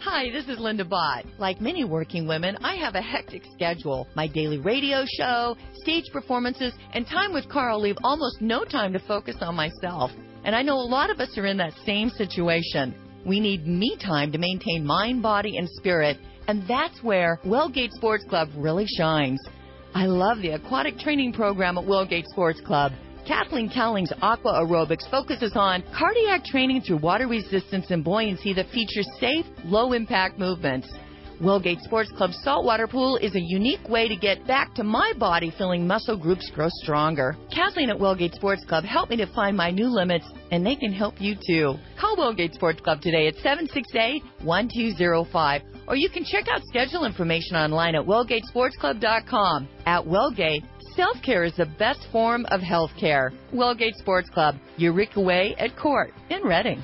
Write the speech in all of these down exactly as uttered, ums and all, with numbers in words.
Hi, this is Linda Bott. Like many working women, I have a hectic schedule. My daily radio show, stage performances, and time with Carl leave almost no time to focus on myself. And I know a lot of us are in that same situation. We need me time to maintain mind, body, and spirit, and that's where Wellgate Sports Club really shines. I love the aquatic training program at Wellgate Sports Club. Kathleen Cowling's Aqua Aerobics focuses on cardiac training through water resistance and buoyancy that features safe, low-impact movements. Wellgate Sports Club's saltwater pool is a unique way to get back to my body feeling muscle groups grow stronger. Kathleen at Wellgate Sports Club helped me to find my new limits, and they can help you too. Call Wellgate Sports Club today at seven six eight, one two zero five, or you can check out schedule information online at wellgate sports club dot com. At Wellgate, self-care is the best form of health care. Wellgate Sports Club, Eureka Way at Court in Reading.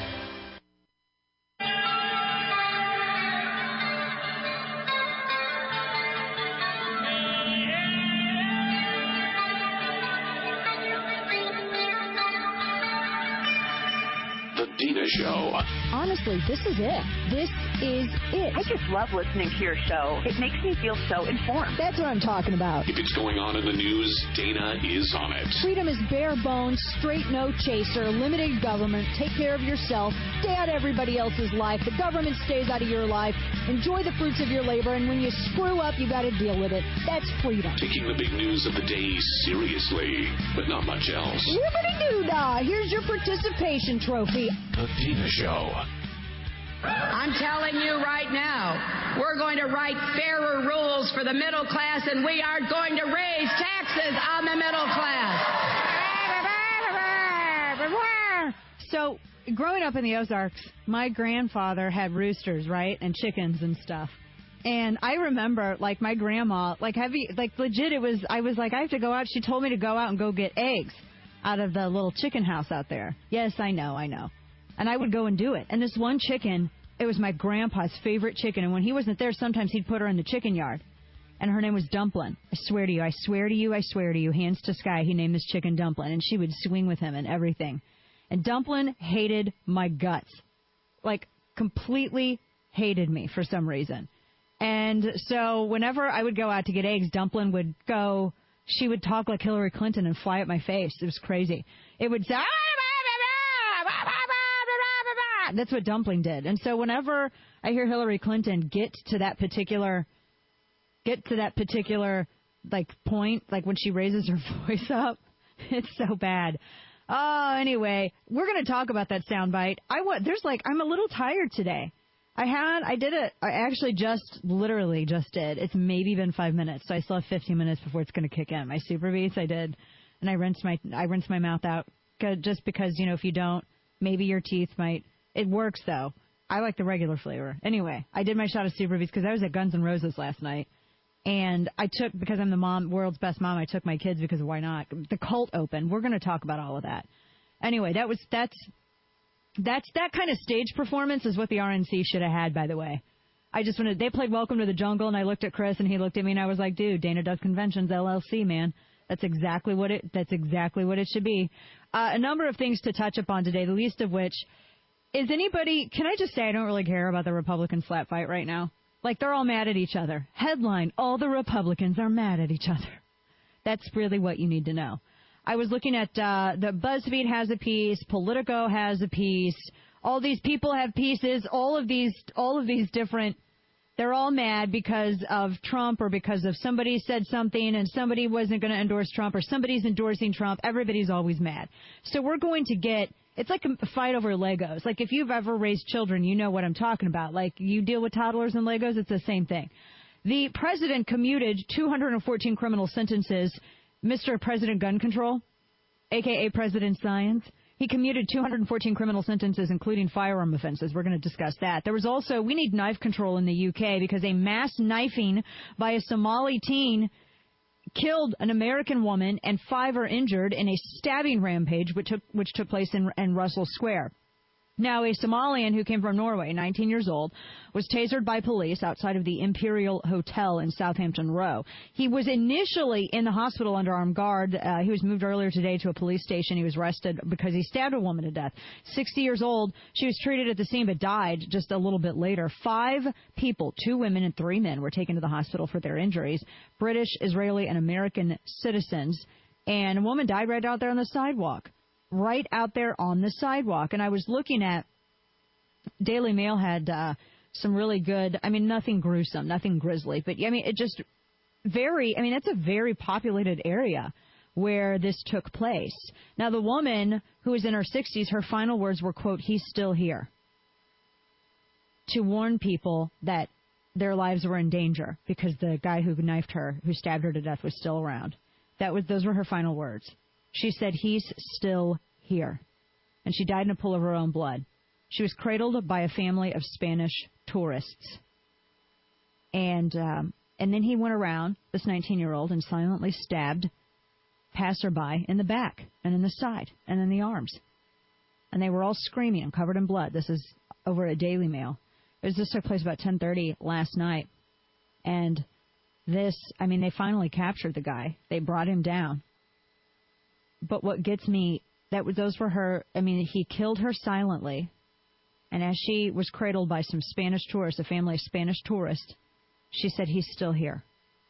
Dina Show. Honestly, this is it. This is it. I just love listening to your show. It makes me feel so informed. That's what I'm talking about. If it's going on in the news, Dana is on it. Freedom is bare bones, straight no chaser, limited government, take care of yourself, stay out of everybody else's life, the government stays out of your life, enjoy the fruits of your labor, and when you screw up, you got to deal with it. That's freedom. Taking the big news of the day seriously, but not much else. Yippity-doo-dah! Here's your participation trophy. The Dina Show. I'm telling you right now, we're going to write fairer rules for the middle class, and we are going to raise taxes on the middle class. So, growing up in the Ozarks, my grandfather had roosters, right, and chickens and stuff. And I remember, like, my grandma, like, heavy, like, legit, it was, I was like, I have to go out. She told me to go out and go get eggs out of the little chicken house out there. Yes, I know, I know. And I would go and do it. And this one chicken, it was my grandpa's favorite chicken. And when he wasn't there, sometimes he'd put her in the chicken yard. And her name was Dumplin'. I swear to you, I swear to you, I swear to you, hands to sky, he named this chicken Dumplin'. And she would swing with him and everything. And Dumplin' hated my guts. Like, completely hated me for some reason. And so whenever I would go out to get eggs, Dumplin' would go, she would talk like Hillary Clinton and fly at my face. It was crazy. It would say, that's what Dumpling did. And so whenever I hear Hillary Clinton get to that particular, get to that particular, like, point, like when she raises her voice up, it's so bad. Oh, anyway, we're going to talk about that soundbite. I want, there's like, I'm a little tired today. I had, I did it, I actually just, literally just did. It's maybe been five minutes, so I still have fifteen minutes before it's going to kick in. My Super Beats, I did, and I rinsed my, I rinsed my mouth out, just because, you know, if you don't, maybe your teeth might. It works, though. I like the regular flavor. Anyway, I did my shot of Super Beats because I was at Guns N' Roses last night. And I took, because I'm the mom, world's best mom, I took my kids because why not? The Cult opened. We're going to talk about all of that. Anyway, that was, that's, that's, that kind of stage performance is what the R N C should have had, by the way. I just wanted, they played Welcome to the Jungle, and I looked at Chris, and he looked at me, and I was like, dude, Dana does conventions, L L C, man. That's exactly what it, that's exactly what it should be. Uh, a number of things to touch upon today, the least of which, is anybody, can I just say I don't really care about the Republican slap fight right now? Like, they're all mad at each other. Headline, all the Republicans are mad at each other. That's really what you need to know. I was looking at, uh, the BuzzFeed has a piece, Politico has a piece, all these people have pieces, all of these, all of these different, they're all mad because of Trump or because of somebody said something and somebody wasn't going to endorse Trump or somebody's endorsing Trump. Everybody's always mad. So we're going to get, it's like a fight over Legos. Like, if you've ever raised children, you know what I'm talking about. Like, you deal with toddlers and Legos, it's the same thing. The president commuted two hundred fourteen criminal sentences. Mister President Gun Control, a k a. President Science, he commuted two hundred fourteen criminal sentences, including firearm offenses. We're going to discuss that. There was also, we need knife control in the U K because a mass knifing by a Somali teen killed an American woman and five are injured in a stabbing rampage which took, which took place in, in Russell Square. Now, a Somalian who came from Norway, nineteen years old, was tasered by police outside of the Imperial Hotel in Southampton Row. He was initially in the hospital under armed guard. Uh, he was moved earlier today to a police station. He was arrested because he stabbed a woman to death. sixty years old. She was treated at the scene but died just a little bit later. Five people, two women and three men, were taken to the hospital for their injuries. British, Israeli, and American citizens. And a woman died right out there on the sidewalk. Right out there on the sidewalk. And I was looking at, Daily Mail had uh, some really good, I mean, nothing gruesome, nothing grisly, but I mean, it just very, I mean, it's a very populated area where this took place. Now, the woman who was in her sixties, her final words were, quote, "He's still here," to warn people that their lives were in danger because the guy who knifed her, who stabbed her to death, was still around. That was, those were her final words. She said, "He's still here." And she died in a pool of her own blood. She was cradled by a family of Spanish tourists. And um, and then he went around, this nineteen-year-old, and silently stabbed passerby in the back and in the side and in the arms. And they were all screaming and covered in blood. This is over at Daily Mail. It was, this took place about ten thirty last night. And this, I mean, they finally captured the guy. They brought him down. But what gets me, that those were her, I mean, he killed her silently. And as she was cradled by some Spanish tourists, a family of Spanish tourists, she said, "He's still here."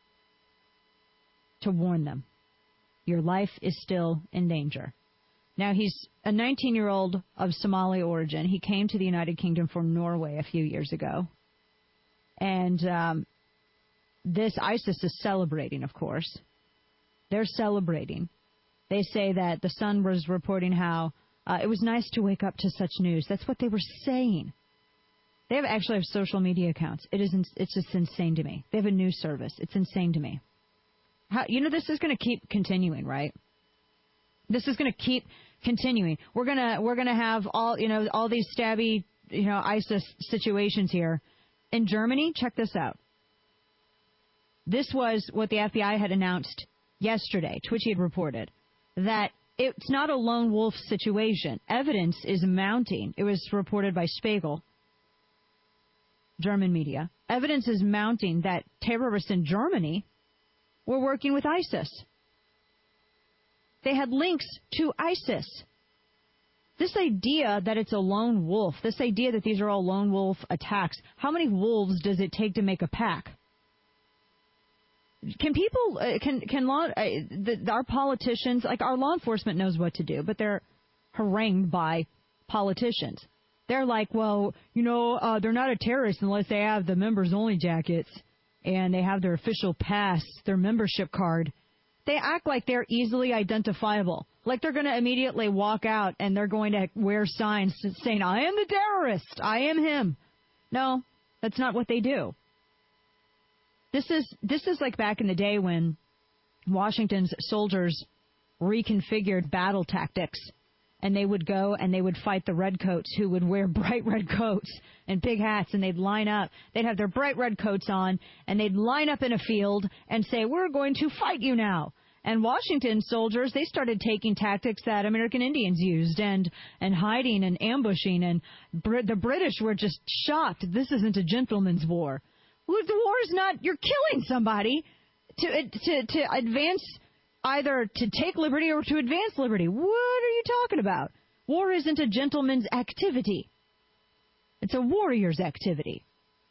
To warn them, your life is still in danger. Now, he's a nineteen-year-old of Somali origin. He came to the United Kingdom from Norway a few years ago. And um, this ISIS is celebrating, of course. They're celebrating. They say that the Sun was reporting how uh, it was nice to wake up to such news. That's what they were saying. They have actually have social media accounts. It is, it's just insane to me. They have a news service. It's insane to me. How, you know, this is going to keep continuing, right? This is going to keep continuing. We're gonna we're gonna have all you know all these stabby you know ISIS situations here in Germany. Check this out. This was what the F B I had announced yesterday. Twitchy had reported that it's not a lone wolf situation. Evidence is mounting. It was reported by Spiegel, German media. Evidence is mounting that terrorists in Germany were working with ISIS. They had links to ISIS. This idea that it's a lone wolf, this idea that these are all lone wolf attacks, how many wolves does it take to make a pack? Can people, uh, can can law, uh, the, our politicians, like our law enforcement knows what to do, but they're harangued by politicians. They're like, well, you know, uh, they're not a terrorist unless they have the members-only jackets and they have their official pass, their membership card. They act like they're easily identifiable, like they're going to immediately walk out and they're going to wear signs saying, "I am the terrorist, I am him." No, that's not what they do. This is this is like back in the day when Washington's soldiers reconfigured battle tactics, and they would go and they would fight the redcoats who would wear bright red coats and big hats, and they'd line up. They'd have their bright red coats on, and they'd line up in a field and say, "We're going to fight you now." And Washington soldiers, they started taking tactics that American Indians used and, and hiding and ambushing, and Br- the British were just shocked. This isn't a gentleman's war. The war is not, you're killing somebody to, to, to advance, either to take liberty or to advance liberty. What are you talking about? War isn't a gentleman's activity. It's a warrior's activity.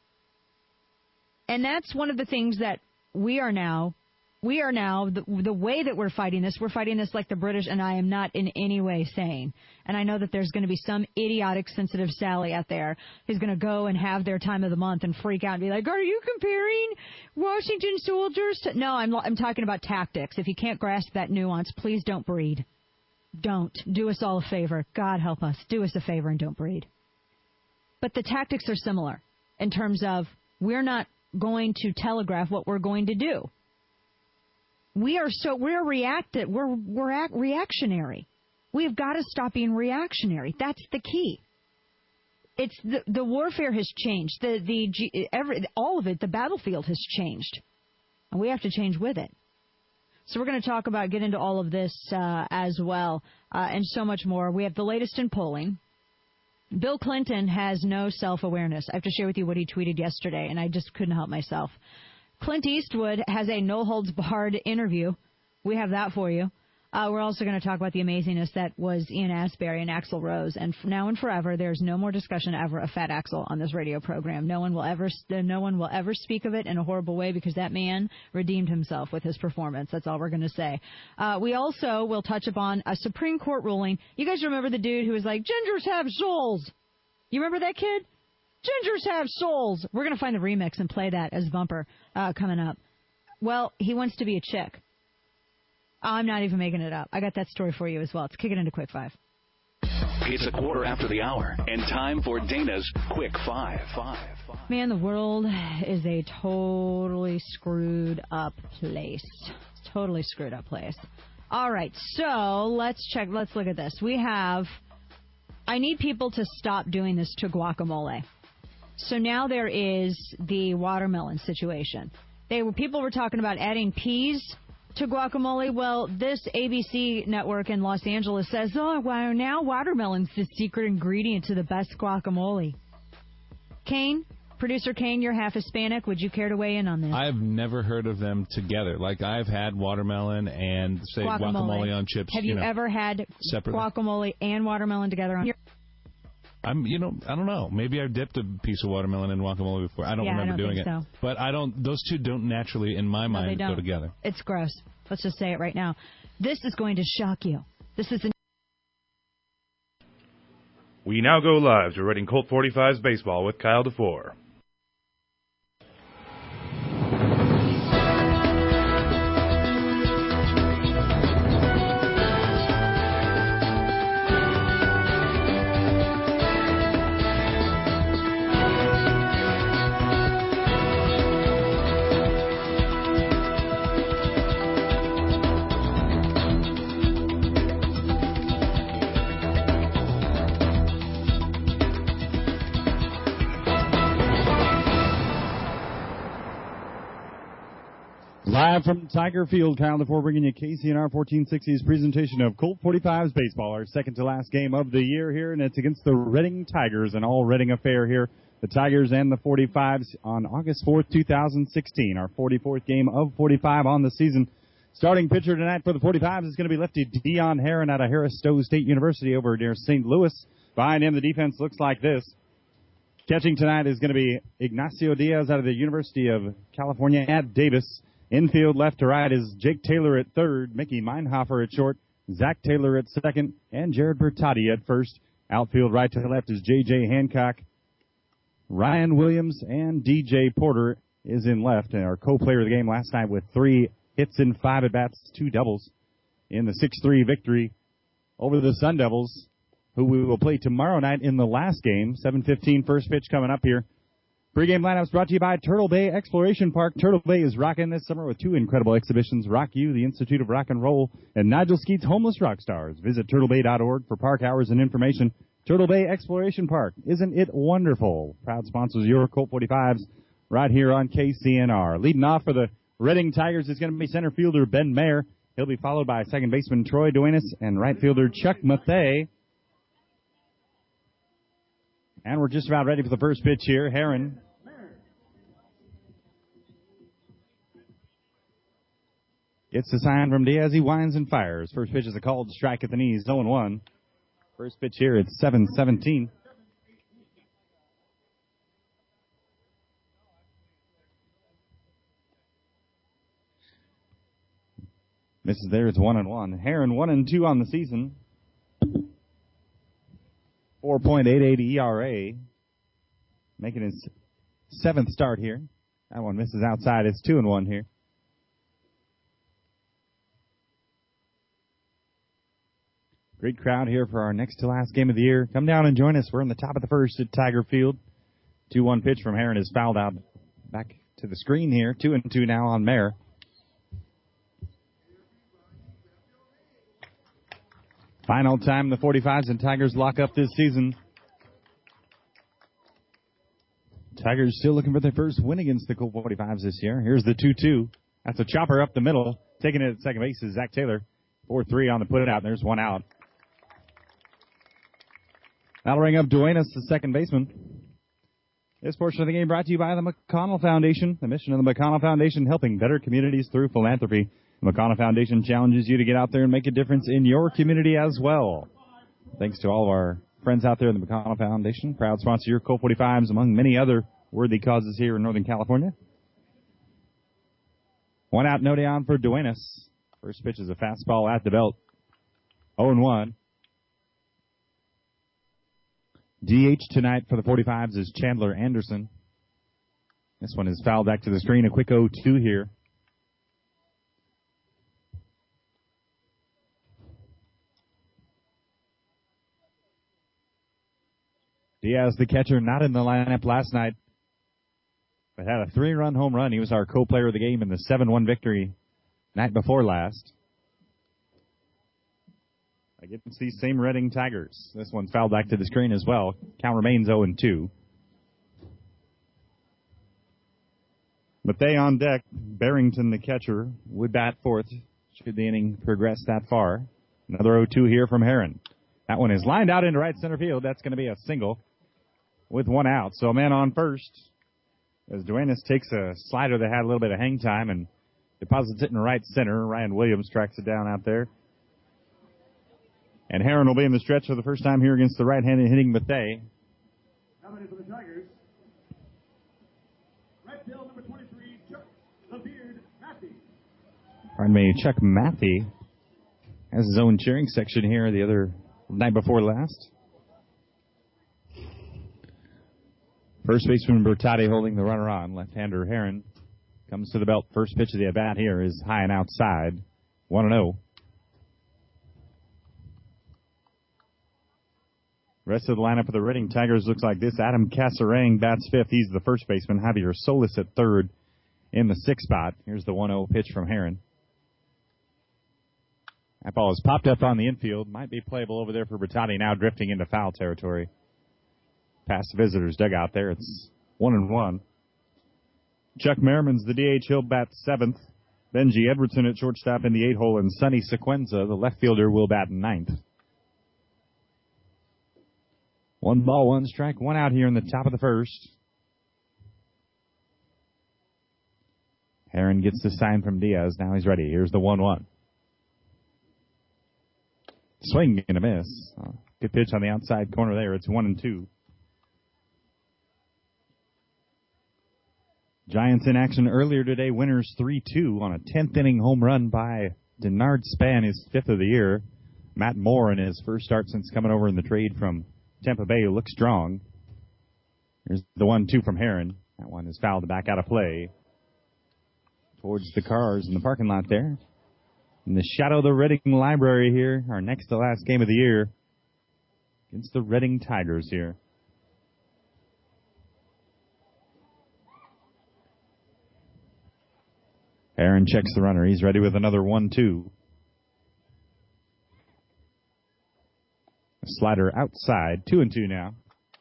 And that's one of the things that we are now, we are now, the, the way that we're fighting this, we're fighting this like the British, and I am not in any way saying. And I know that there's going to be some idiotic, sensitive Sally out there who's going to go and have their time of the month and freak out and be like, "Are you comparing Washington soldiers to..." No, I'm, I'm talking about tactics. If you can't grasp that nuance, please don't breed. Don't. Do us all a favor. God help us. Do us a favor and don't breed. But the tactics are similar in terms of we're not going to telegraph what we're going to do. We are so we're reactive. We're we're act, reactionary. We've got to stop being reactionary. That's the key. It's the the warfare has changed. The the every all of it. The battlefield has changed, and we have to change with it. So we're going to talk about get into all of this uh, as well, uh, and so much more. We have the latest in polling. Bill Clinton has no self-awareness. I have to share with you what he tweeted yesterday, and I just couldn't help myself. Clint Eastwood has a no-holds-barred interview. We have that for you. Uh, we're also going to talk about the amazingness that was Ian Asbury and Axl Rose. And f- now and forever, there's no more discussion ever of Fat Axl on this radio program. No one will ever, no one will ever speak of it in a horrible way because that man redeemed himself with his performance. That's all we're going to say. Uh, we also will touch upon a Supreme Court ruling. You guys remember the dude who was like, "Gingers have souls." You remember that kid? Gingers have souls. We're going to find the remix and play that as bumper uh, coming up. Well, he wants to be a chick. I'm not even making it up. I got that story for you as well. Let's kick it into Quick Five. It's a quarter after the hour, and time for Dana's Quick Five. Five. Five. Man, the world is a totally screwed up place. Totally screwed up place. All right, so let's check. Let's look at this. We have, I need people to stop doing this to guacamole. So now there is the watermelon situation. They were People were talking about adding peas to guacamole. Well, this A B C network in Los Angeles says, oh, wow, now watermelon's the secret ingredient to the best guacamole. Kane, producer Kane, you're half Hispanic. Would you care to weigh in on this? I've never heard of them together. Like, I've had watermelon and, say, guacamole, guacamole on chips. Have you, you know, ever had separately? Guacamole and watermelon together on your... I'm, you know, I don't know. Maybe I dipped a piece of watermelon in guacamole before. I don't yeah, remember I don't doing think it. So. But I don't. Those two don't naturally, in my no, mind, go together. It's gross. Let's just say it right now. This is going to shock you. This is. The we now go live to Reading Colt forty-fives baseball with Kyle DeFore. Live from Tiger Field, Kyle DeFore bringing you K C N R fourteen sixty's presentation of Colt forty-fives baseball, our second to last game of the year here, and it's against the Reading Tigers, an all-Reading affair here. The Tigers and the forty-fives on August fourth, two thousand sixteen, our forty-fourth game of forty-five on the season. Starting pitcher tonight for the forty-fives is going to be lefty Dion Heron out of Harris-Stowe State University over near Saint Louis. Behind him, the defense looks like this. Catching tonight is going to be Ignacio Diaz out of the University of California at Davis. Infield left to right is Jake Taylor at third, Mickey Meinhofer at short, Zach Taylor at second, and Jared Bertotti at first. Outfield right to left is J J Hancock. Ryan Williams and D J Porter is in left, and our co-player of the game last night with three hits and five at-bats, two doubles in the six three victory over the Sun Devils, who we will play tomorrow night in the last game. seven fifteen first pitch coming up here. Pre-game lineups brought to you by Turtle Bay Exploration Park. Turtle Bay is rocking this summer with two incredible exhibitions, Rock U, the Institute of Rock and Roll, and Nigel Skeet's Homeless Rock Stars. Visit turtle bay dot org for park hours and information. Turtle Bay Exploration Park. Isn't it wonderful? Proud sponsors of your Colt forty-fives right here on K C N R. Leading off for the Reading Tigers is going to be center fielder Ben Mayer. He'll be followed by second baseman Troy Duenas and right fielder Chuck Mathey. And we're just about ready for the first pitch here. Heron. Gets the sign from Diaz. He winds and fires. First pitch is a called strike at the knees. oh and one. First pitch here, it's seven seventeen. Misses there, it's one and one. Heron one and two on the season. four point eight eight E R A. Making his seventh start here. That one misses outside. It's two and one here. Great crowd here for our next to last game of the year. Come down and join us. We're in the top of the first at Tiger Field. two one pitch from Heron is fouled out back to the screen here. two and two now on Mayer. Final time the forty-fives and Tigers lock up this season. Tigers still looking for their first win against the Colt forty-fives this year. Here's the two two. That's a chopper up the middle. Taking it at second base is Zach Taylor. four three on the put it out. There's one out. That'll bring up Duenas, the second baseman. This portion of the game brought to you by the McConnell Foundation. The mission of the McConnell Foundation, helping better communities through philanthropy. The McConnell Foundation challenges you to get out there and make a difference in your community as well. Thanks to all of our friends out there in the McConnell Foundation. Proud sponsor of your Colt forty-fives, among many other worthy causes here in Northern California. One out, no down for Duenas. First pitch is a fastball at the belt. oh and one. D H tonight for the forty-fives is Chandler Anderson. This one is fouled back to the screen. A quick oh two here. Diaz, the catcher, not in the lineup last night, but had a three-run home run. He was our co-player of the game in the seven one victory night before last against these same Reading Tigers. This one's fouled back to the screen as well. Count remains oh and two. But they on deck. Barrington, the catcher, would bat fourth should the inning progress that far. Another oh two here from Heron. That one is lined out into right center field. That's going to be a single with one out. So a man on first as Duenas takes a slider that had a little bit of hang time and deposits it in right center. Ryan Williams tracks it down out there. And Heron will be in the stretch for the first time here against the right-handed hitting Bethea. Coming in for the Tigers. Right field, number twenty-three, Chuck the Beard Matthew. Pardon me, Chuck Matthew has his own cheering section here the other night before last. First baseman Bertati holding the runner on. Left-hander Heron comes to the belt. First pitch of the at-bat here is high and outside. one and oh. Rest of the lineup for the Reading Tigers looks like this. Adam Casarang bats fifth. He's the first baseman. Javier Solis at third in the sixth spot. Here's the one oh pitch from Heron. That ball is popped up on the infield. Might be playable over there for Bertati, now drifting into foul territory. Past the visitors' dugout there. It's one and one. Chuck Merriman's the D H. He'll bat seventh. Benji Edwardson at shortstop in the eight hole, and Sonny Sequenza, the left fielder, will bat ninth. One ball, one strike, one out here in the top of the first. Heron gets the sign from Diaz. Now he's ready. Here's the one one. Swing and a miss. Oh, good pitch on the outside corner there. It's one and two. Giants in action earlier today. Winners three two on a tenth inning home run by Denard Span, his fifth of the year. Matt Moore in his first start since coming over in the trade from Tampa Bay looks strong. Here's the one two from Heron. That one is fouled back out of play towards the cars in the parking lot there. In the shadow of the Reading Library here, our next to last game of the year against the Reading Tigers here. Heron checks the runner. He's ready with another one two. Slider outside, two and two now.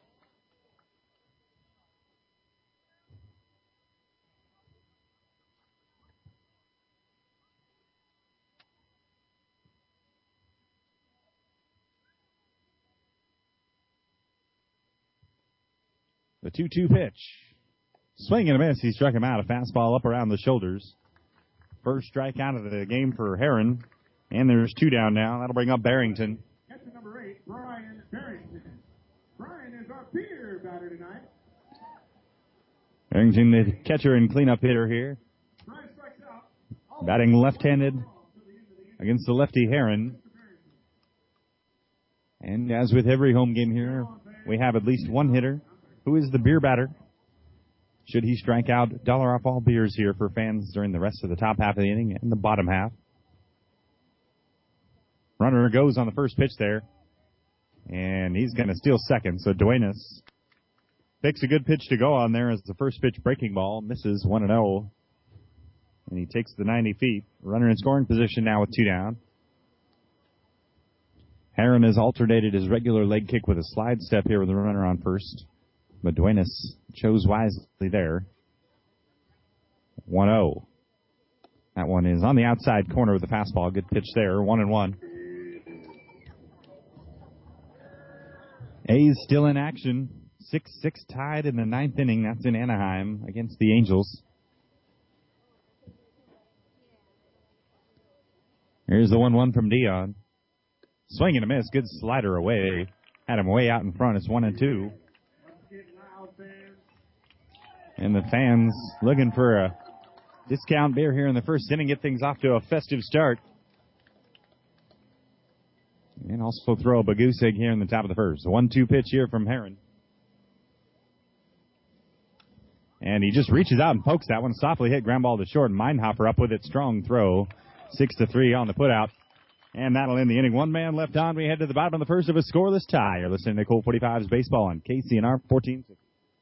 The two two pitch. Swing and a miss. He struck him out. A fastball up around the shoulders. First strikeout of the game for Heron. And there's two down now. That'll bring up Barrington. Catcher number eight, Brian Barrington. Brian is our beer batter tonight. Barrington, the catcher and cleanup hitter here. Brian strikes out. Batting left-handed against the lefty Heron. And as with every home game here, we have at least one hitter who is the beer batter. Should he strike out, dollar off all beers here for fans during the rest of the top half of the inning and the bottom half. Runner goes on the first pitch there, and he's going to steal second. So Duenas picks a good pitch to go on there as the first pitch breaking ball misses one and oh, and he takes the ninety feet. Runner in scoring position now with two down. Heron has alternated his regular leg kick with a slide step here with the runner on first, but Duenas chose wisely there. one oh. That one is on the outside corner with the fastball. Good pitch there. One and one. A's still in action. six six tied in the ninth inning. That's in Anaheim against the Angels. Here's the one one from Dion. Swing and a miss. Good slider away. Had him way out in front. It's one and two. And the fans looking for a discount beer here in the first inning. Get things off to a festive start. And also throw a Bagoose egg here in the top of the first. A one two pitch here from Heron. And he just reaches out and pokes that one. Softly hit, ground ball to short. Meinhofer up with it. Strong throw. Six to three on the putout. And that'll end the inning. One man left on. We head to the bottom of the first of a scoreless tie. You're listening to Colt forty-five's Baseball on K C N R fourteen sixty.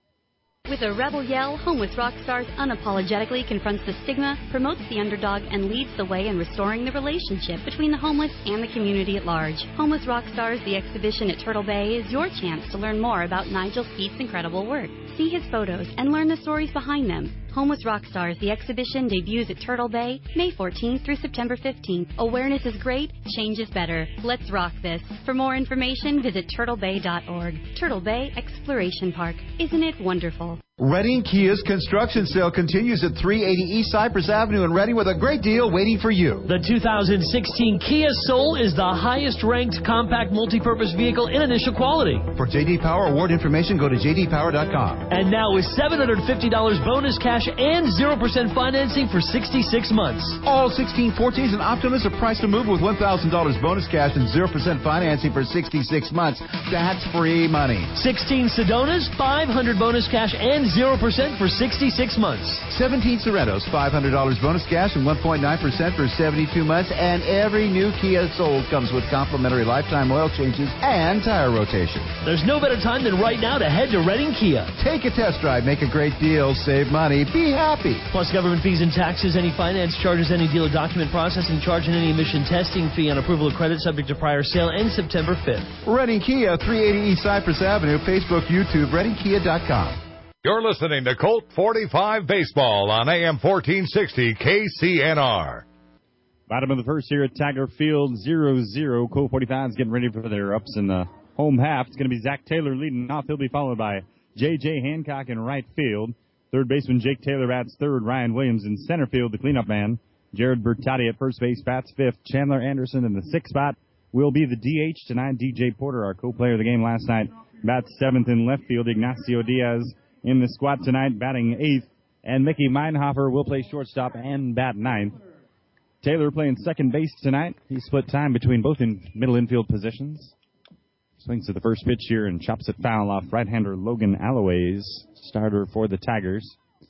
With a rebel yell, Homeless Rockstars unapologetically confronts the stigma, promotes the underdog, and leads the way in restoring the relationship between the homeless and the community at large. Homeless Rockstars, the exhibition at Turtle Bay, is your chance to learn more about Nigel Skeet's incredible work. See his photos and learn the stories behind them. Homeless Rockstars, the exhibition, debuts at Turtle Bay May fourteenth through September fifteenth. Awareness is great, change is better. Let's rock this. For more information, visit turtle bay dot org. Turtle Bay Exploration Park. Isn't it wonderful? Reading Kia's construction sale continues at three eighty East Cypress Avenue in Reading with a great deal waiting for you. The two thousand sixteen Kia Soul is the highest-ranked compact multi-purpose vehicle in initial quality. For J D Power award information, go to j d power dot com. And now with seven hundred fifty dollars bonus cash and zero percent financing for sixty-six months. All sixteen fourteens and Optimus are priced to move with one thousand dollars bonus cash and zero percent financing for sixty-six months. That's free money. sixteen Sedonas, five hundred dollars bonus cash and zero percent for sixty-six months. seventeen Sorrentos, five hundred dollars bonus cash and one point nine percent for seventy-two months. And every new Kia sold comes with complimentary lifetime oil changes and tire rotation. There's no better time than right now to head to Reading Kia. Take a test drive, make a great deal, save money, be happy. Plus government fees and taxes, any finance charges, any dealer document processing charge, and any emission testing fee on approval of credit subject to prior sale and September fifth. Reading Kia, three eighty East Cypress Avenue, Facebook, YouTube, reading kia dot com. You're listening to Colt forty-five Baseball on A M fourteen sixty K C N R. Bottom of the first here at Tiger Field, zero zero. Colt forty-five is getting ready for their ups in the home half. It's going to be Zach Taylor leading off. He'll be followed by J J. Hancock in right field. Third baseman Jake Taylor bats third. Ryan Williams in center field, the cleanup man. Jared Bertotti at first base bats fifth. Chandler Anderson in the sixth spot will be the D H tonight. D J Porter, our co-player of the game last night, bats seventh in left field. Ignacio Diaz in the squad tonight, batting eighth. And Mickey Meinhofer will play shortstop and bat ninth. Taylor playing second base tonight. He split time between both in middle infield positions. Swings to the first pitch here and chops it foul off right-hander Logan Alloways, starter for the Tigers.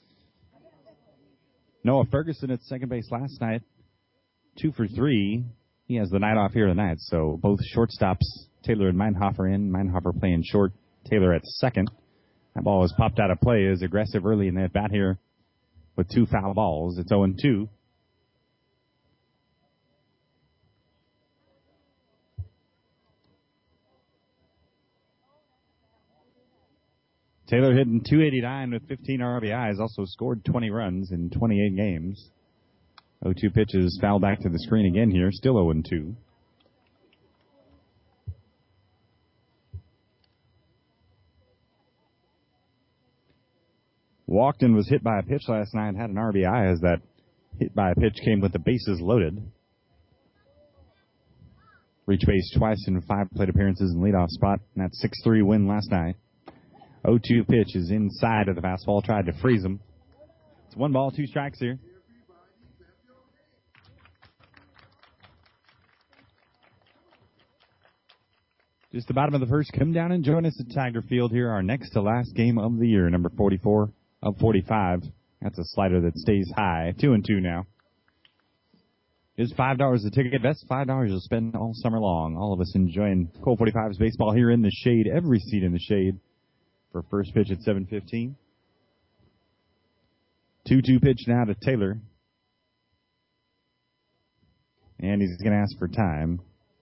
Noah Ferguson at second base last night, two for three. He has the night off here tonight, so both shortstops, Taylor and Meinhofer in. Meinhofer playing short, Taylor at second. That ball has popped out of play. Is aggressive early in that bat here with two foul balls. It's oh and two. Taylor hitting two eighty-nine with fifteen R B Is, also scored twenty runs in twenty-eight games. oh two pitches, foul back to the screen again here, still oh and two. Walked and was hit by a pitch last night, had an R B I as that hit by a pitch came with the bases loaded. Reached base twice in five plate appearances in leadoff spot, and that six three win last night. oh two pitch is inside of the fastball, tried to freeze him. It's one ball, two strikes here. Just the bottom of the first. Come down and join us at Tiger Field here, our next to last game of the year, number forty-four of forty-five. That's a slider that stays high. Two and two now. It's five dollars a ticket. Best five dollars you'll spend all summer long. All of us enjoying Colt forty-five's baseball here in the shade, every seat in the shade. For first pitch at seven fifteen. two two pitch now to Taylor. And he's going to ask for time.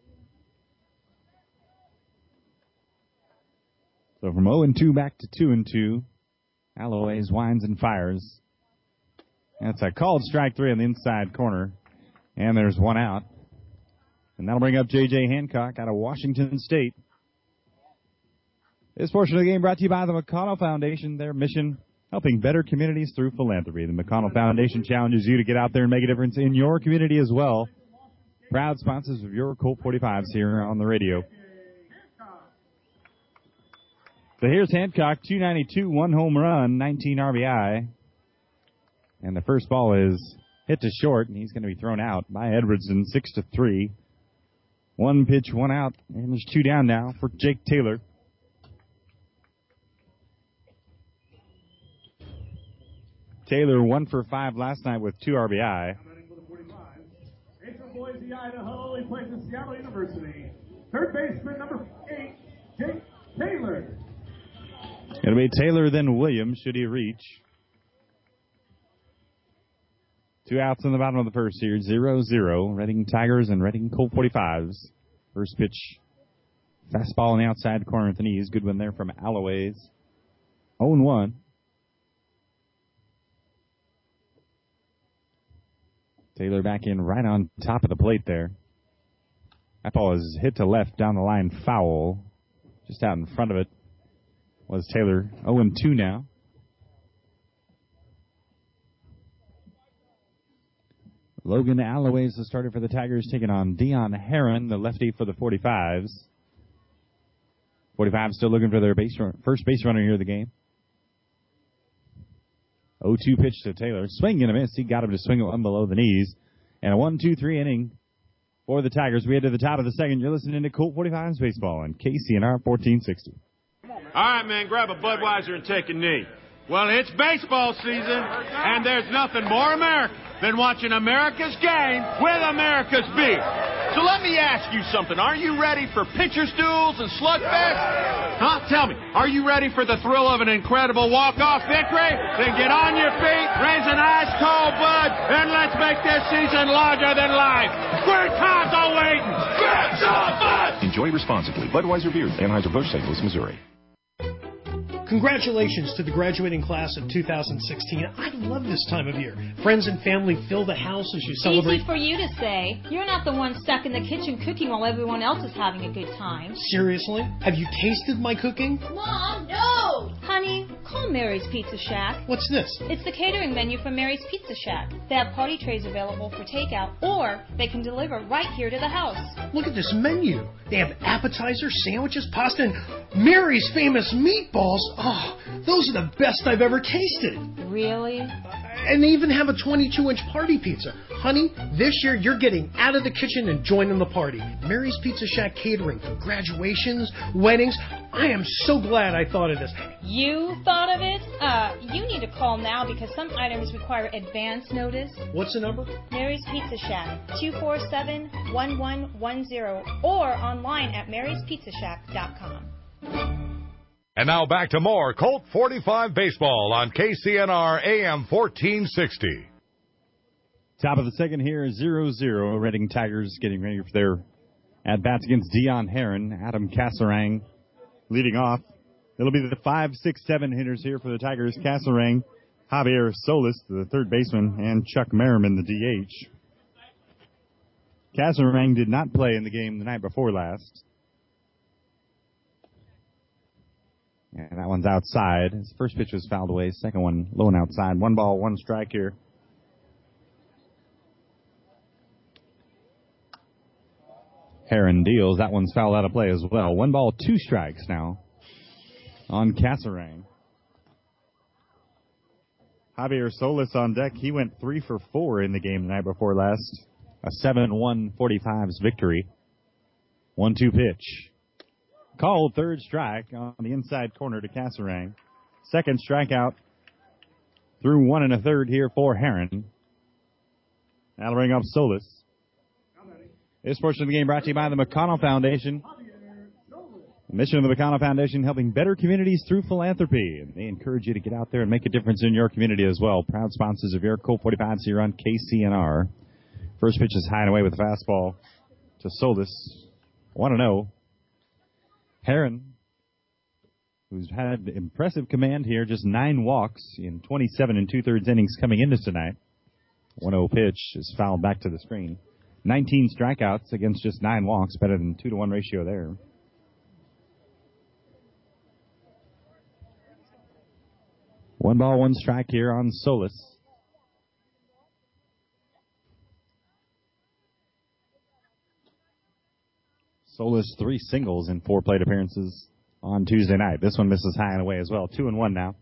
So from oh and two back to two and two. Alloways winds and fires. That's a called strike three on the inside corner. And there's one out. And that'll bring up J J. Hancock out of Washington State. This portion of the game brought to you by the McConnell Foundation. Their mission, helping better communities through philanthropy. The McConnell Foundation challenges you to get out there and make a difference in your community as well. Proud sponsors of your Colt forty-fives here on the radio. So here's Hancock, two ninety-two, one home run, nineteen R B I. And the first ball is hit to short, and he's going to be thrown out by Edwardson, six to three. One pitch, one out, and there's two down now for Jake Taylor. Taylor one for five last night with two R B I. He's from Boise, Idaho. He plays at Seattle University. Third baseman, number eight, Jake Taylor. It'll be Taylor, then Williams, should he reach. Two outs in the bottom of the first here, zero zero. Reading Tigers and Reading Colt forty-fives. First pitch, fastball on the outside corner with the knees. Good one there from Alloways. oh and one. Taylor back in right on top of the plate there. That ball is hit to left down the line, foul. Just out in front of it was Taylor. oh and two now. Logan Alloways, the starter for the Tigers, taking on Dion Heron, the lefty for the forty-fives. forty-fives still looking for their base run, first base runner here of the game. oh two pitch to Taylor. Swing and a miss. He got him to swing it one below the knees. And a one two three inning for the Tigers. We head to the top of the second. You're listening to Colt forty-fives baseball on K C N R fourteen sixty. All right, man, grab a Budweiser and take a knee. Well, it's baseball season, and there's nothing more American than watching America's game with America's beer. So let me ask you something. Are you ready for pitcher's duels and slugfests? Huh? Tell me, are you ready for the thrill of an incredible walk-off victory? Then get on your feet, raise an ice-cold Bud, and let's make this season larger than life. Great times are waiting. Get some Bud! Enjoy responsibly. Budweiser Beer, Anheuser-Busch, Saint Louis, Missouri. Congratulations to the graduating class of two thousand sixteen. I love this time of year. Friends and family fill the house as you celebrate. Easy for you to say. You're not the one stuck in the kitchen cooking while everyone else is having a good time. Seriously? Have you tasted my cooking? Mom, no! Honey, call Mary's Pizza Shack. What's this? It's the catering menu for Mary's Pizza Shack. They have party trays available for takeout, or they can deliver right here to the house. Look at this menu. They have appetizers, sandwiches, pasta, and Mary's famous meatballs. Oh, those are the best I've ever tasted. Really? And they even have a twenty-two inch party pizza. Honey, this year you're getting out of the kitchen and joining the party. Mary's Pizza Shack catering for graduations, weddings. I am so glad I thought of this. You thought of it? Uh, you need to call now because some items require advance notice. What's the number? Mary's Pizza Shack, two four seven, one one one zero, or online at marys pizza shack dot com. And now back to more Colt forty-five baseball on K C N R A M fourteen sixty. Top of the second here, zero zero. Reading Tigers getting ready for their at-bats against Dion Heron. Adam Kasserang leading off. It'll be the five, six, seven hitters here for the Tigers. Kasserang, Javier Solis, the third baseman, and Chuck Merriman, the D H. Kasserang did not play in the game the night before last. And that one's outside. His first pitch was fouled away. Second one low and outside. One ball, one strike here. Heron deals. That one's fouled out of play as well. One ball, two strikes now on Kasserang. Javier Solis on deck. He went three for four in the game the night before last. A seven one forty-fives victory. one two pitch. Called third strike on the inside corner to Kasserang. Second strikeout through one and a third here for Heron. That'll bring up Solis. This portion of the game brought to you by the McConnell Foundation. The mission of the McConnell Foundation, helping better communities through philanthropy. And they encourage you to get out there and make a difference in your community as well. Proud sponsors of your Colt forty-fives here on K C N R. First pitch is high and away with the fastball to Solis. one and oh. Heron, who's had impressive command here, just nine walks in twenty-seven and two-thirds innings coming into tonight. one oh pitch is fouled back to the screen. nineteen strikeouts against just nine walks, better than two to one ratio there. One ball, one strike here on Solis. Solis three singles in four plate appearances on Tuesday night. This one misses high and away as well. Two and one now.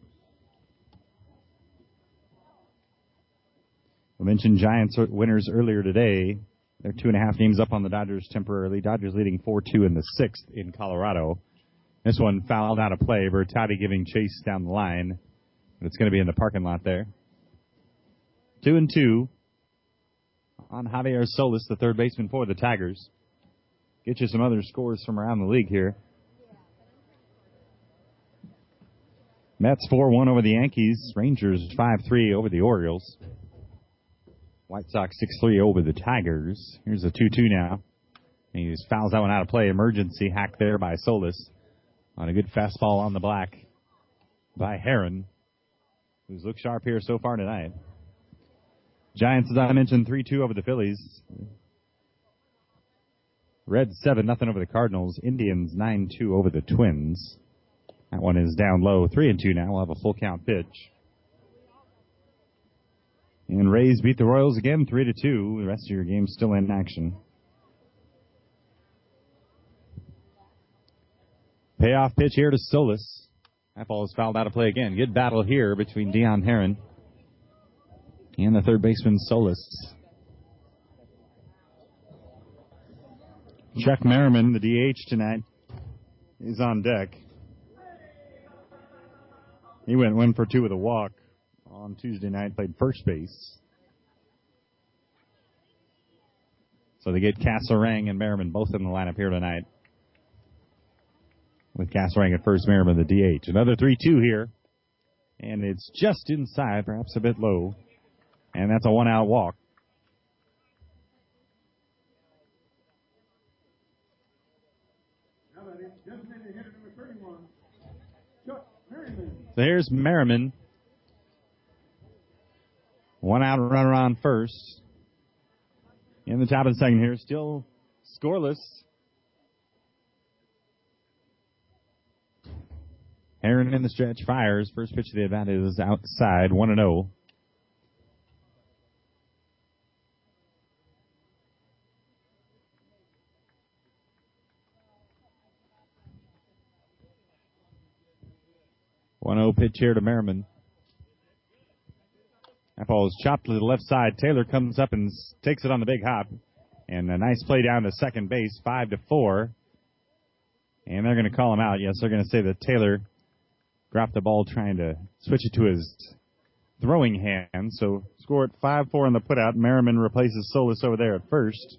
I mentioned Giants winners earlier today. They're two and a half games up on the Dodgers temporarily. Dodgers leading four two in the sixth in Colorado. This one fouled out of play. Bertati giving chase down the line. But it's going to be in the parking lot there. Two and two on Javier Solis, the third baseman for the Tigers. Get you some other scores from around the league here. Mets four one over the Yankees. Rangers five three over the Orioles. White Sox six three over the Tigers. Here's a two two now. He just fouls that one out of play. Emergency hack there by Solis on a good fastball on the black by Heron, who's looked sharp here so far tonight. Giants, as I mentioned, three two over the Phillies. Reds seven nothing over the Cardinals. Indians nine two over the Twins. That one is down low. three and two now. We'll have a full count pitch. And Rays beat the Royals again, three to two. The rest of your game still in action. Payoff pitch here to Solis. That ball is fouled out of play again. Good battle here between Deion Heron and the third baseman Solis. Chuck Merriman, the D H tonight, is on deck. He went one for two with a walk on Tuesday night, played first base. So they get Casarang and Merriman both in the lineup here tonight. With Casarang at first, Merriman the D H. Another three two here. And it's just inside, perhaps a bit low. And that's a one-out walk. So here's Merriman. One out runner on first. In the top of the second here, still scoreless. Heron in the stretch fires. First pitch of the at-bat is outside, one and oh. one oh pitch here to Merriman. That ball is chopped to the left side. Taylor comes up and takes it on the big hop. And a nice play down to second base, five to four. And they're going to call him out. Yes, they're going to say that Taylor dropped the ball trying to switch it to his throwing hand. So score at five four on the putout. Merriman replaces Solis over there at first.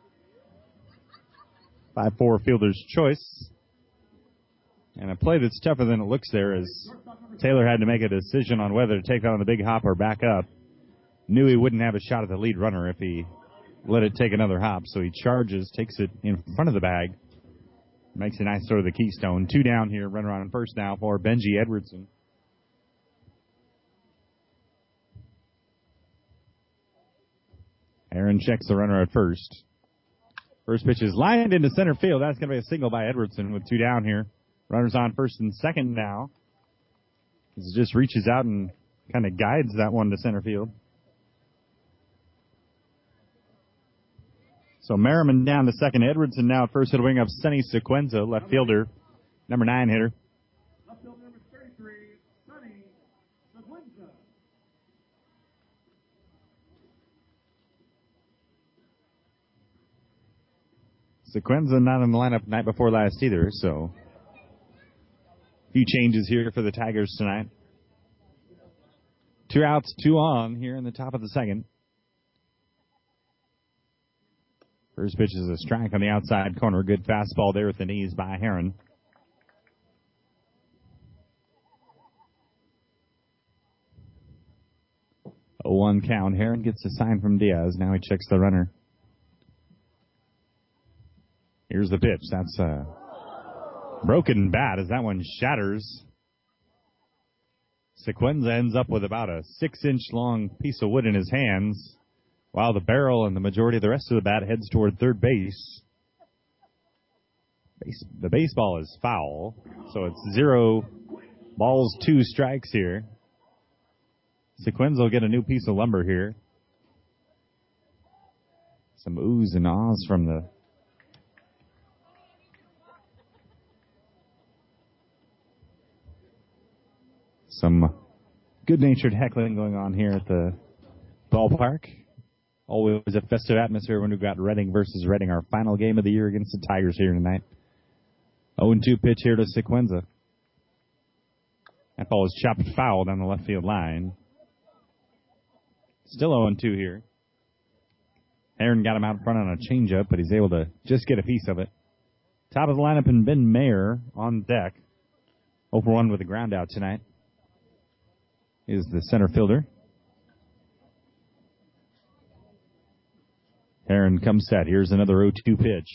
five four fielder's choice. And a play that's tougher than it looks there is Taylor had to make a decision on whether to take on the big hop or back up. Knew he wouldn't have a shot at the lead runner if he let it take another hop. So he charges, takes it in front of the bag. Makes a nice throw to the Keystone. Two down here, runner on first now for Benji Edwardson. Aaron checks the runner at first. First pitch is lined into center field. That's going to be a single by Edwardson with two down here. Runners on first and second now. This just reaches out and kind of guides that one to center field. So Merriman down to second. Edwardson now at first. It'll bring up Sonny Sequenza, left fielder, number nine hitter. Left fielder number thirty-three, Sonny Sequenza. Sequenza not in the lineup night before last either, so a few changes here for the Tigers tonight. Two outs, two on here in the top of the second. First pitch is a strike on the outside corner. Good fastball there with the knees by Heron. oh one count. Heron gets a sign from Diaz. Now he checks the runner. Here's the pitch. That's a broken bat as that one shatters. Sequenza ends up with about a six-inch long piece of wood in his hands, while the barrel and the majority of the rest of the bat heads toward third base. base the baseball is foul, so it's zero balls, two strikes here. Sequenza will get a new piece of lumber here. Some oohs and ahs from the some good-natured heckling going on here at the ballpark. Always a festive atmosphere when we've got Reading versus Reading, our final game of the year against the Tigers here tonight. oh and two pitch here to Sequenza. That ball is chopped foul down the left field line. Still oh and two here. Aaron got him out front on a changeup, but he's able to just get a piece of it. Top of the lineup, and Ben Mayer on deck. oh for one with a ground out tonight is the center fielder. Aaron comes set. Here's another oh two pitch.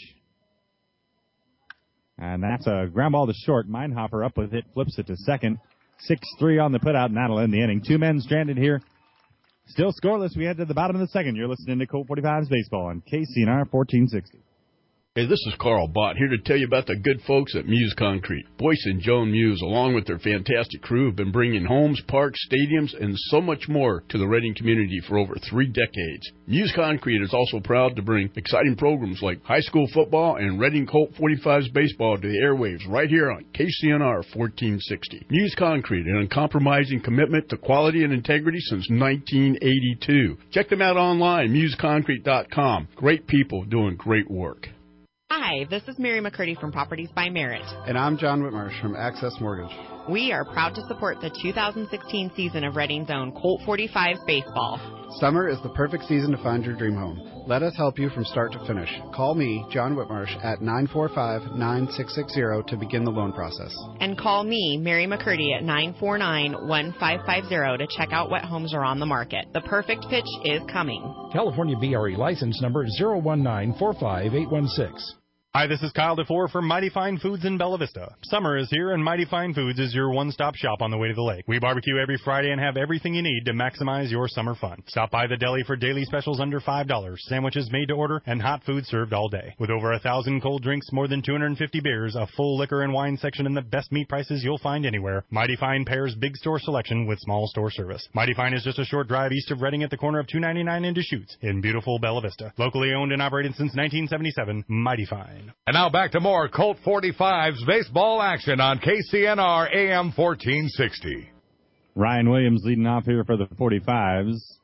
And that's a ground ball to short. Meinhofer up with it, flips it to second. six three on the putout, and that'll end the inning. Two men stranded here. Still scoreless. We head to the bottom of the second. You're listening to Colt forty-five's Baseball on K C N R fourteen sixty. Hey, this is Carl Bott here to tell you about the good folks at Muse Concrete. Boyce and Joan Muse, along with their fantastic crew, have been bringing homes, parks, stadiums, and so much more to the Reading community for over three decades. Muse Concrete is also proud to bring exciting programs like high school football and Reading Colt forty-five's baseball to the airwaves right here on K C N R fourteen sixty. Muse Concrete, an uncompromising commitment to quality and integrity since nineteen eighty-two. Check them out online, muse concrete dot com. Great people doing great work. Hi, this is Mary McCurdy from Properties by Merit. And I'm John Whitmarsh from Access Mortgage. We are proud to support the two thousand sixteen season of Reading's own Colt forty-five baseball. Summer is the perfect season to find your dream home. Let us help you from start to finish. Call me, John Whitmarsh, at nine four five, nine six six zero to begin the loan process. And call me, Mary McCurdy, at nine four nine, one five five zero to check out what homes are on the market. The perfect pitch is coming. California B R E license number zero one nine four five eight one six. Hi, this is Kyle DeFore from Mighty Fine Foods in Bella Vista. Summer is here, and Mighty Fine Foods is your one-stop shop on the way to the lake. We barbecue every Friday and have everything you need to maximize your summer fun. Stop by the deli for daily specials under five dollars, sandwiches made to order, and hot food served all day. With over a thousand cold drinks, more than two hundred fifty beers, a full liquor and wine section, and the best meat prices you'll find anywhere, Mighty Fine pairs big store selection with small store service. Mighty Fine is just a short drive east of Reading at the corner of two ninety-nine and Deschutes in beautiful Bella Vista. Locally owned and operated since nineteen seventy-seven, Mighty Fine. And now back to more Colt forty-five's baseball action on K C N R A M fourteen sixty. Ryan Williams leading off here for the forty-fives.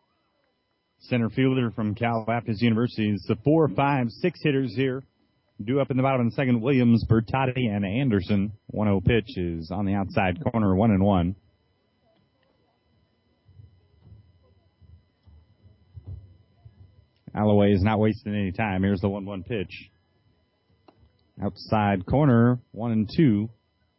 Center fielder from Cal Baptist University. It's the four, five, six hitters here. Due up in the bottom of the second, Williams, Bertotti, and Anderson. one oh pitch is on the outside corner, one and one. Alloway is not wasting any time. Here's the one one pitch. Outside corner, one and two.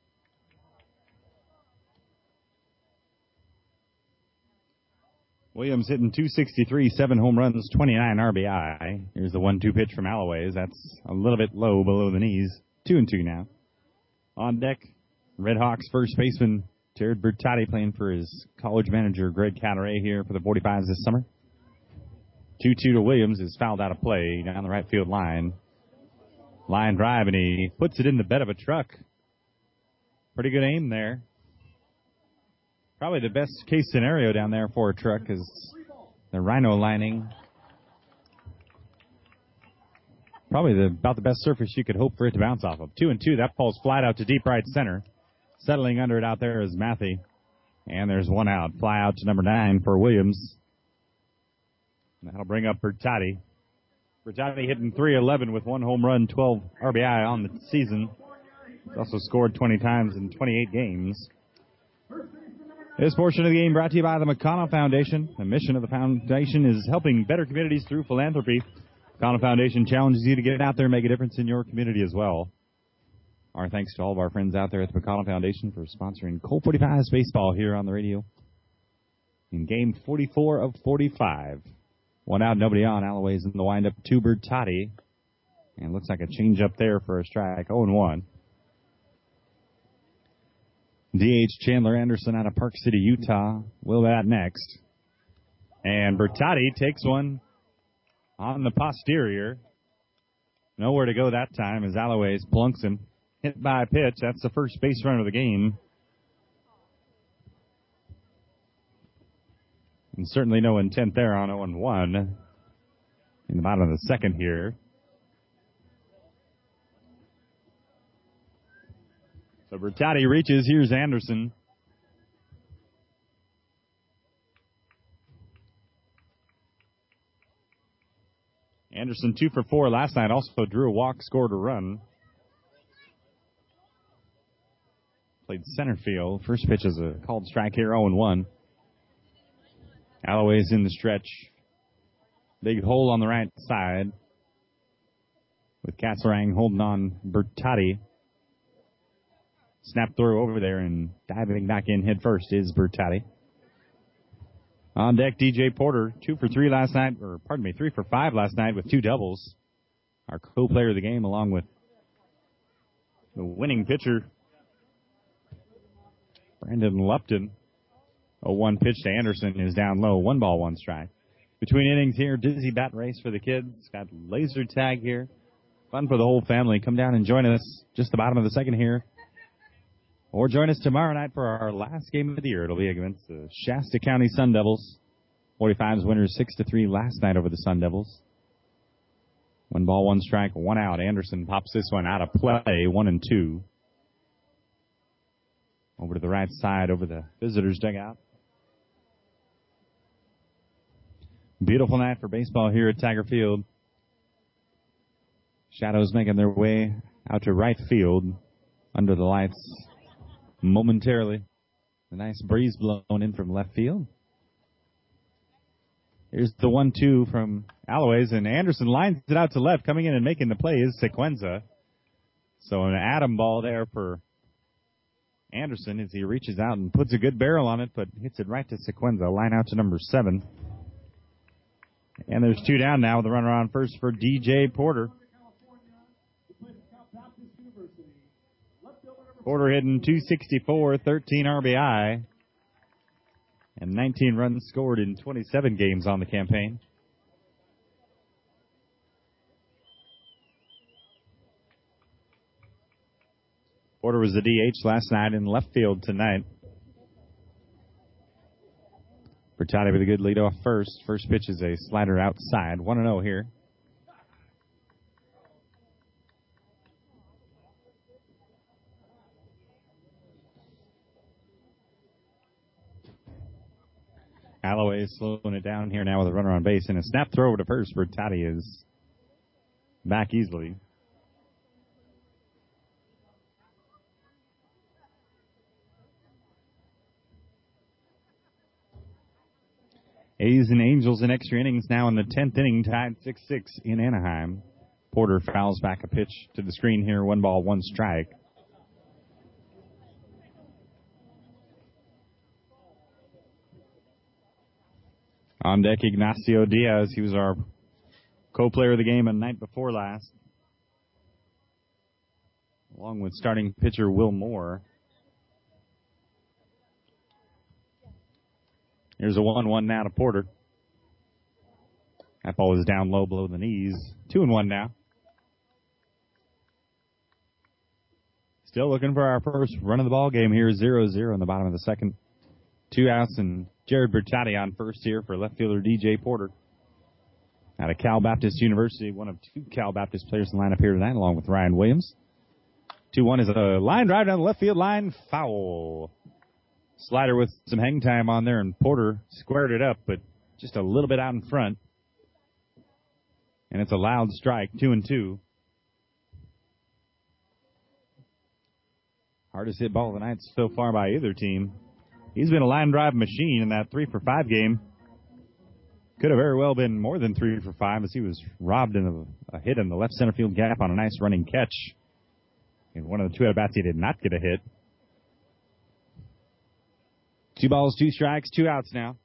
Williams hitting two sixty-three, seven home runs, twenty-nine R B I. Here's the one two pitch from Alloway. That's a little bit low below the knees. Two and two now. On deck, Red Hawks first baseman Jared Bertotti playing for his college manager Greg Cadaret here for the forty-fives this summer. two two to Williams is fouled out of play down the right field line. Line drive, and he puts it in the bed of a truck. Pretty good aim there. Probably the best case scenario down there for a truck is the Rhino lining. Probably the, about the best surface you could hope for it to bounce off of. Two and two, that ball's flat out to deep right center. Settling under it out there is Matthew. And there's one out. Fly out to number nine for Williams. That'll bring up Bertotti. Bertotti hitting three eleven with one home run, twelve R B I on the season. He's also scored twenty times in twenty-eight games. This portion of the game brought to you by the McConnell Foundation. The mission of the foundation is helping better communities through philanthropy. McConnell Foundation challenges you to get out there and make a difference in your community as well. Our thanks to all of our friends out there at the McConnell Foundation for sponsoring Colt forty-five's baseball here on the radio. In game forty-four of forty-five. One out, nobody on. Alloway's in the windup to Bertotti. And looks like a change up there for a strike. oh and one. D H Chandler Anderson out of Park City, Utah. Will bat next. And Bertotti takes one on the posterior. Nowhere to go that time as Alloway plunks him. Hit by a pitch. That's the first base run of the game. And certainly no intent there on oh and one in the bottom of the second here. So Bertotti reaches. Here's Anderson. Anderson two for four last night. Also drew a walk, scored a run. Played center field. First pitch is a called strike here, oh and one. Alloway's in the stretch. Big hole on the right side. With Casserang holding on Bertotti. Snap throw over there and diving back in head first is Bertotti. On deck, D J Porter, two for three last night, or pardon me, three for five last night with two doubles. Our co-player of the game, along with the winning pitcher, Brandon Lupton. oh one pitch to Anderson is down low. One ball, one strike. Between innings here, dizzy bat race for the kids. Got laser tag here. Fun for the whole family. Come down and join us just the bottom of the second here. Or join us tomorrow night for our last game of the year. It'll be against the Shasta County Sun Devils. forty-five's winners six to three last night over the Sun Devils. One ball, one strike, one out. Anderson pops this one out of play, one and two. Over to the right side, over the visitors' dugout. Beautiful night for baseball here at Tiger Field. Shadows making their way out to right field under the lights momentarily. A nice breeze blown in from left field. Here's the one two from Alloway's, and Anderson lines it out to left. Coming in and making the play is Sequenza. So an atom ball there for Anderson as he reaches out and puts a good barrel on it, but hits it right to Sequenza. Line out to number seven. And there's two down now with a runner on first for D J Porter. Porter hitting two sixty-four, thirteen R B I, and nineteen runs scored in twenty-seven games on the campaign. Porter was the D H last night in left field tonight. Bertotti with a good lead off first. First pitch is a slider outside. one and oh here. Alloway is slowing it down here now with a runner on base, and a snap throw over to first. Bertotti is back easily. A's and Angels in extra innings now in the tenth inning, tied six six in Anaheim. Porter fouls back a pitch to the screen here, one ball, one strike. On deck, Ignacio Diaz. He was our co-player of the game the night before last, along with starting pitcher Will Moore. Here's a one one now to Porter. That ball is down low below the knees. two and one now. Still looking for our first run of the ball game here, zero zero in the bottom of the second. Two outs, and Jared Bertotti on first here for left fielder D J Porter. Out of Cal Baptist University, one of two Cal Baptist players in the lineup here tonight, along with Ryan Williams. two one is a line drive down the left field line, foul. Slider with some hang time on there, and Porter squared it up, but just a little bit out in front. And it's a loud strike, two and two. Hardest hit ball of the night so far by either team. He's been a line drive machine in that three for five game. Could have very well been more than three for five as he was robbed in a, a hit in the left center field gap on a nice running catch. In one of the two at-bats, he did not get a hit. Two balls, two strikes, two outs now.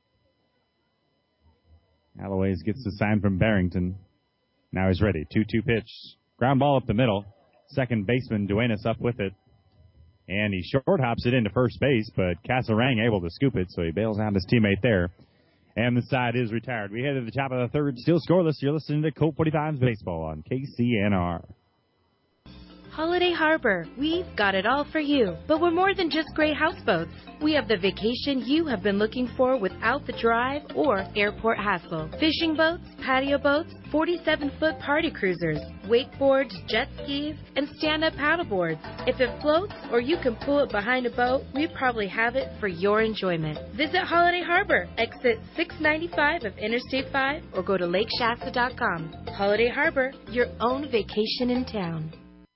Alloway's gets the sign from Barrington. Now he's ready. two two pitch. Ground ball up the middle. Second baseman Duenas up with it. And he short hops it into first base, but Casserang able to scoop it, so he bails out his teammate there. And the side is retired. We head to the top of the third, still scoreless. You're listening to Colt forty-five's Baseball on K C N R. Holiday Harbor, we've got it all for you. But we're more than just great houseboats. We have the vacation you have been looking for without the drive or airport hassle. Fishing boats, patio boats, forty-seven foot party cruisers, wakeboards, jet skis, and stand-up paddleboards. If it floats or you can pull it behind a boat, we probably have it for your enjoyment. Visit Holiday Harbor, exit six ninety-five of Interstate five, or go to lake shasta dot com. Holiday Harbor, your own vacation in town.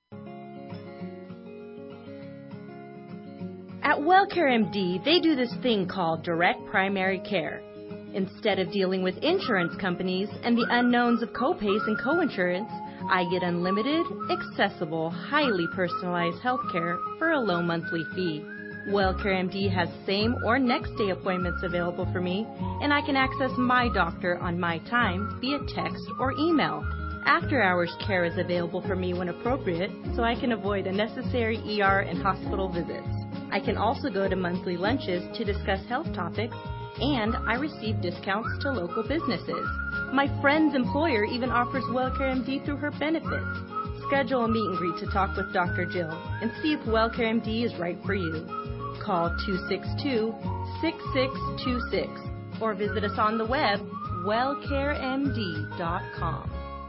At WellCare M D, they do this thing called direct primary care. Instead of dealing with insurance companies and the unknowns of copays and coinsurance, I get unlimited, accessible, highly personalized health care for a low monthly fee. WellCare M D has same or next day appointments available for me, and I can access my doctor on my time via text or email. After hours care is available for me when appropriate, so I can avoid unnecessary E R and hospital visits. I can also go to monthly lunches to discuss health topics, and I receive discounts to local businesses. My friend's employer even offers WellCare M D through her benefits. Schedule a meet and greet to talk with Doctor Jill and see if WellCare M D is right for you. Call two six two, six six two six or visit us on the web, well care m d dot com.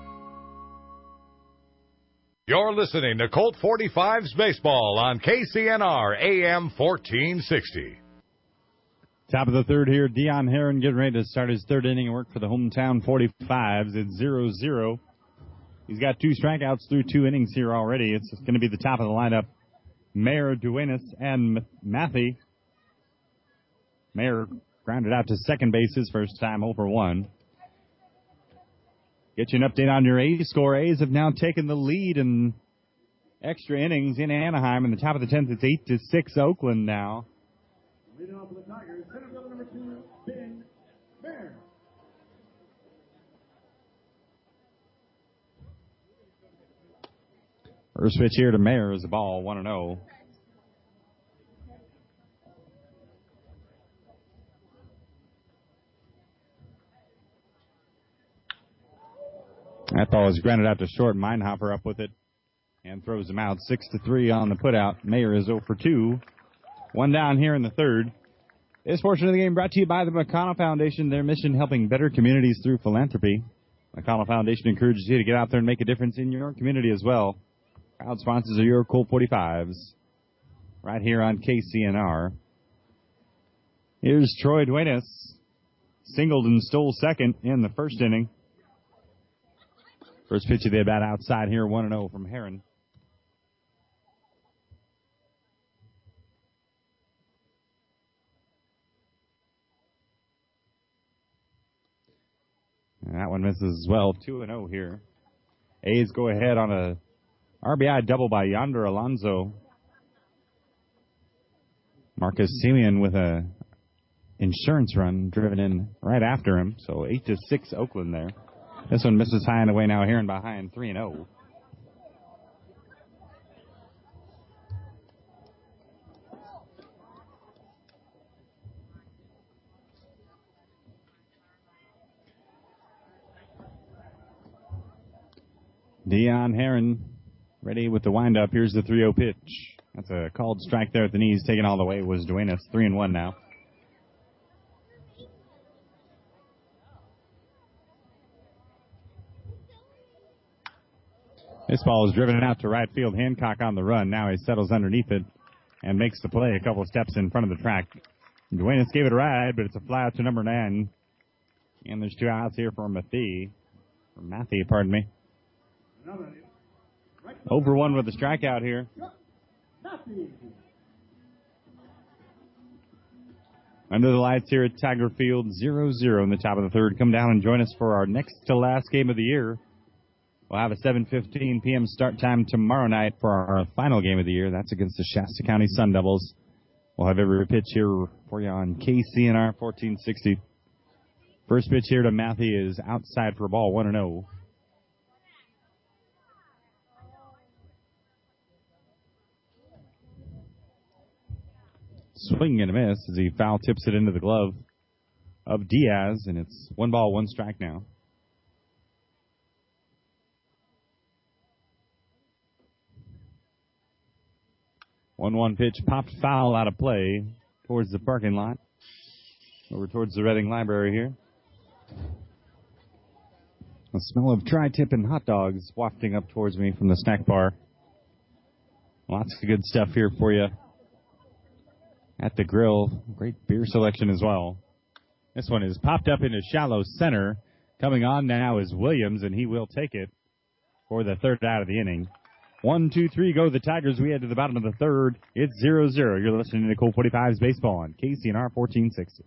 You're listening to Colt forty-fives Baseball on K C N R A M fourteen sixty. Top of the third here, Dion Heron getting ready to start his third inning of work for the hometown forty-fives. It's zero zero. He's got two strikeouts through two innings here already. It's going to be the top of the lineup. Mayer, Duenas, and Matthew. Mayer grounded out to second base his first time, over one. Get you an update on your A's score. A's have now taken the lead in extra innings in Anaheim. In the top of the tenth, it's eight to six Oakland now. Leading off for the Tigers, center fielder number two, Ben Mayer. First pitch here to Mayer is a ball, one and oh. That ball is grounded out to short. Meinhofer up with it and throws him out. Six to three on the putout. Mayer is oh for two. One down here in the third. This portion of the game brought to you by the McConnell Foundation. Their mission, helping better communities through philanthropy. McConnell Foundation encourages you to get out there and make a difference in your community as well. Proud sponsors are your Colt forty-fives. Right here on K C N R. Here's Troy Duenas. Singled and stole second in the first inning. First pitch of the at-bat outside here, one and oh from Heron. And that one misses as well, two and oh here. A's go ahead on a R B I double by Yonder Alonso. Marcus Semien with a insurance run driven in right after him, so eight to six Oakland there. This one misses high and away now, Heron behind three and oh. Dion Heron ready with the windup. Here's the three oh pitch. That's a called strike there at the knees. Taken all the way was Duenas. three and one now. This ball is driven out to right field. Hancock on the run. Now he settles underneath it and makes the play a couple of steps in front of the track. Duenas gave it a ride, but it's a fly out to number nine. And there's two outs here for Matthew. For Matthew, pardon me. Over one with a strikeout here. Under the lights here at Tiger Field, zero zero in the top of the third. Come down and join us for our next to last game of the year. We'll have a seven fifteen p.m. start time tomorrow night for our final game of the year. That's against the Shasta County Sun Devils. We'll have every pitch here for you on K C N R fourteen sixty. First pitch here to Matthew is outside for a ball, one and oh. Swing and a miss as he foul tips it into the glove of Diaz, and it's one ball, one strike now. one one pitch popped foul out of play towards the parking lot. Over towards the Reading Library here. The smell of tri-tip and hot dogs wafting up towards me from the snack bar. Lots of good stuff here for you at the grill. Great beer selection as well. This one is popped up into shallow center. Coming on now is Williams, and he will take it for the third out of the inning. One, two, three, go the Tigers. We head to the bottom of the third. It's zero zero. You're listening to Colt forty-five's Baseball on K C N R fourteen sixty.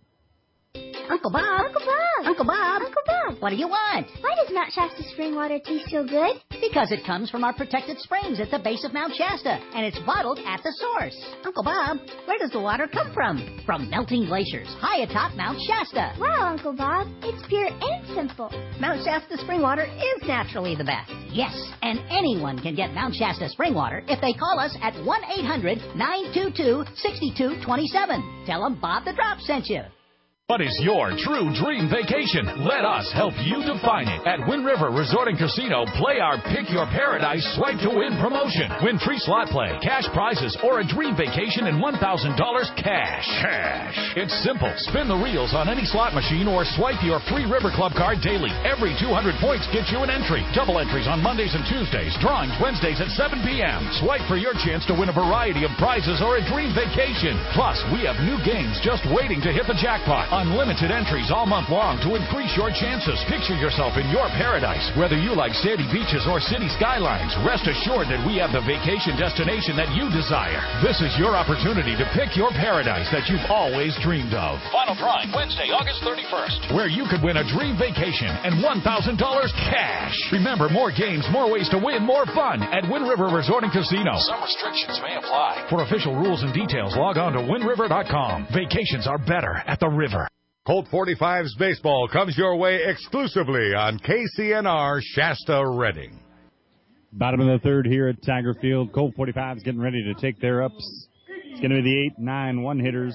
Uncle Bob. Uncle Bob. Uncle Bob. Uncle Bob. What do you want? Why does Mount Shasta spring water taste so good? Because it comes from our protected springs at the base of Mount Shasta, and it's bottled at the source. Uncle Bob, where does the water come from? From melting glaciers high atop Mount Shasta. Wow, Uncle Bob, it's pure and simple. Mount Shasta spring water is naturally the best. Yes, and anyone can get Mount Shasta spring water if they call us at one eight hundred nine two two six two two seven. Tell them Bob the Drop sent you. What is your true dream vacation? Let us help you define it. At Wind River Resort and Casino, play our Pick Your Paradise Swipe to Win promotion. Win free slot play, cash prizes, or a dream vacation and one thousand dollars cash. Cash. It's simple. Spin the reels on any slot machine or swipe your free River Club card daily. Every two hundred points gets you an entry. Double entries on Mondays and Tuesdays. Drawings Wednesdays at seven p.m. Swipe for your chance to win a variety of prizes or a dream vacation. Plus, we have new games just waiting to hit the jackpot. Unlimited entries all month long to increase your chances. Picture yourself in your paradise. Whether you like sandy beaches or city skylines, rest assured that we have the vacation destination that you desire. This is your opportunity to pick your paradise that you've always dreamed of. Final drawing Wednesday, August thirty-first. Where you could win a dream vacation and one thousand dollars cash. Remember, more games, more ways to win, more fun at Wind River Resort and Casino. Some restrictions may apply. For official rules and details, log on to wind river dot com. Vacations are better at the river. Colt forty-five's baseball comes your way exclusively on K C N R Shasta Reading. Bottom of the third here at Tiger Field. Colt forty-five's getting ready to take their ups. It's going to be the eight nine one-hitters.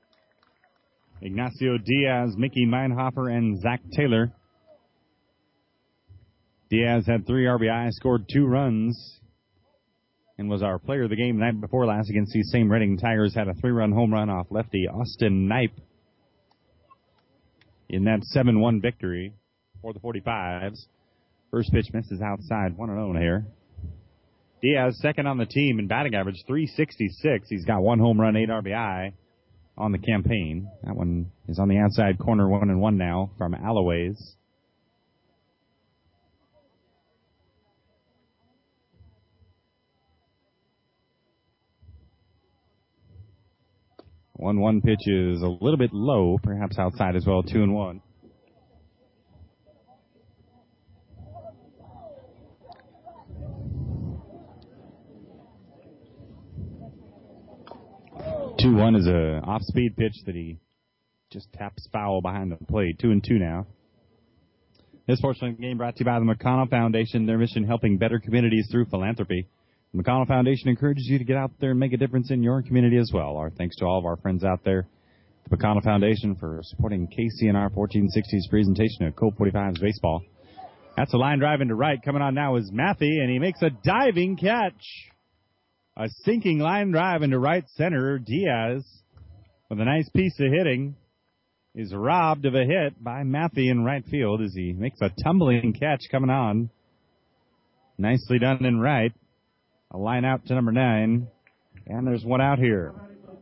Ignacio Diaz, Mickey Meinhofer, and Zach Taylor. Diaz had three R B Is, scored two runs, and was our player of the game the night before last against these same Reading Tigers. Had a three-run home run off lefty Austin Knipe in that seven one victory for the forty-fives. First pitch misses outside, one and oh here. Diaz second on the team in batting average, three sixty-six. He's got one home run, eight R B I on the campaign. That one is on the outside corner, one and one now from Alloways. one one pitch is a little bit low, perhaps outside as well, two and one. two one is a off-speed pitch that he just taps foul behind the plate. Two and two now. This portion of the game brought to you by the McConnell Foundation. Their mission helping better communities through philanthropy. The McConnell Foundation encourages you to get out there and make a difference in your community as well. Our thanks to all of our friends out there at the McConnell Foundation for supporting K C N R fourteen sixty's presentation of Colt forty-five's baseball. That's a line drive into right. Coming on now is Matthey, and he makes a diving catch. A sinking line drive into right center. Diaz, with a nice piece of hitting, is robbed of a hit by Matthey in right field as he makes a tumbling catch coming on. Nicely done in right. A line out to number nine. And there's one out here.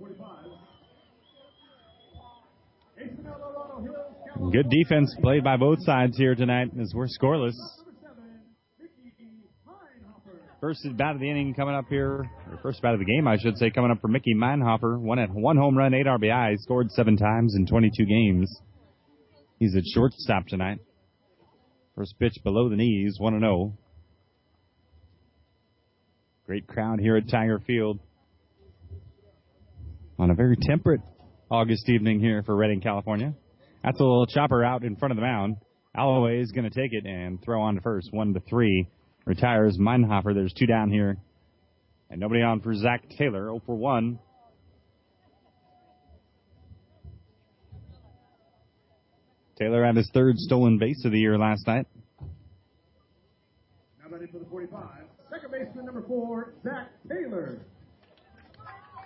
Good defense played by both sides here tonight as we're scoreless. First bat of the inning coming up here, or first bat of the game, I should say, coming up for Mickey Meinhofer. One at one home run, eight R B Is, scored seven times in twenty-two games. He's at shortstop tonight. First pitch below the knees, one and oh. Great crowd here at Tiger Field on a very temperate August evening here for Redding, California. That's a little chopper out in front of the mound. Alloway is going to take it and throw on to first, one to three. Retires Meinhofer. There's two down here. And nobody on for Zach Taylor, oh for one. Taylor had his third stolen base of the year last night. Now ready for the forty-five. Second baseman number four, Zach Taylor.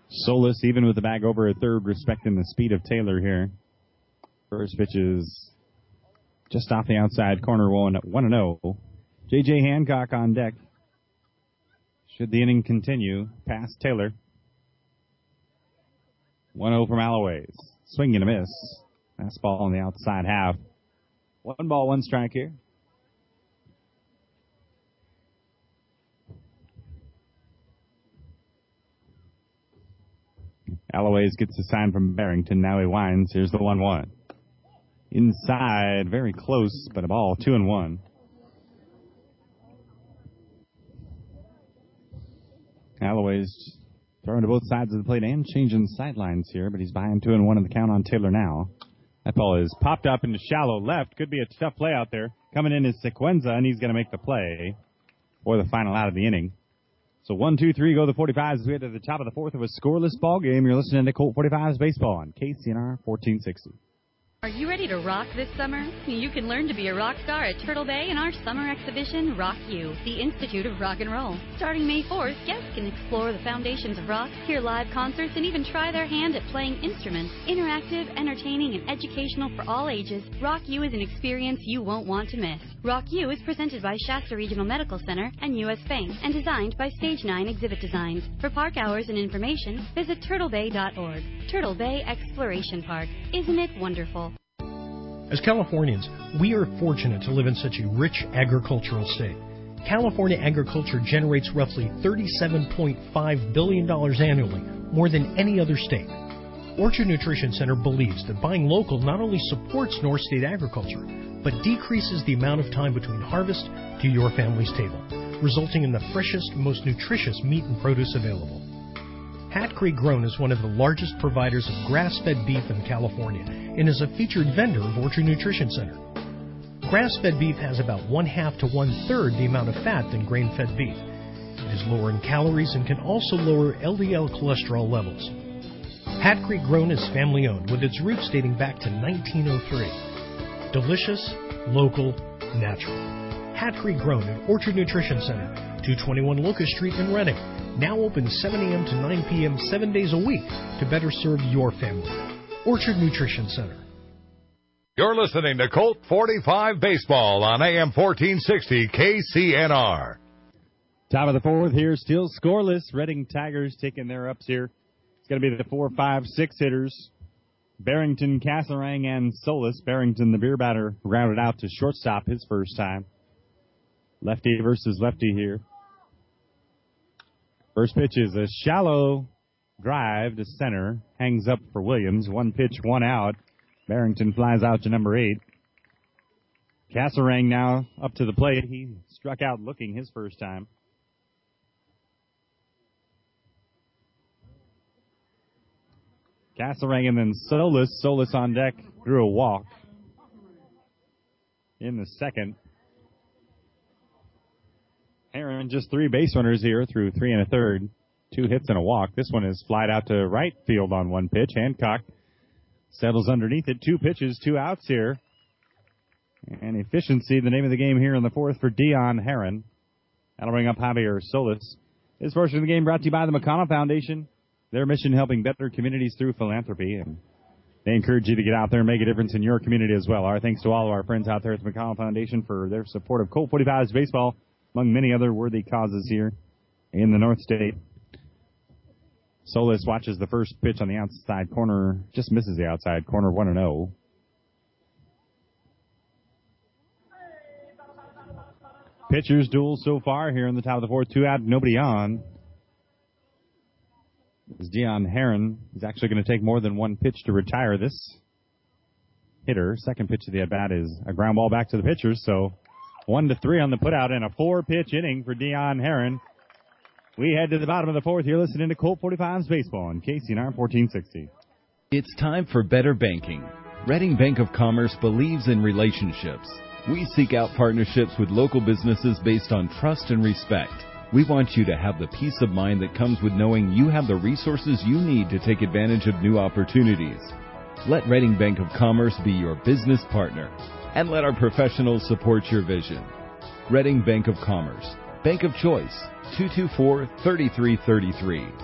Solis, even with the bag over a third, respecting the speed of Taylor here. First pitch is just off the outside corner, one and oh. J J Hancock on deck. Should the inning continue, past Taylor. one oh from Alloways. Swing and a miss. Fastball on the outside half. One ball, one strike here. Alloways gets a sign from Barrington. Now he winds. Here's the one one. Inside, very close, but a ball, two and one. Alloways throwing to both sides of the plate and changing sidelines here, but he's behind two and one in the count on Taylor now. That ball is popped up into shallow left. Could be a tough play out there. Coming in is Sequenza, and he's going to make the play for the final out of the inning. So one, two, three, go the forty-fives as we head to the top of the fourth of a scoreless ball game. You're listening to Colt forty-fives Baseball on K C N R fourteen sixty. Are you ready to rock this summer? You can learn to be a rock star at Turtle Bay in our summer exhibition, Rock You, the Institute of Rock and Roll. Starting May fourth, guests can explore the foundations of rock, hear live concerts, and even try their hand at playing instruments. Interactive, entertaining, and educational for all ages, Rock You is an experience you won't want to miss. Rock You is presented by Shasta Regional Medical Center and U S Bank and designed by Stage nine Exhibit Designs. For park hours and information, visit turtle bay dot org. Turtle Bay Exploration Park. Isn't it wonderful? As Californians, we are fortunate to live in such a rich agricultural state. California agriculture generates roughly thirty-seven point five billion dollars annually, more than any other state. Orchard Nutrition Center believes that buying local not only supports North State agriculture, but decreases the amount of time between harvest to your family's table, resulting in the freshest, most nutritious meat and produce available. Hat Creek Grown is one of the largest providers of grass-fed beef in California and is a featured vendor of Orchard Nutrition Center. Grass-fed beef has about one-half to one-third the amount of fat than grain-fed beef. It is lower in calories and can also lower L D L cholesterol levels. Hat Creek Grown is family-owned with its roots dating back to nineteen oh three. Delicious, local, natural. Hat Creek Grown at Orchard Nutrition Center, two twenty-one Locust Street in Reading. Now open seven a.m. to nine p.m. seven days a week to better serve your family. Orchard Nutrition Center. You're listening to Colt forty-five Baseball on A M fourteen sixty K C N R. Top of the fourth here, still scoreless. Reading Tigers taking their ups here. It's going to be the four, five, six hitters. Barrington, Castlerain, and Solis. Barrington, the beer batter, grounded out to shortstop his first time. Lefty versus lefty here. First pitch is a shallow drive to center. Hangs up for Williams. One pitch, one out. Barrington flies out to number eight. Castlerain now up to the plate. He struck out looking his first time. Castlerain and then Solis. Solis on deck. Drew a walk in the second. Aaron, just three base runners here through three and a third. Two hits and a walk. This one is flied out to right field on one pitch. Hancock settles underneath it. Two pitches, two outs here. And efficiency, the name of the game here in the fourth for Dion Heron. That'll bring up Javier Solis. This portion of the game brought to you by the McConnell Foundation. Their mission helping better communities through philanthropy. And they encourage you to get out there and make a difference in your community as well. Our thanks to all of our friends out there at the McConnell Foundation for their support of Colt forty-fives Baseball, among many other worthy causes here in the North State. Solis watches the first pitch on the outside corner, just misses the outside corner, one and oh. Pitchers duel so far here in the top of the fourth, two out, nobody on. As Dion Heron is actually going to take more than one pitch to retire this hitter. Second pitch of the at-bat is a ground ball back to the pitchers, so one to three on the putout and a four-pitch inning for Dion Heron. We head to the bottom of the fourth. You're listening to Colt forty-fives Baseball on K C N R fourteen sixty. It's time for better banking. Reading Bank of Commerce believes in relationships. We seek out partnerships with local businesses based on trust and respect. We want you to have the peace of mind that comes with knowing you have the resources you need to take advantage of new opportunities. Let Reading Bank of Commerce be your business partner, and let our professionals support your vision. Reading Bank of Commerce, Bank of Choice, two two four, three three three three.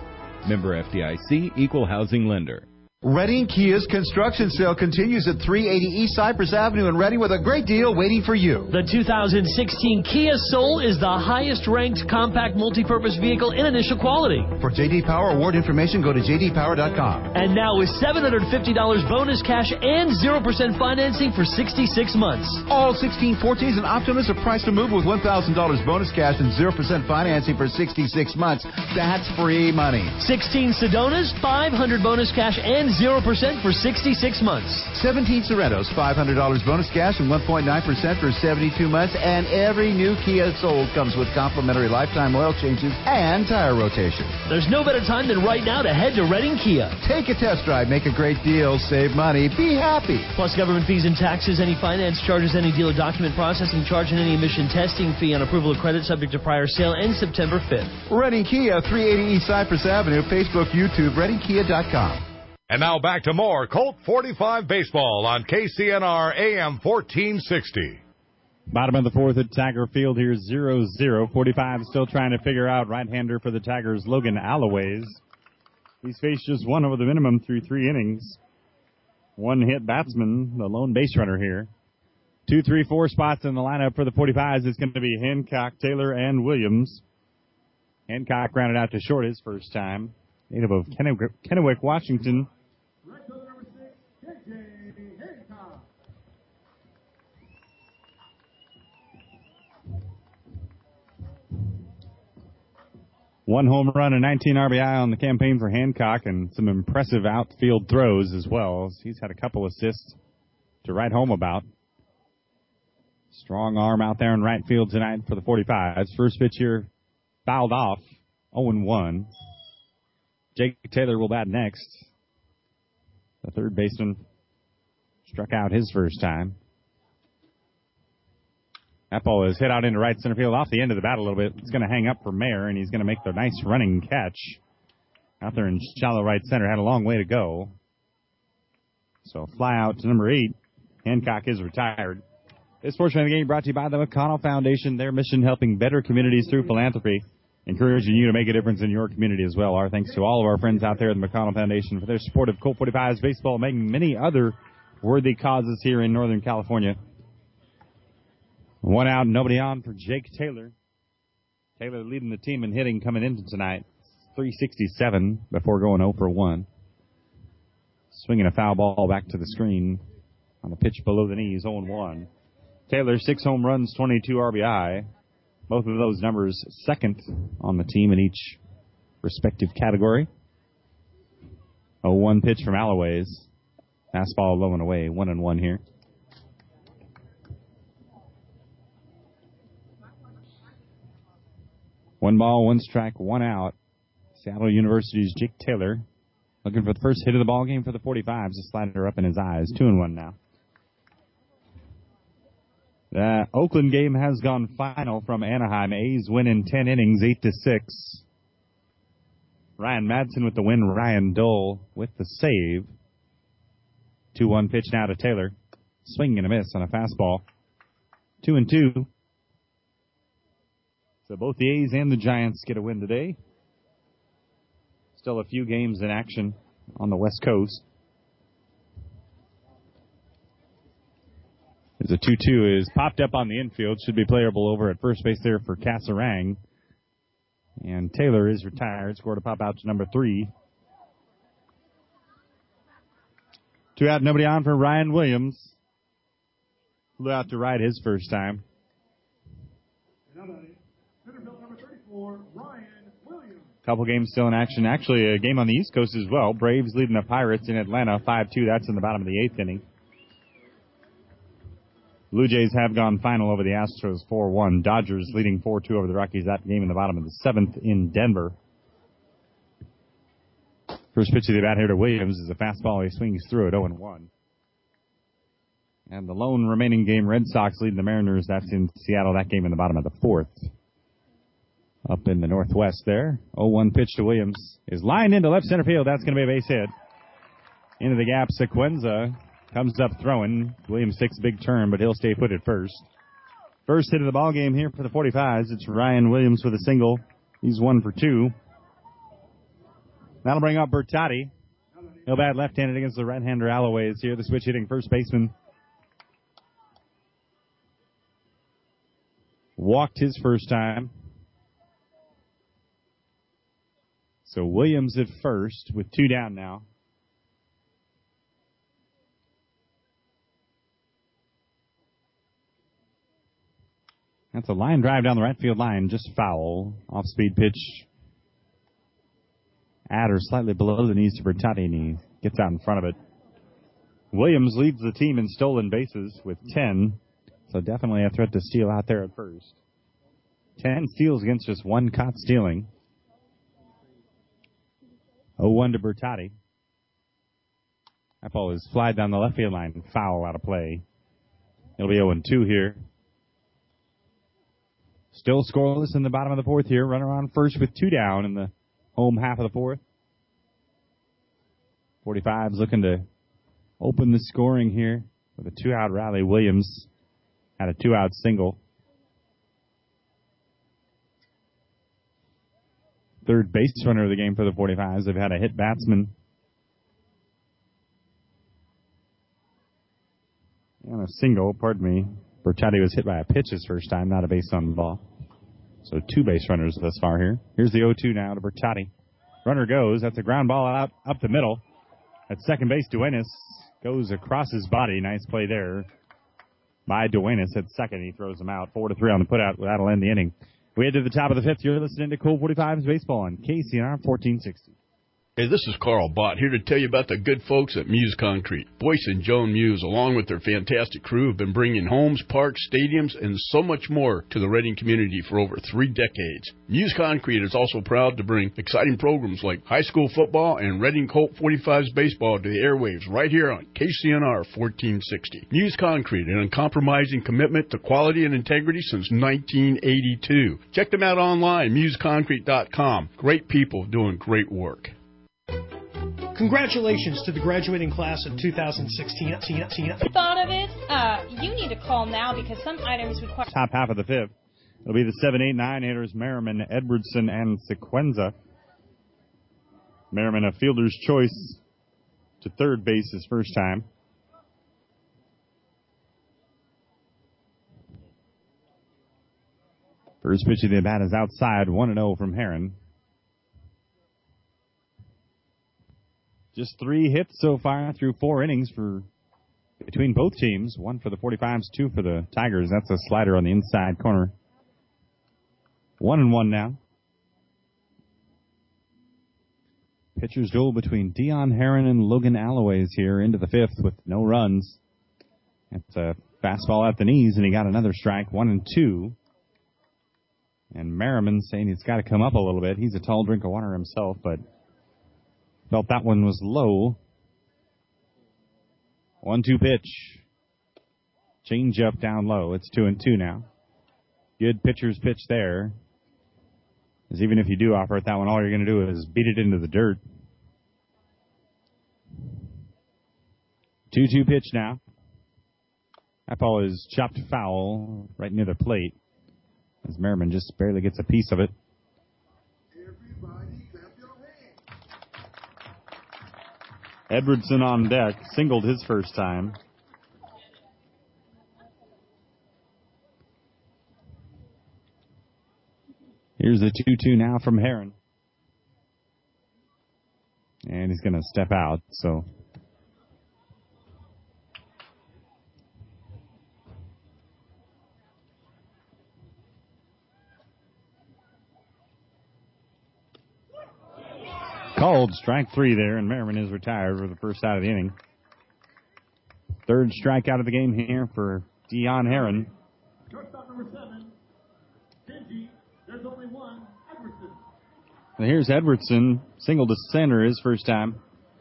Member F D I C, Equal Housing Lender. Reading Kia's construction sale continues at three eighty East Cypress Avenue in Reading with a great deal waiting for you. The two thousand sixteen Kia Soul is the highest-ranked compact multi-purpose vehicle in initial quality. For J D Power award information, go to j d power dot com. And now with seven hundred fifty dollars bonus cash and zero percent financing for sixty-six months. All sixteen fourteens and Optimus are priced to move with one thousand dollars bonus cash and zero percent financing for sixty-six months. That's free money. sixteen Sedonas, five hundred dollars bonus cash and zero percent for sixty-six months. seventeen Sorrentos, five hundred dollars bonus cash and one point nine percent for seventy-two months. And every new Kia sold comes with complimentary lifetime oil changes and tire rotation. There's no better time than right now to head to Reading Kia. Take a test drive, make a great deal, save money, be happy. Plus government fees and taxes, any finance charges, any dealer document processing charge, and any emission testing fee on approval of credit subject to prior sale ends September fifth. Reading Kia, three eighty East Cypress Avenue, Facebook, YouTube, reading kia dot com. And now back to more Colt forty-five baseball on K C N R A M fourteen sixty. Bottom of the fourth at Tiger Field here, zero zero. forty-five still trying to figure out right-hander for the Tigers, Logan Alloways. He's faced just one over the minimum through three innings. One hit batsman, the lone base runner here. Two, three, four spots in the lineup for the forty-fives. It's going to be Hancock, Taylor, and Williams. Hancock rounded out to short his first time. Native of Kennewick, Kennewick, Washington. One home run and nineteen R B I on the campaign for Hancock, and some impressive outfield throws as well. He's had a couple assists to write home about. Strong arm out there in right field tonight for the forty-fives. First pitch here fouled off, oh and one. Jake Taylor will bat next. The third baseman struck out his first time. That ball is hit out into right center field off the end of the bat a little bit. It's going to hang up for Mayer, and he's going to make the nice running catch. Out there in shallow right center. Had a long way to go. So fly out to number eight. Hancock is retired. This portion of the game brought to you by the McConnell Foundation. Their mission helping better communities through philanthropy. Encouraging you to make a difference in your community as well. Our thanks to all of our friends out there at the McConnell Foundation for their support of Colt forty-fives baseball, making many other worthy causes here in Northern California. One out, nobody on for Jake Taylor. Taylor leading the team in hitting coming into tonight. three sixty-seven before going oh for one. Swinging a foul ball back to the screen on a pitch below the knees, oh and one. Taylor, six home runs, twenty-two R B I. Both of those numbers second on the team in each respective category. oh one pitch from Alloways. Fastball low and away, one and one here. One ball, one strike, one out. Seattle University's Jake Taylor looking for the first hit of the ball game for the forty-fives. A slider up in his eyes. Two and one now. The Oakland game has gone final from Anaheim. A's win in ten innings, eight to six. Ryan Madsen with the win. Ryan Dole with the save. two one pitch now to Taylor. Swing and a miss on a fastball. Two and two. So both the A's and the Giants get a win today. Still a few games in action on the West Coast. As a two two is popped up on the infield. Should be playable over at first base there for Casarang. And Taylor is retired. Scored a pop out to number three. Two out, nobody on for Ryan Williams. Flew out to right his first time. Couple games still in action. Actually, a game on the East Coast as well. Braves leading the Pirates in Atlanta five two. That's in the bottom of the eighth inning. Blue Jays have gone final over the Astros four one. Dodgers leading four two over the Rockies. That game in the bottom of the seventh in Denver. First pitch of the bat here to Williams is a fastball. He swings through it, oh and one. And the lone remaining game, Red Sox leading the Mariners. That's in Seattle. That game in the bottom of the fourth. Up in the northwest there. oh one pitch to Williams is lined into left center field. That's going to be a base hit. Into the gap, Sequenza comes up throwing. Williams takes a big turn, but he'll stay put at first. First hit of the ball game here for the forty-fives. It's Ryan Williams with a single. He's one for two. That'll bring up Bertotti. No bad left-handed against the right-hander Alloways here. The switch hitting first baseman. Walked his first time. So Williams at first with two down now. That's a line drive down the right field line, just foul. Off-speed pitch at or slightly below the knees to Bertotti, and he gets out in front of it. Williams leads the team in stolen bases with ten, so definitely a threat to steal out there at first. ten steals against just one caught stealing. oh one to Bertotti. That ball is flied down the left field line, foul out of play. It'll be oh two here. Still scoreless in the bottom of the fourth here. Runner on first with two down in the home half of the fourth. forty-five's looking to open the scoring here with a two-out rally. Williams had a two-out single. Third base runner of the game for the forty-fives. They've had a hit batsman. And a single, pardon me. Bertotti was hit by a pitch his first time, not a base on the ball. So two base runners thus far here. Here's the oh two now to Bertotti. Runner goes. That's a ground ball out up the middle. At second base, Duenas goes across his body. Nice play there by Duenas at second. He throws him out. Four to three on the putout. That'll end the inning. We head to the top of the fifth. You're listening to Colt forty-five's Baseball on K C N R fourteen sixty. Hey, this is Carl Bott here to tell you about the good folks at Muse Concrete. Boyce and Joan Muse, along with their fantastic crew, have been bringing homes, parks, stadiums, and so much more to the Reading community for over three decades. Muse Concrete is also proud to bring exciting programs like high school football and Reading Colt forty-five's baseball to the airwaves right here on K C N R fourteen sixty. Muse Concrete, an uncompromising commitment to quality and integrity since nineteen eighty-two. Check them out online, muse concrete dot com. Great people doing great work. Congratulations to the graduating class of two thousand sixteen. Thought of it? Uh, you need to call now because some items require... Top half of the fifth. It'll be the seven eight nine hitters Merriman, Edwardson, and Sequenza. Merriman, a fielder's choice to third base his first time. First pitch of the bat is outside, one and oh from Heron. Just three hits so far through four innings for between both teams. One for the forty-fives, two for the Tigers. That's a slider on the inside corner. One and one now. Pitcher's duel between Dion Heron and Logan Alloways here into the fifth with no runs. It's a fastball at the knees, and he got another strike, one and two. And Merriman saying he's got to come up a little bit. He's a tall drink of water himself, but felt that one was low. one two pitch. Change up down low. It's two and two now. Good pitcher's pitch there. Because even if you do offer it that one, all you're going to do is beat it into the dirt. two two pitch now. That ball is chopped foul right near the plate. As Merriman just barely gets a piece of it. Edwardson on deck, singled his first time. Here's the two two now from Heron. And he's going to step out, so. Called strike three there, and Merriman is retired for the first out of the inning. Third strikeout of the game here for Dion Heron. Shortstop number seven, Stingy. There's only one, Edwardson. And here's Edwardson, single to center his first time.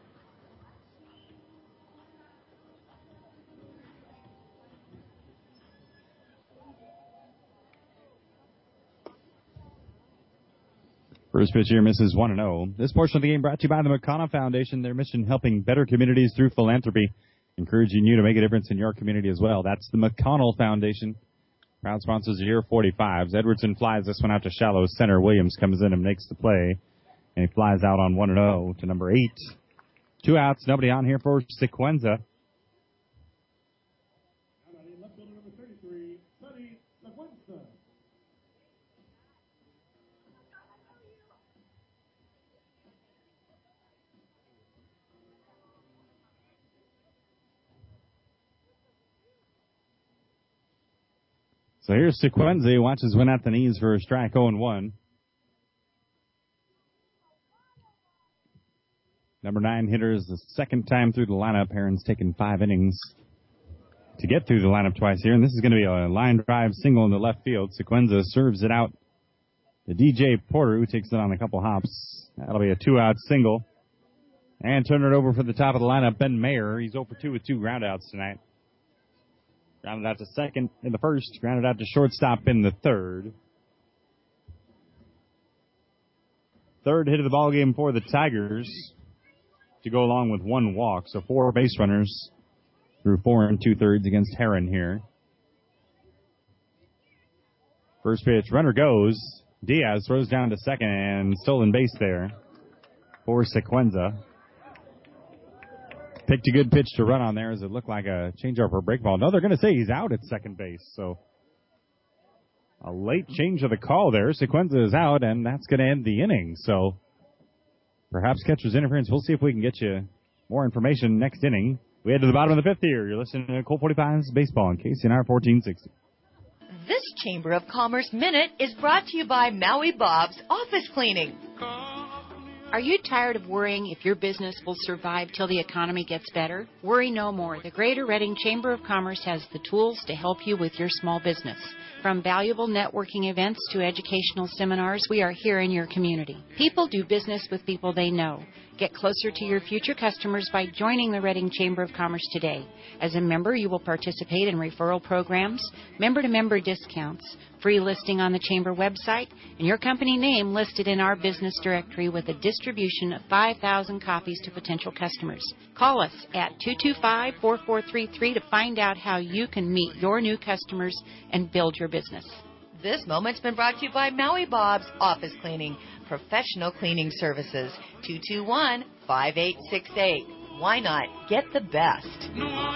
First pitch here misses one and oh. This portion of the game brought to you by the McConnell Foundation. Their mission helping better communities through philanthropy, encouraging you to make a difference in your community as well. That's the McConnell Foundation. Proud sponsors of your forty-fives. Edwardson flies this one out to shallow center. Williams comes in and makes the play. And he flies out on one and oh to number eight. Two outs, nobody on here for Sequenza. So here's Sequenza. He watches one at the knees for a strike, oh and one. Number nine hitter is the second time through the lineup. Heron's taken five innings to get through the lineup twice here, and this is going to be a line drive single in the left field. Sequenza serves it out to D J Porter, who takes it on a couple hops. That'll be a two-out single. And turn it over for the top of the lineup, Ben Mayer. He's oh for two with two groundouts tonight. Grounded out to second in the first, grounded out to shortstop in the third. Third hit of the ball game for the Tigers to go along with one walk. So four base runners through four and two-thirds against Heron here. First pitch, runner goes. Diaz throws down to second and stolen base there for Sequenza. Picked a good pitch to run on there as it looked like a changeup or break ball. No, they're going to say he's out at second base. So a late change of the call there. Sequenza is out, and that's going to end the inning. So perhaps catcher's interference. We'll see if we can get you more information next inning. We head to the bottom of the fifth here. You're listening to Colt forty-five's Baseball on K C N R fourteen sixty. This Chamber of Commerce Minute is brought to you by Maui Bob's Office Cleaning. Are you tired of worrying if your business will survive till the economy gets better? Worry no more. The Greater Reading Chamber of Commerce has the tools to help you with your small business. From valuable networking events to educational seminars, we are here in your community. People do business with people they know. Get closer to your future customers by joining the Reading Chamber of Commerce today. As a member, you will participate in referral programs, member-to-member discounts, free listing on the Chamber website, and your company name listed in our business directory with a distribution of five thousand copies to potential customers. Call us at two two five, four four three three to find out how you can meet your new customers and build your business. This moment's been brought to you by Maui Bob's Office Cleaning, professional cleaning services, two two one, five eight six eight. Why not get the best?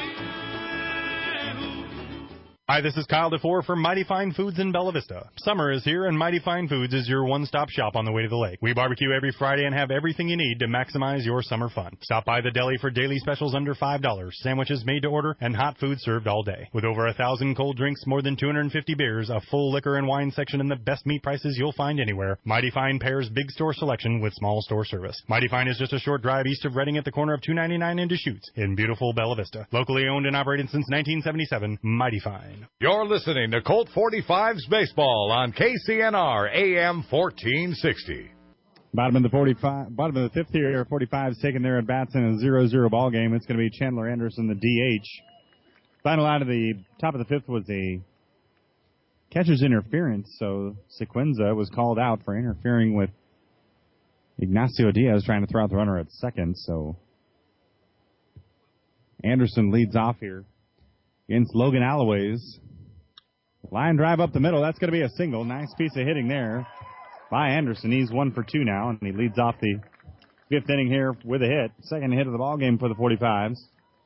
Hi, this is Kyle DeFore from Mighty Fine Foods in Bella Vista. Summer is here, and Mighty Fine Foods is your one-stop shop on the way to the lake. We barbecue every Friday and have everything you need to maximize your summer fun. Stop by the deli for daily specials under five dollars, sandwiches made to order, and hot food served all day. With over a thousand cold drinks, more than two hundred fifty beers, a full liquor and wine section, and the best meat prices you'll find anywhere, Mighty Fine pairs big store selection with small store service. Mighty Fine is just a short drive east of Reading at the corner of two ninety-nine and Deschutes in beautiful Bella Vista. Locally owned and operated since nineteen seventy-seven, Mighty Fine. You're listening to Colt forty-five's Baseball on K C N R A M fourteen sixty. Bottom of the forty-five, bottom of the fifth here, forty-five's taking their at-bats in a zero zero ball game. It's going to be Chandler Anderson, the D H. Final out of the top of the fifth was a catcher's interference, so Sequenza was called out for interfering with Ignacio Diaz trying to throw out the runner at second, so Anderson leads off here against Logan Alloways. Line drive up the middle. That's going to be a single. Nice piece of hitting there by Anderson. He's one for two now, and he leads off the fifth inning here with a hit. Second hit of the ball game for the forty-fives.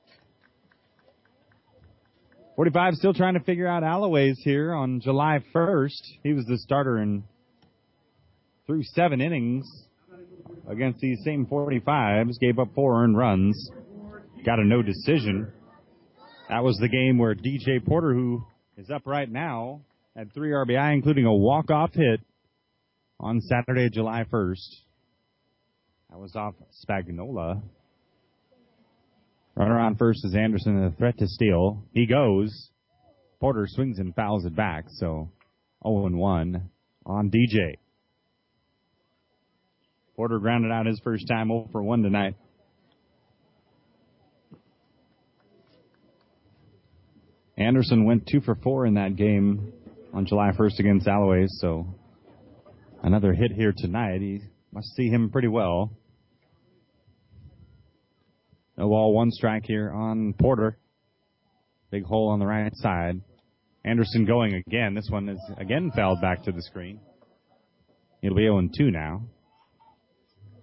forty-five still trying to figure out Alloways here on July first. He was the starter and through seven innings against these same forty-fives. Gave up four earned runs. Got a no decision. That was the game where D J Porter, who is up right now, had three R B I, including a walk-off hit on Saturday, July first. That was off Spagnola. Runner on first is Anderson, a threat to steal. He goes. Porter swings and fouls it back, so oh and one on D J. Porter grounded out his first time, oh for one tonight. Anderson went two for four in that game on July first against Alloways, so another hit here tonight. He must see him pretty well. No ball, one strike here on Porter. Big hole on the right side. Anderson going again. This one is again fouled back to the screen. It'll be oh and two now.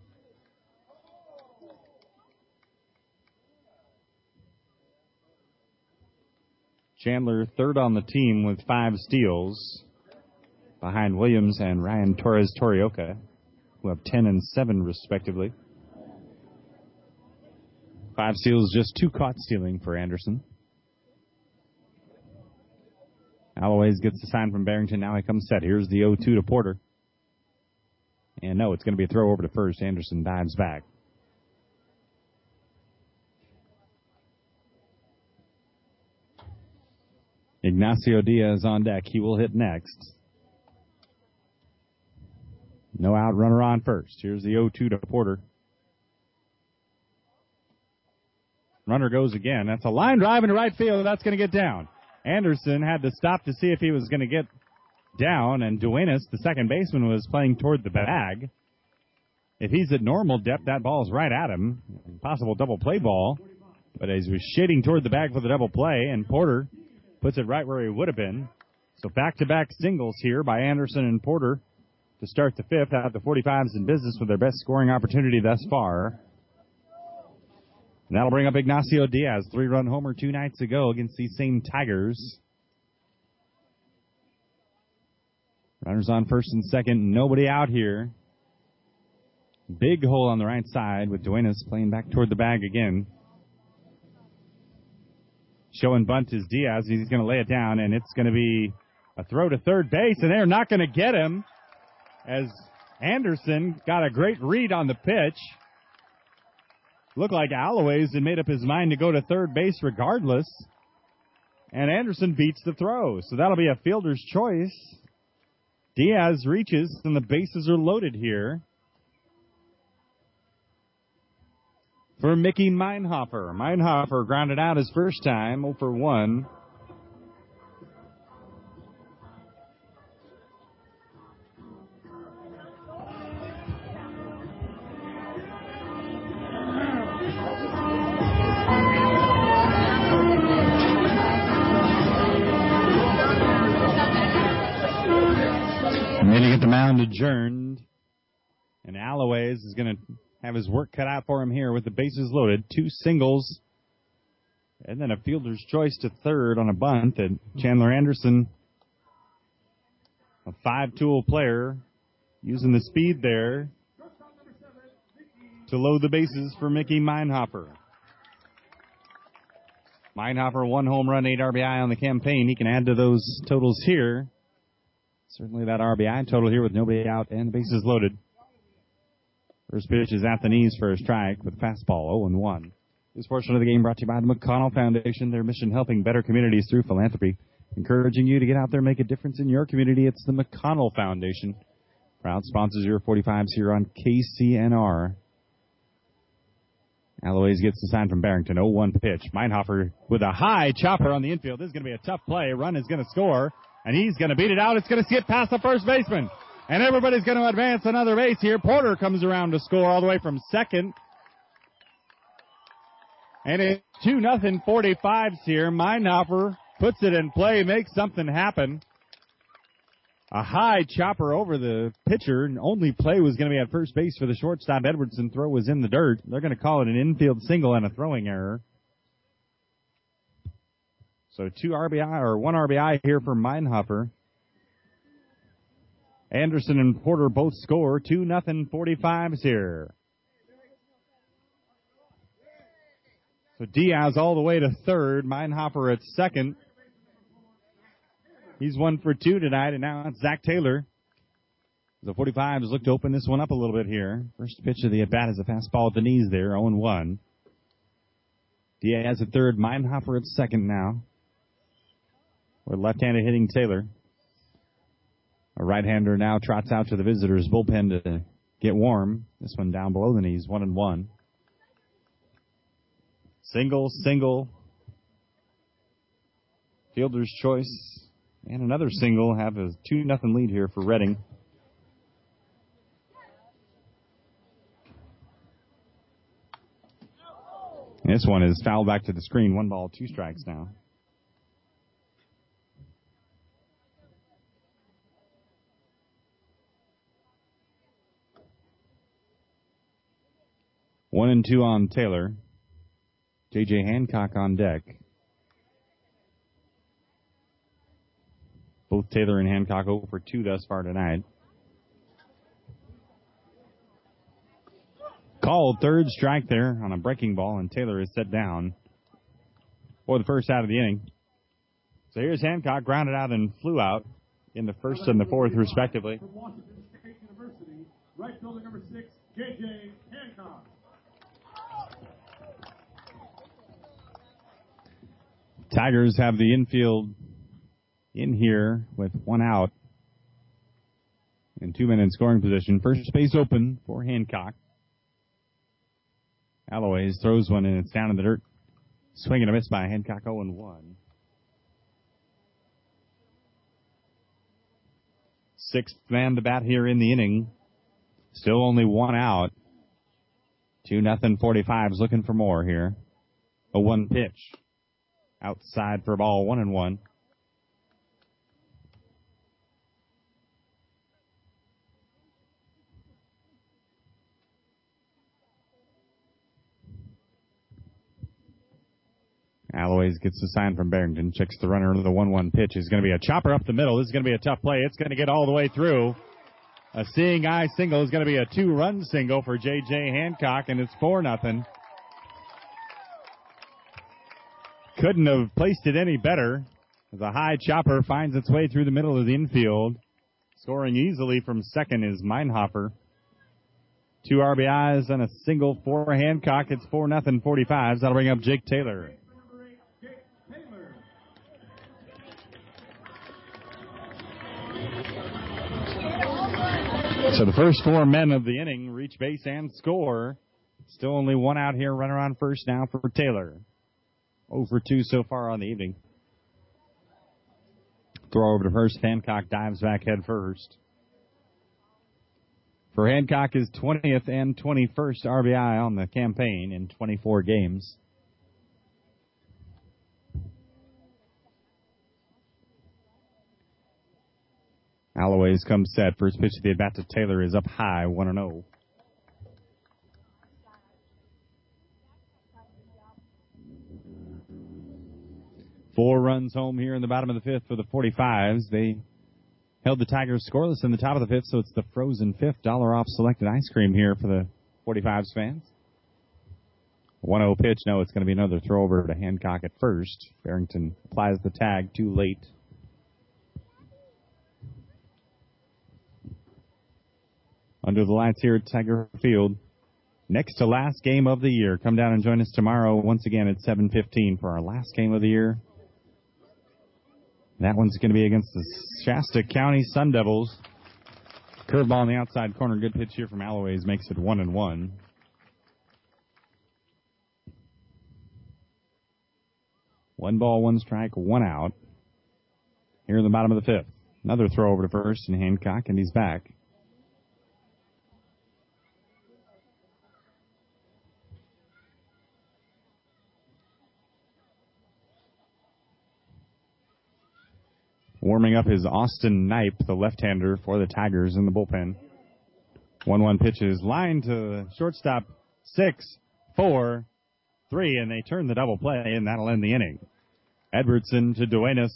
Chandler third on the team with five steals behind Williams and Ryan Torres-Torioka, who have ten and seven respectively. Five steals, just two caught stealing for Anderson. Alloways gets the sign from Barrington. Now he comes set. Here's the oh two to Porter. And no, it's going to be a throw over to first. Anderson dives back. Ignacio Diaz on deck. He will hit next. No out, runner on first. Here's the oh two to Porter. Runner goes again. That's a line drive into right field. That's going to get down. Anderson had to stop to see if he was going to get down, and Duenas, the second baseman, was playing toward the bag. If he's at normal depth, that ball's right at him. Possible double play ball. But as he was shading toward the bag for the double play, and Porter puts it right where he would have been. So back-to-back singles here by Anderson and Porter to start the fifth. Out of the forty-fives in business with their best scoring opportunity thus far. And that'll bring up Ignacio Diaz, three-run homer two nights ago against these same Tigers. Runners on first and second, nobody out here. Big hole on the right side with Duenas playing back toward the bag again. Showing bunt is Diaz. He's going to lay it down, and it's going to be a throw to third base, and they're not going to get him as Anderson got a great read on the pitch. Looked like Alloways had made up his mind to go to third base regardless, and Anderson beats the throw. So that'll be a fielder's choice. Diaz reaches, and the bases are loaded here for Mickey Meinhofer. Meinhofer grounded out his first time, oh for one. And then to get the mound adjourned, and Alloways is going to have his work cut out for him here with the bases loaded. Two singles, and then a fielder's choice to third on a bunt. And Chandler Anderson, a five-tool player, using the speed there to load the bases for Mickey Meinhofer. Meinhofer, one home run, eight R B I on the campaign. He can add to those totals here. Certainly that R B I total here with nobody out and the bases loaded. First pitch is at the knees for a strike with fastball, oh and one. This portion of the game brought to you by the McConnell Foundation. Their mission helping better communities through philanthropy. Encouraging you to get out there and make a difference in your community. It's the McConnell Foundation. Proud sponsors your forty-fives here on K C N R. Alloways gets the sign from Barrington. oh one pitch. Meinhofer with a high chopper on the infield. This is going to be a tough play. Run is going to score, and he's going to beat it out. It's going to skip past the first baseman. And everybody's going to advance another base here. Porter comes around to score all the way from second. And it's two nothing forty-fives here. Meinhofer puts it in play, makes something happen. A high chopper over the pitcher, and only play was going to be at first base for the shortstop. Edwardson throw was in the dirt. They're going to call it an infield single and a throwing error. So two R B I, or one R B I here for Meinhofer. Anderson and Porter both score. two nothing forty-fives here. So Diaz all the way to third. Meinhofer at second. He's one for two tonight, and now it's Zach Taylor. The forty-fives look to open this one up a little bit here. First pitch of the at-bat is a fastball at the knees there, oh and one. Diaz at third, Meinhofer at second now. With left-handed hitting Taylor. A right-hander now trots out to the visitors' bullpen to get warm. This one down below the knees, one and one. Single, single. Fielder's choice. And another single. Have a two nothing lead here for Reading. This one is fouled back to the screen. One ball, two strikes now. One and two on Taylor. J J Hancock on deck. Both Taylor and Hancock oh for two thus far tonight. Called third strike there on a breaking ball, and Taylor is set down for the first out of the inning. So here's Hancock, grounded out and flew out in the first and the fourth, respectively. From Washington State University, right fielder number six, J J Hancock. Tigers have the infield in here with one out and two men in scoring position. First base open for Hancock. Alloways throws one and it's down in the dirt. Swing and a miss by Hancock, oh and one. Sixth man to bat here in the inning. Still only one out. Two nothing forty-fives looking for more here. A one pitch. Outside for a ball, one and one. Alloways gets the sign from Barrington. Checks the runner. The one one pitch is going to be a chopper up the middle. This is going to be a tough play. It's going to get all the way through. A seeing eye single is going to be a two-run single for J J Hancock, and it's four nothing. Couldn't have placed it any better. As a high chopper finds its way through the middle of the infield. Scoring easily from second is Meinhofer. Two R B Is and a single for Hancock. It's four nothing forty-fives. That'll bring up Jake Taylor. So the first four men of the inning reach base and score. Still only one out here. Runner on first now for Taylor. oh for two so far on the evening. Throw over to first. Hancock dives back head first. For Hancock, his twentieth and twenty-first R B I on the campaign in twenty-four games. Alloways comes set. First pitch of the at-bat to Taylor is up high, one and oh. Four runs home here in the bottom of the fifth for the forty-fives. They held the Tigers scoreless in the top of the fifth, so it's the frozen fifth. Dollar off selected ice cream here for the forty-fives fans. one oh pitch. No, it's going to be another throw over to Hancock at first. Barrington applies the tag too late. Under the lights here at Tiger Field. Next to last game of the year. Come down and join us tomorrow once again at seven fifteen for our last game of the year. That one's going to be against the Shasta County Sun Devils. Curveball on the outside corner. Good pitch here from Alloways makes it one and one. One ball, one strike, one out. Here in the bottom of the fifth. Another throw over to first and Hancock, and he's back. Warming up is Austin Knipe, the left-hander for the Tigers in the bullpen. one one pitch is lined to shortstop, six, four, three, and they turn the double play, and that'll end the inning. Edwardson to Duenas.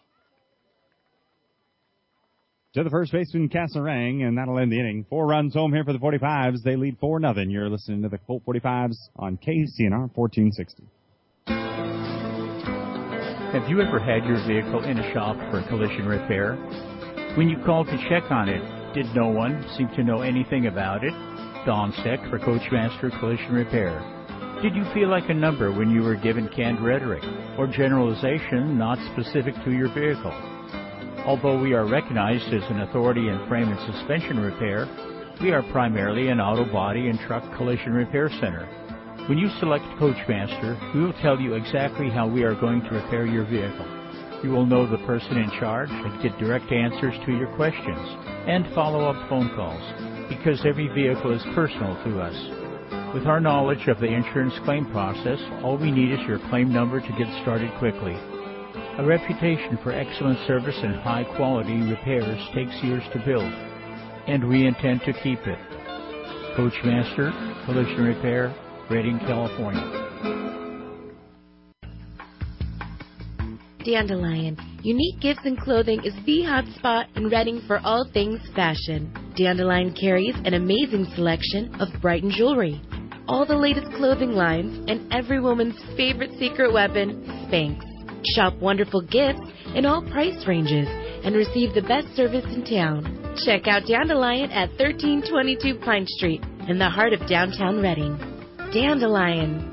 To the first baseman, Casarang, and that'll end the inning. Four runs home here for the forty-fives. They lead four nothing. You're listening to the Colt forty-fives on K C N R fourteen sixty. Have you ever had your vehicle in a shop for collision repair? When you called to check on it, did no one seem to know anything about it? Don Steck for Coachmaster Collision Repair. Did you feel like a number when you were given canned rhetoric or generalization not specific to your vehicle? Although we are recognized as an authority in frame and suspension repair, we are primarily an auto body and truck collision repair center. When you select Coachmaster, we will tell you exactly how we are going to repair your vehicle. You will know the person in charge and get direct answers to your questions and follow-up phone calls, because every vehicle is personal to us. With our knowledge of the insurance claim process, all we need is your claim number to get started quickly. A reputation for excellent service and high-quality repairs takes years to build, and we intend to keep it. Coachmaster Collision Repair, Redding, California. Dandelion, Unique Gifts and Clothing is the hot spot in Reading for all things fashion. Dandelion carries an amazing selection of Brighton jewelry, all the latest clothing lines, and every woman's favorite secret weapon, Spanx. Shop wonderful gifts in all price ranges and receive the best service in town. Check out Dandelion at thirteen twenty-two Pine Street in the heart of downtown Reading. Dandelion.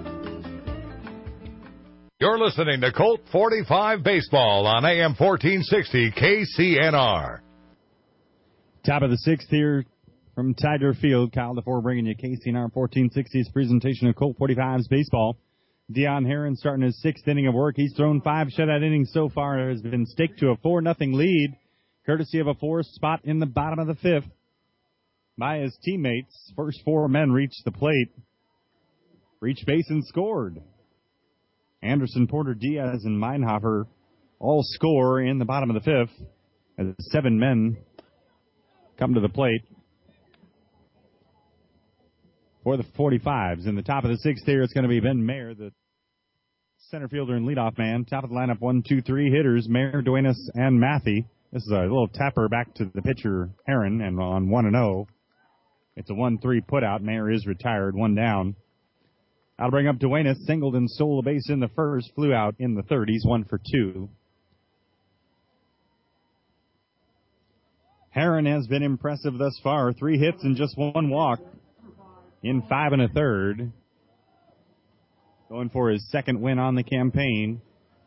You're listening to Colt forty-five Baseball on A M fourteen sixty K C N R. Top of the sixth here from Tiger Field. Kyle DeFore bringing you K C N R fourteen sixty's presentation of Colt forty-five's baseball. Deion Herron starting his sixth inning of work. He's thrown five shutout innings so far. Has been staked to a four nothing lead, courtesy of a four spot in the bottom of the fifth by his teammates. First four men reached the plate, reached base and scored. Anderson, Porter, Diaz, and Meinhofer all score in the bottom of the fifth as seven men come to the plate for the forty-fives. In the top of the sixth here, it's going to be Ben Mayer, the center fielder and leadoff man. Top of the lineup, one, two, three hitters, Mayer, Duenas, and Matthey. This is a little tapper back to the pitcher, Herron, and on one and oh. It's a one three putout. Mayer is retired, one down. I'll bring up Duenas, singled and stole a base in the first, flew out in the third. He's one for two. Herron has been impressive thus far. Three hits and just one walk in five and a third. Going for his second win on the campaign.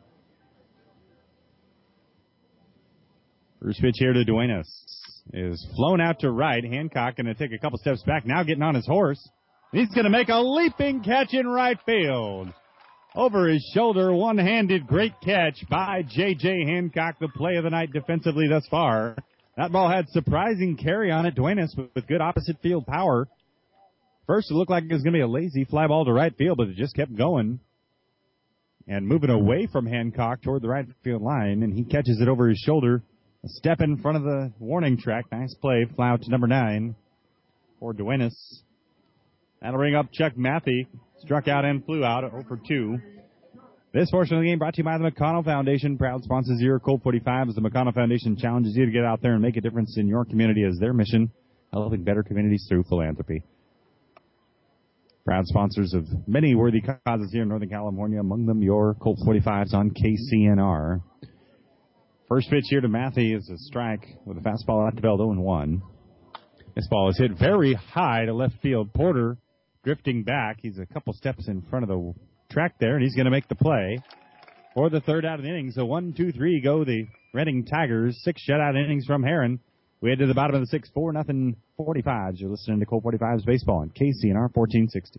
First pitch here to Duenas is flown out to right. Hancock going to take a couple steps back. Now getting on his horse. He's going to make a leaping catch in right field. Over his shoulder, one-handed great catch by J J. Hancock, the play of the night defensively thus far. That ball had surprising carry on it. Duenas with, with good opposite field power. First, it looked like it was going to be a lazy fly ball to right field, but it just kept going and moving away from Hancock toward the right field line, and he catches it over his shoulder. A step in front of the warning track. Nice play. Fly out to number nine for Duenas. That'll bring up Chuck Matthey. Struck out and flew out, oh for two. This portion of the game brought to you by the McConnell Foundation. Proud sponsors of your Colt forty-five as the McConnell Foundation challenges you to get out there and make a difference in your community as their mission, helping better communities through philanthropy. Proud sponsors of many worthy causes here in Northern California, among them your Colt forty-fives on K C N R. First pitch here to Matthey is a strike with a fastball out to belt, oh and one. This ball is hit very high to left field. Porter drifting back. He's a couple steps in front of the track there, and he's going to make the play for the third out of the inning. So one, two, three go the Reading Tigers. Six shutout innings from Herron. We head to the bottom of the sixth, four nothing forty-fives. You're listening to Colt forty-five's Baseball on K C N R fourteen sixty.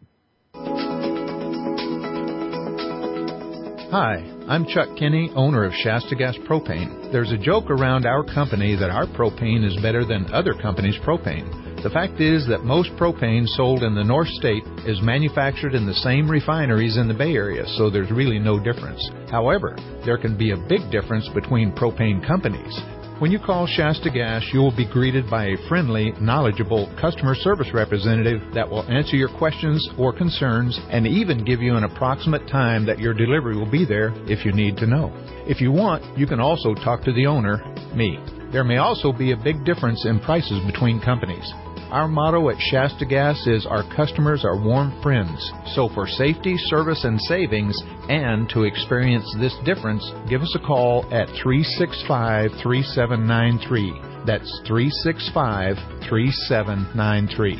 Hi, I'm Chuck Kinney, owner of Shasta Gas Propane. There's a joke around our company that our propane is better than other companies' propane. The fact is that most propane sold in the North State is manufactured in the same refineries in the Bay Area, so there's really no difference. However, there can be a big difference between propane companies. When you call Shasta Gas, you will be greeted by a friendly, knowledgeable customer service representative that will answer your questions or concerns and even give you an approximate time that your delivery will be there if you need to know. If you want, you can also talk to the owner, me. There may also be a big difference in prices between companies. Our motto at Shasta Gas is our customers are warm friends. So for safety, service, and savings, and to experience this difference, give us a call at three six five, three seven nine three. That's three six five, three seven nine three.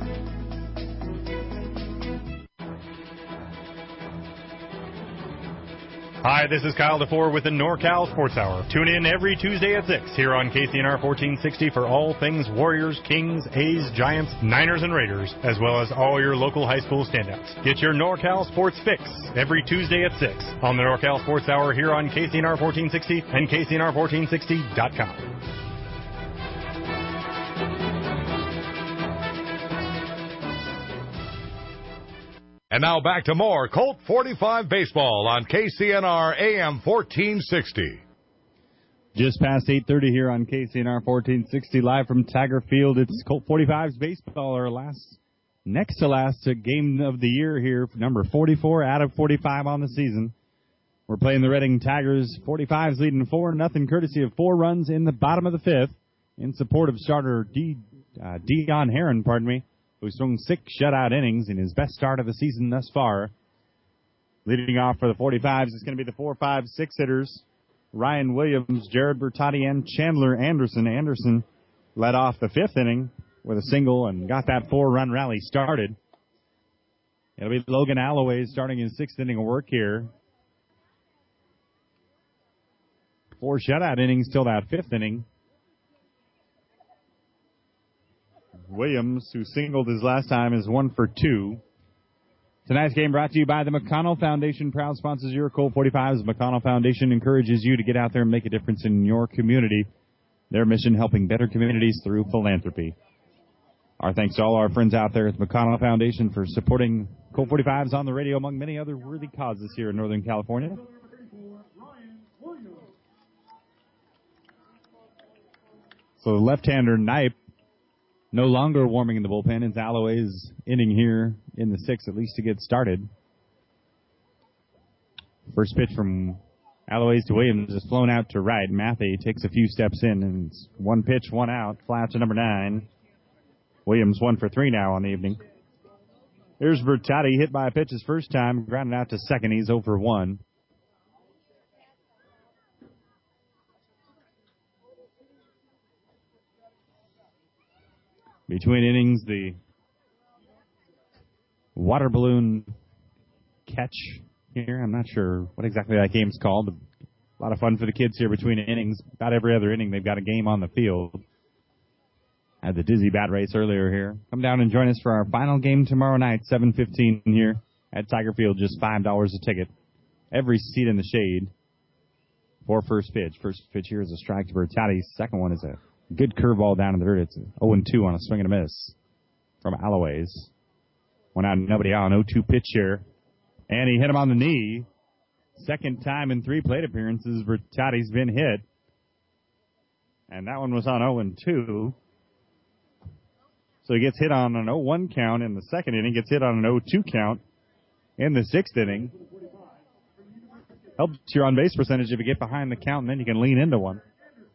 Hi, this is Kyle DeFore with the NorCal Sports Hour. Tune in every Tuesday at six here on K C N R fourteen sixty for all things Warriors, Kings, A's, Giants, Niners, and Raiders, as well as all your local high school standouts. Get your NorCal Sports fix every Tuesday at six on the NorCal Sports Hour here on K C N R fourteen sixty and K C N R fourteen sixty dot com. And now back to more Colt forty-five Baseball on K C N R A M fourteen sixty. Just past eight thirty here on K C N R fourteen sixty, live from Tiger Field. It's Colt forty-five's Baseball, our last, next to last game of the year here, number forty-four out of forty-five on the season. We're playing the Reading Tigers. forty-fives leading four nothing, courtesy of four runs in the bottom of the fifth in support of starter D, uh, Dion Heron, pardon me, who's thrown six shutout innings in his best start of the season thus far. Leading off for the forty-fives is going to be the four, five, six hitters. Ryan Williams, Jared Bertotti, and Chandler Anderson. Anderson led off the fifth inning with a single and got that four-run rally started. It'll be Logan Alloway starting his sixth inning of work here. Four shutout innings till that fifth inning. Williams, who singled his last time, is one for two. Tonight's game brought to you by the McConnell Foundation, proud sponsors of your Colt forty-fives. The McConnell Foundation encourages you to get out there and make a difference in your community. Their mission, helping better communities through philanthropy. Our thanks to all our friends out there at the McConnell Foundation for supporting Colt forty-fives on the radio, among many other worthy causes here in Northern California. So the left-hander Knipe no longer warming in the bullpen. It's Alloway's inning here in the sixth, at least to get started. First pitch from Alloway's to Williams is flown out to right. Matthey takes a few steps in, and it's one pitch, one out. Fly out to number nine. Williams one for three now on the evening. Here's Bertotti, hit by a pitch his first time, grounded out to second. He's oh for one. Between innings, the water balloon catch here. I'm not sure what exactly that game's called. A lot of fun for the kids here between innings. About every other inning, they've got a game on the field. Had the Dizzy Bat Race earlier here. Come down and join us for our final game tomorrow night, seven fifteen here at Tiger Field. Just five dollars a ticket. Every seat in the shade for first pitch. First pitch here is a strike to Bertotti. Second one is a good curveball down in the dirt. It's oh and two on a swing and a miss from Alloway's. One out, nobody on. oh two pitch here. And he hit him on the knee. Second time in three plate appearances, Bertotti's been hit. And that one was on oh and two. So he gets hit on an oh one count in the second inning, gets hit on an oh two count in the sixth inning. Helps your on-base percentage if you get behind the count, and then you can lean into one.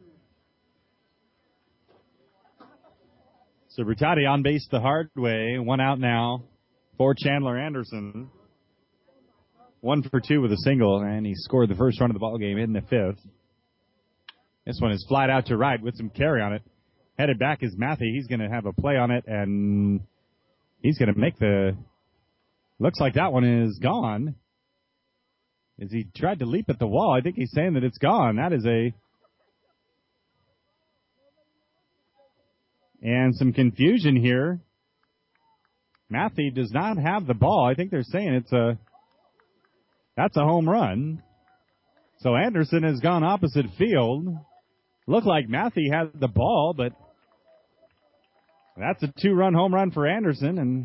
So Bertotti on base the hard way. One out now for Chandler Anderson. One for two with a single, and he scored the first run of the ball game in the fifth. This one is flied out to right with some carry on it. Headed back is Matthey. He's going to have a play on it, and he's going to make the... Looks like that one is gone. As he tried to leap at the wall, I think he's saying that it's gone. That is a... And some confusion here. Matthey does not have the ball. I think they're saying it's a... That's a home run. So Anderson has gone opposite field. Looked like Matthey had the ball, but that's a two-run home run for Anderson. And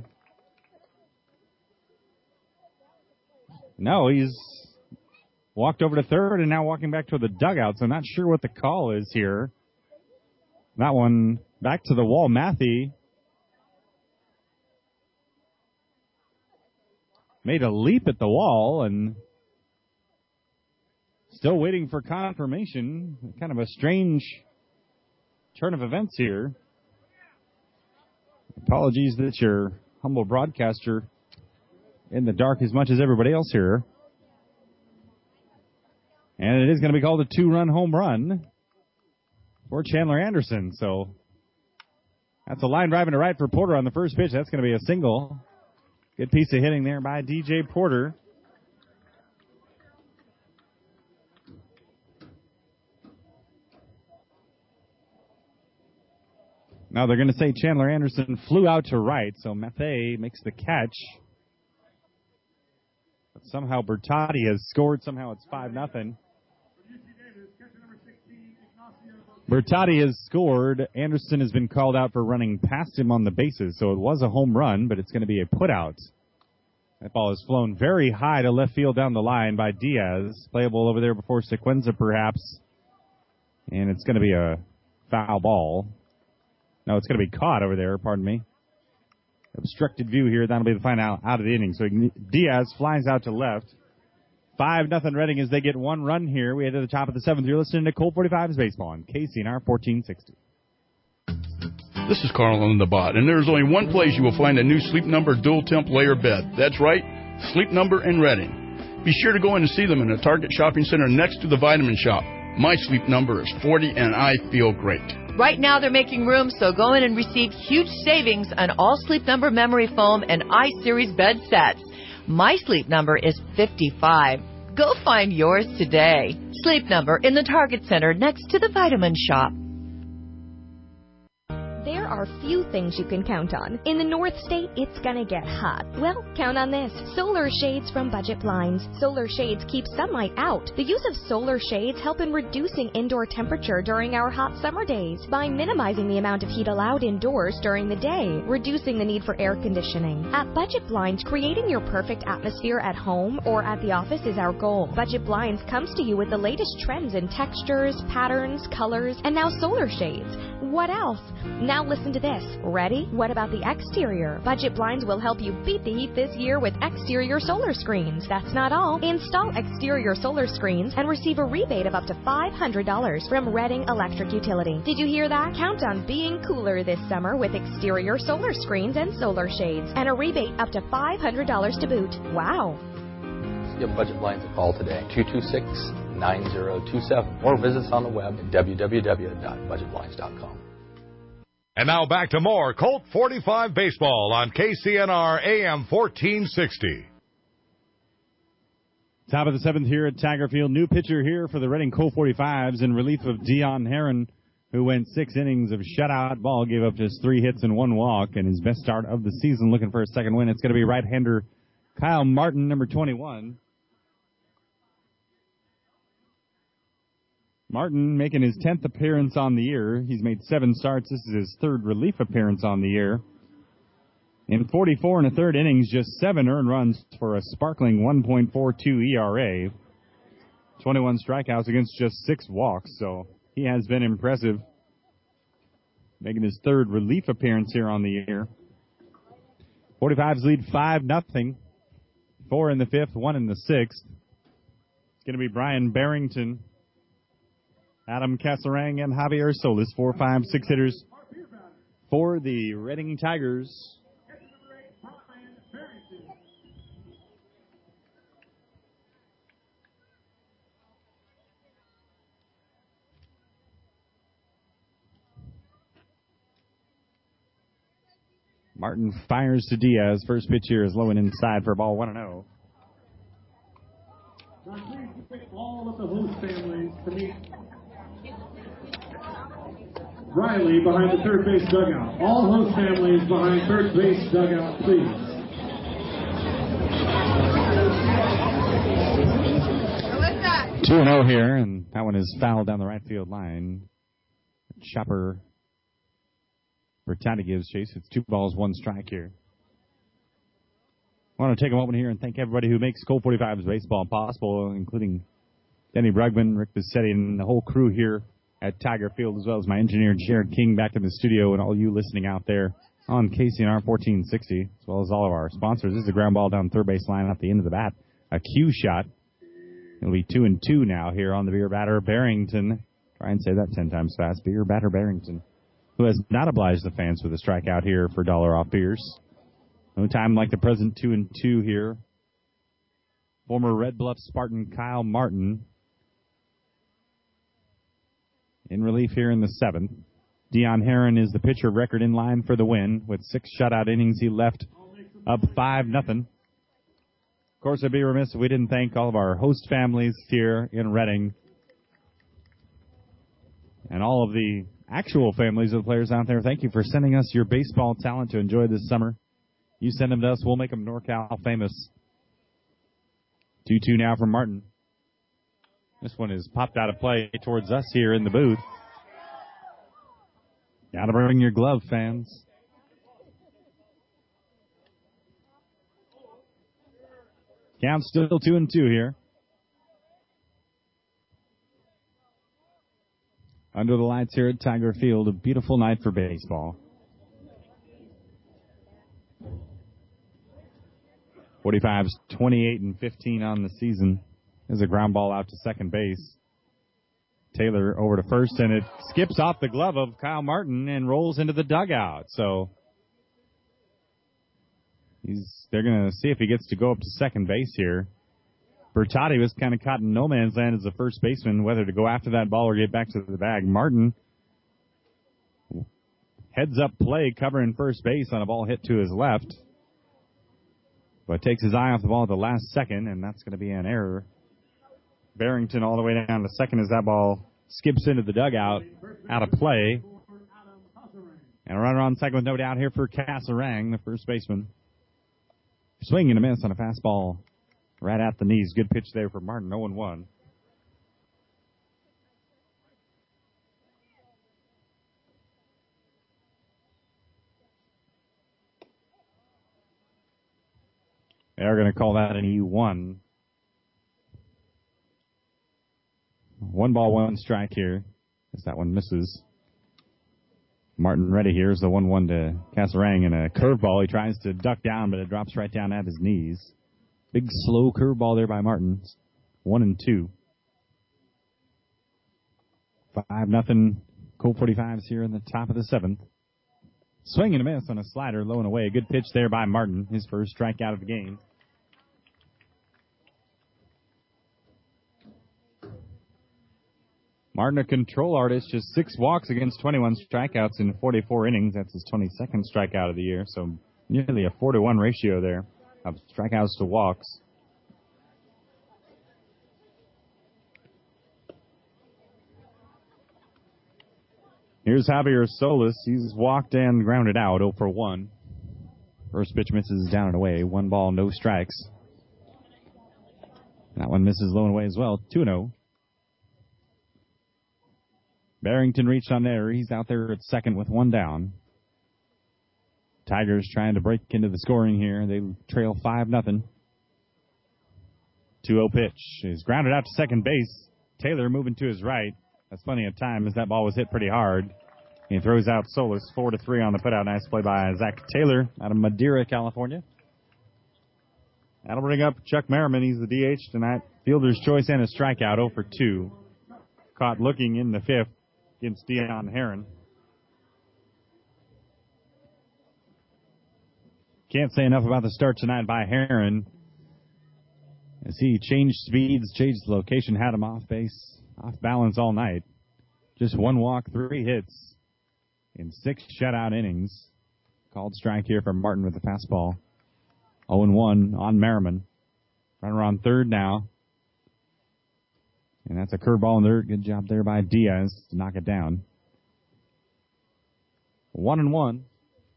no, he's walked over to third and now walking back to the dugout. So I'm not sure what the call is here. That one back to the wall. Matthey made a leap at the wall and still waiting for confirmation. Kind of a strange turn of events here. Apologies that your humble broadcaster in the dark as much as everybody else here. And it is going to be called a two-run home run for Chandler Anderson. So that's a line driving to right for Porter on the first pitch. That's going to be a single. Good piece of hitting there by D J Porter. Now they're going to say Chandler Anderson flew out to right, so Matthey makes the catch. But somehow Bertotti has scored. Somehow it's five nothing. Bertotti has scored. Anderson has been called out for running past him on the bases, so it was a home run, but it's going to be a putout. That ball is flown very high to left field down the line by Diaz. Playable over there before Sequenza, perhaps. And it's going to be a foul ball. No, it's going to be caught over there, pardon me. Obstructed view here. That'll be the final out of the inning. So Diaz flies out to left. five nothing Reading as they get one run here. We head to the top of the seventh. You're listening to Colt forty-five's Baseball on K C N R fourteen sixty. This is Carl on the Bot, and there's only one place you will find a new Sleep Number dual temp layer bed. That's right, Sleep Number in Reading. Be sure to go in and see them in the Target Shopping Center next to the Vitamin Shop. My Sleep Number is forty, and I feel great. Right now they're making room, so go in and receive huge savings on all Sleep Number memory foam and iSeries bed sets. My Sleep Number is fifty-five. Go find yours today. Sleep Number in the Target Center next to the Vitamin Shop. There are few things you can count on. In the North State, it's gonna get hot. Well, count on this. Solar shades from Budget Blinds. Solar shades keep sunlight out. The use of solar shades help in reducing indoor temperature during our hot summer days by minimizing the amount of heat allowed indoors during the day, reducing the need for air conditioning. At Budget Blinds, creating your perfect atmosphere at home or at the office is our goal. Budget Blinds comes to you with the latest trends in textures, patterns, colors, and now solar shades. What else? Now listen to this. Ready? What about the exterior? Budget Blinds will help you beat the heat this year with exterior solar screens. That's not all. Install exterior solar screens and receive a rebate of up to five hundred dollars from Reading Electric Utility. Did you hear that? Count on being cooler this summer with exterior solar screens and solar shades and a rebate up to five hundred dollars to boot. Wow. Give Budget Blinds a call today, two two six, nine zero two seven, or visit us on the web at w w w dot budget blinds dot com. And now back to more Colt forty-five baseball on K C N R A M fourteen sixty. Top of the seventh here at Tiger Field. New pitcher here for the Reading Colt forty-fives in relief of Dion Heron, who went six innings of shutout ball, gave up just three hits and one walk, and his best start of the season, looking for a second win. It's going to be right-hander Kyle Martin, number twenty-one. Martin making his tenth appearance on the year. He's made seven starts. This is his third relief appearance on the year. In forty-four and a third innings, just seven earned runs for a sparkling one point four two E R A. twenty-one strikeouts against just six walks, so he has been impressive. Making his third relief appearance here on the year. forty-fives lead five nothing. Four in the fifth, one in the sixth. It's going to be Brian Barrington, Adam Casarang, and Javier Solis, four, five, six hitters for the Reading Tigers. Martin fires to Diaz. First pitch here is low and inside for ball one and oh. All of the host families to meet Riley behind the third base dugout. All host families behind third base dugout, please. two and oh here, and that one is fouled down the right field line. Chopper Bertani gives chase. It's two balls, one strike here. I want to take a moment here and thank everybody who makes Colt forty-five's baseball possible, including Denny Brugman, Rick Bissetti, and the whole crew here at Tiger Field, as well as my engineer, Jared King, back in the studio, and all you listening out there on K C N R fourteen sixty, as well as all of our sponsors. This is a ground ball down third base line off the end of the bat. A cue shot. It'll be two and two now here on the beer batter Barrington. Try and say that ten times fast. Beer batter Barrington, who has not obliged the fans with a strikeout here for dollar off beers. No time like the present, two and two here. Former Red Bluff Spartan Kyle Martin in relief here in the seventh. Dion Heron is the pitcher, record in line for the win. With six shutout innings, he left up five nothing. Of course, I'd be remiss if we didn't thank all of our host families here in Reading and all of the actual families of the players out there. Thank you for sending us your baseball talent to enjoy this summer. You send them to us, we'll make them NorCal famous. two two now from Martin. This one is popped out of play towards us here in the booth. Gotta bring your glove, fans. Count still two and two here. Under the lights here at Tiger Field, a beautiful night for baseball. forty-fives, twenty-eight and fifteen on the season. There's a ground ball out to second base. Taylor over to first, and it skips off the glove of Kyle Martin and rolls into the dugout. So he's they're going to see if he gets to go up to second base here. Bertotti was kind of caught in no man's land as a first baseman, whether to go after that ball or get back to the bag. Martin heads up play covering first base on a ball hit to his left, but takes his eye off the ball at the last second, and that's going to be an error. Barrington all the way down to second as that ball skips into the dugout, out of play. And a runner on second with no doubt here for Casarang, the first baseman. Swing and a miss on a fastball right at the knees. Good pitch there for Martin, oh and one. They're going to call that an E one. One ball, one strike here as that one misses. Martin ready here is the one one to Casarang, and a curveball. He tries to duck down, but it drops right down at his knees. Big slow curveball there by Martin. One and two. Five nothing. Colt forty-fives here in the top of the seventh. Swing and a miss on a slider, low and away. Good pitch there by Martin, his first strikeout of the game. Martin, a control artist, just six walks against twenty-one strikeouts in forty-four innings. That's his twenty-second strikeout of the year, so nearly a four to one ratio there of strikeouts to walks. Here's Javier Solis. He's walked and grounded out, oh for one. First pitch misses down and away. One ball, no strikes. That one misses low and away as well, two and oh. Barrington reached on there. He's out there at second with one down. Tigers trying to break into the scoring here. They trail five nothing. two oh pitch is grounded out to second base. Taylor moving to his right. That's plenty of time as that ball was hit pretty hard. He throws out Solis four to three on the putout. Nice play by Zach Taylor out of Madeira, California. That'll bring up Chuck Merriman. He's the D H tonight. Fielder's choice and a strikeout, oh for two. Caught looking in the fifth against Deion Heron. Can't say enough about the start tonight by Heron. As he changed speeds, changed the location, had him off base, off balance all night. Just one walk, three hits in six shutout innings. Called strike here from Martin with the fastball. oh and one on Merriman. Runner on third now. And that's a curveball in there. Good job there by Diaz to knock it down. One and one.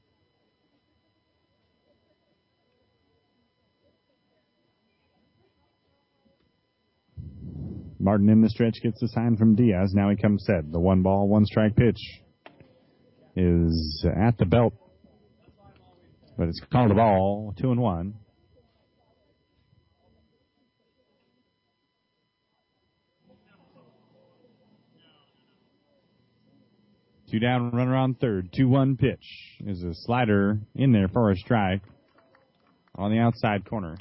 Martin in the stretch gets the sign from Diaz. Now he comes set. The one ball, one strike pitch is at the belt. But it's called a ball. Two and one. Two down, runner on third. two one pitch is a slider in there for a strike on the outside corner.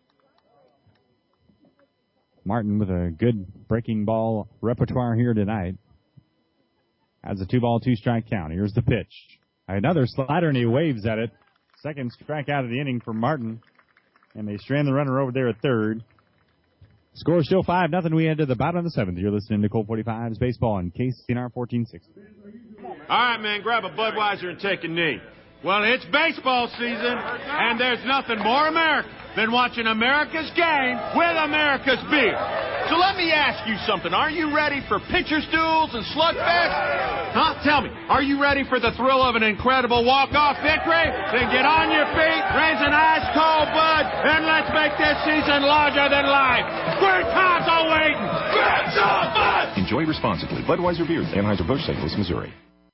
Martin with a good breaking ball repertoire here tonight. Has a two ball, two strike count. Here's the pitch. Another slider, and he waves at it. Second strike out of the inning for Martin. And they strand the runner over there at third. Score still five nothing. We head to the bottom of the seventh. You're listening to Colt forty-five's Baseball on K C N R fourteen sixty. All right, man, grab a Budweiser and take a knee. Well, it's baseball season, and there's nothing more American than watching America's game with America's beer. So let me ask you something. Are you ready for pitcher's duels and slugfest? Huh? Tell me, are you ready for the thrill of an incredible walk-off victory? Then get on your feet, raise an ice-cold Bud, and let's make this season larger than life. Good times are waiting. Grab some Bud! Enjoy responsibly. Budweiser Beer, Anheuser-Busch, Saint Louis, Missouri.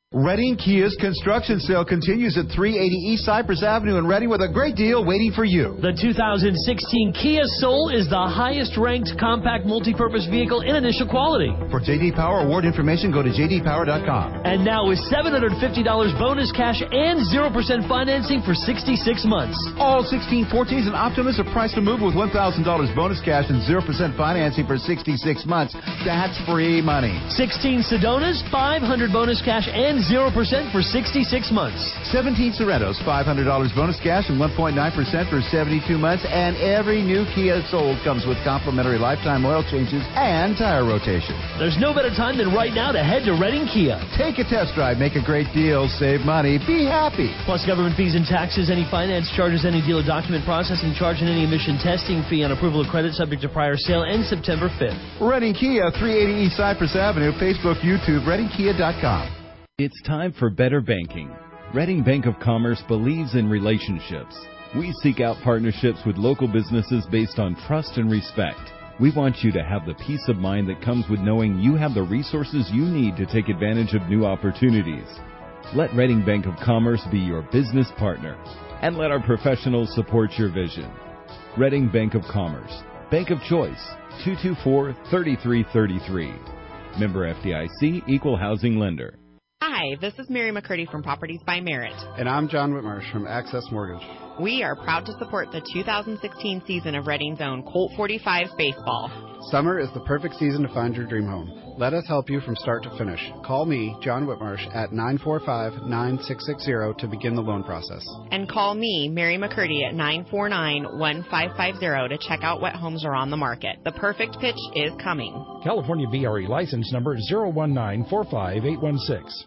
Redding Kia's construction sale continues at three eighty East Cypress Avenue in Redding with a great deal waiting for you. The two thousand sixteen Kia Soul is the highest-ranked compact multi-purpose vehicle in initial quality. For J D Power award information, go to j d power dot com. And now with seven hundred fifty dollars bonus cash and zero percent financing for sixty-six months. All sixteen fourteens and Optimus are priced to move with one thousand dollars bonus cash and zero percent financing for sixty-six months. That's free money. sixteen Sedonas, five hundred dollars bonus cash and zero percent for sixty-six months. seventeen Sorrentos, five hundred dollars bonus cash and one point nine percent for seventy-two months. And every new Kia sold comes with complimentary lifetime oil changes and tire rotation. There's no better time than right now to head to Redding Kia. Take a test drive, make a great deal, save money, be happy. Plus government fees and taxes, any finance charges, any dealer document processing charge, and any emission testing fee on approval of credit subject to prior sale ends September fifth. Redding Kia, three eighty East Cypress Avenue, Facebook, YouTube, redding kia dot com. It's time for better banking. Redding Bank of Commerce believes in relationships. We seek out partnerships with local businesses based on trust and respect. We want you to have the peace of mind that comes with knowing you have the resources you need to take advantage of new opportunities. Let Redding Bank of Commerce be your business partner, and let our professionals support your vision. Redding Bank of Commerce, Bank of Choice, two two four, three three three three. Member F D I C, Equal Housing Lender. Hi, this is Mary McCurdy from Properties by Merit. And I'm John Whitmarsh from Access Mortgage. We are proud to support the two thousand sixteen season of Redding's own Colt forty-fives baseball. Summer is the perfect season to find your dream home. Let us help you from start to finish. Call me, John Whitmarsh, at nine four five, nine six six zero to begin the loan process. And call me, Mary McCurdy, at nine four nine, one five five zero to check out what homes are on the market. The perfect pitch is coming. California B R E license number zero one nine four five eight one six.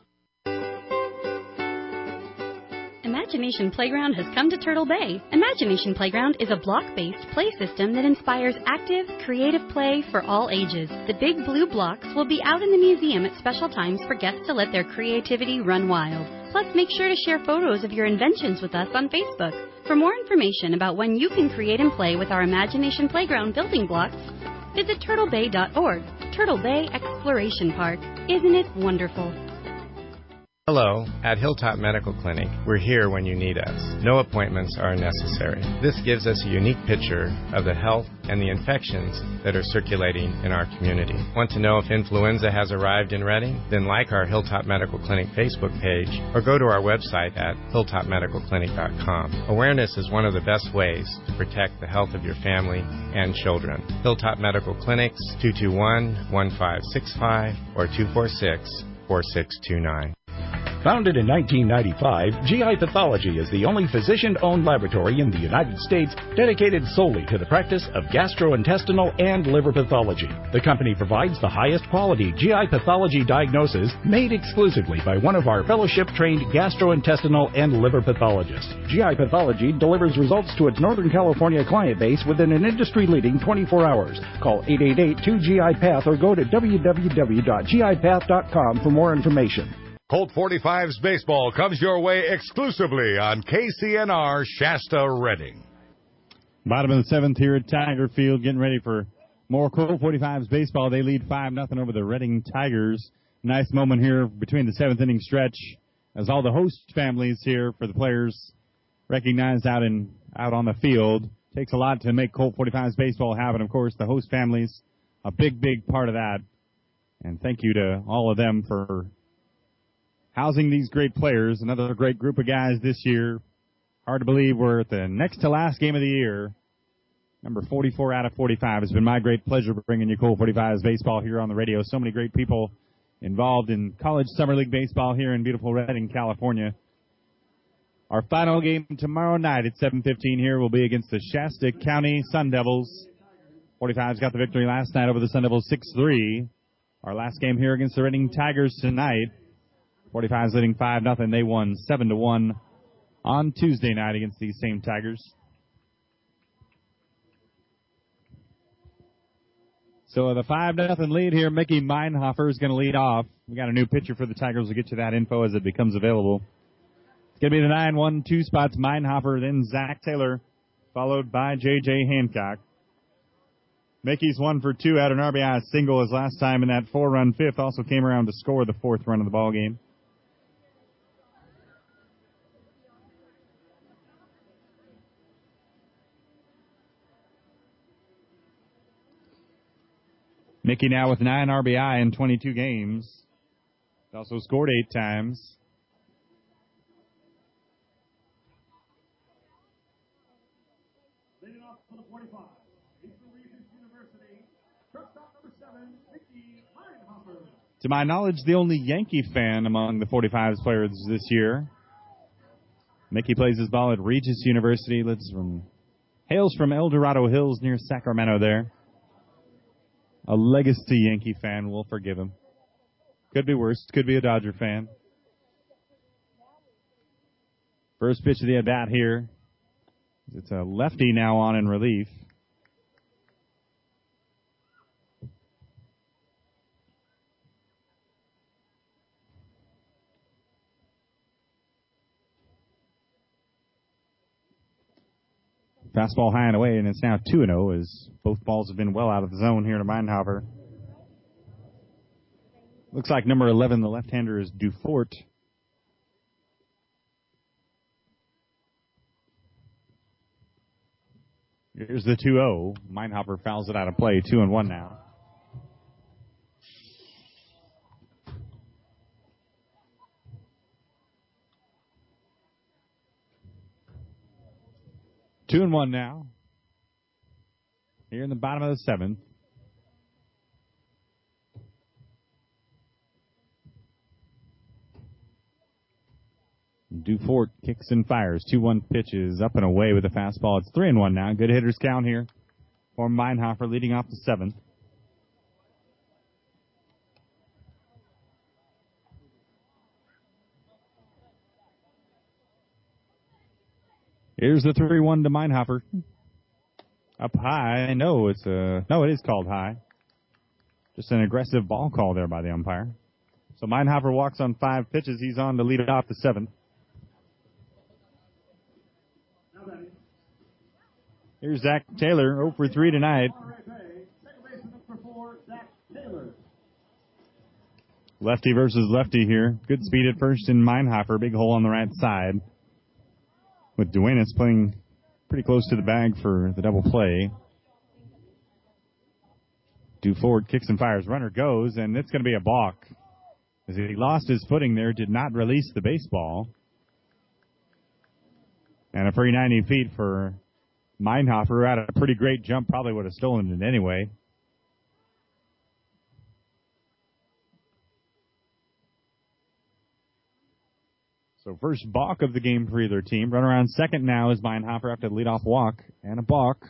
Imagination Playground has come to Turtle Bay. Imagination Playground is a block-based play system that inspires active, creative play for all ages. The big blue blocks will be out in the museum at special times for guests to let their creativity run wild. Plus, make sure to share photos of your inventions with us on Facebook. For more information about when you can create and play with our Imagination Playground building blocks, visit turtle bay dot org. Turtle Bay Exploration Park. Isn't it wonderful? Hello, at Hilltop Medical Clinic, we're here when you need us. No appointments are necessary. This gives us a unique picture of the health and the infections that are circulating in our community. Want to know if influenza has arrived in Redding? Then like our Hilltop Medical Clinic Facebook page or go to our website at hilltop medical clinic dot com. Awareness is one of the best ways to protect the health of your family and children. Hilltop Medical Clinics, two two one, one five six five or two four six, four six two nine. Founded in nineteen ninety-five, G I Pathology is the only physician-owned laboratory in the United States dedicated solely to the practice of gastrointestinal and liver pathology. The company provides the highest quality G I pathology diagnosis made exclusively by one of our fellowship-trained gastrointestinal and liver pathologists. G I Pathology delivers results to its Northern California client base within an industry-leading twenty-four hours. Call eight eight eight, two G I Path or go to w w w dot g i path dot com for more information. Colt forty-fives baseball comes your way exclusively on K C N R Shasta Redding. Bottom of the seventh here at Tiger Field, getting ready for more Colt forty-fives baseball. They lead five nothing over the Redding Tigers. Nice moment here between the seventh inning stretch as all the host families here for the players recognized out in out on the field. Takes a lot to make Colt forty-fives baseball happen. Of course, the host families, a big, big part of that. And thank you to all of them for housing these great players. Another great group of guys this year. Hard to believe we're at the next to last game of the year. Number forty-four out of forty-five. It's been my great pleasure bringing you Colt forty-fives baseball here on the radio. So many great people involved in college summer league baseball here in beautiful Redding, California. Our final game tomorrow night at seven fifteen here will be against the Shasta County Sun Devils. forty-fives got the victory last night over the Sun Devils six three. Our last game here against the Redding Tigers tonight. forty-fives leading five nothing. They won seven to one on Tuesday night against these same Tigers. So the five nothing lead here, Mickey Meinhofer is going to lead off. We got a new pitcher for the Tigers. We'll get you that info as it becomes available. It's going to be the nine one two spots, Meinhofer, then Zach Taylor, followed by J J Hancock. Mickey's one for two out an R B I single his last time in that four-run fifth. Also came around to score the fourth run of the ball game. Mickey now with nine R B I in twenty-two games. He also scored eight times. Leading off for the forty-five, Eastern Regis University, shortstop number seven, Mickey Meinhofer. To my knowledge, the only Yankee fan among the forty-fives players this year. Mickey plays his ball at Regis University, lives from, hails from El Dorado Hills near Sacramento there. A legacy Yankee fan, we'll forgive him. Could be worse, could be a Dodger fan. First pitch of the at-bat here. It's a lefty now on in relief. Fastball high and away, and it's now two and oh as both balls have been well out of the zone here to Meinhofer. Looks like number eleven, the left-hander, is Dufort. Here's the two oh. Meinhofer fouls it out of play, two and one now. Two and one now. Here in the bottom of the seventh. Dufort kicks and fires. two one pitches up and away with a fastball. It's three and one now. Good hitters count here for Meinhofer leading off the seventh. Here's the three one to Meinhofer. Up high. No, it's a, no, it is called high. Just an aggressive ball call there by the umpire. So Meinhofer walks on five pitches. He's on to lead it off the seventh. Here's Zach Taylor, oh for three tonight. Lefty versus lefty here. Good speed at first in Meinhofer. Big hole on the right side. With Duenas playing pretty close to the bag for the double play. Dufort kicks and fires. Runner goes, and it's going to be a balk. As he lost his footing there, did not release the baseball. And a free ninety feet for Meinhofer, who had a pretty great jump, probably would have stolen it anyway. So first balk of the game for either team. Run around second now is Meinhofer after the leadoff walk and a balk.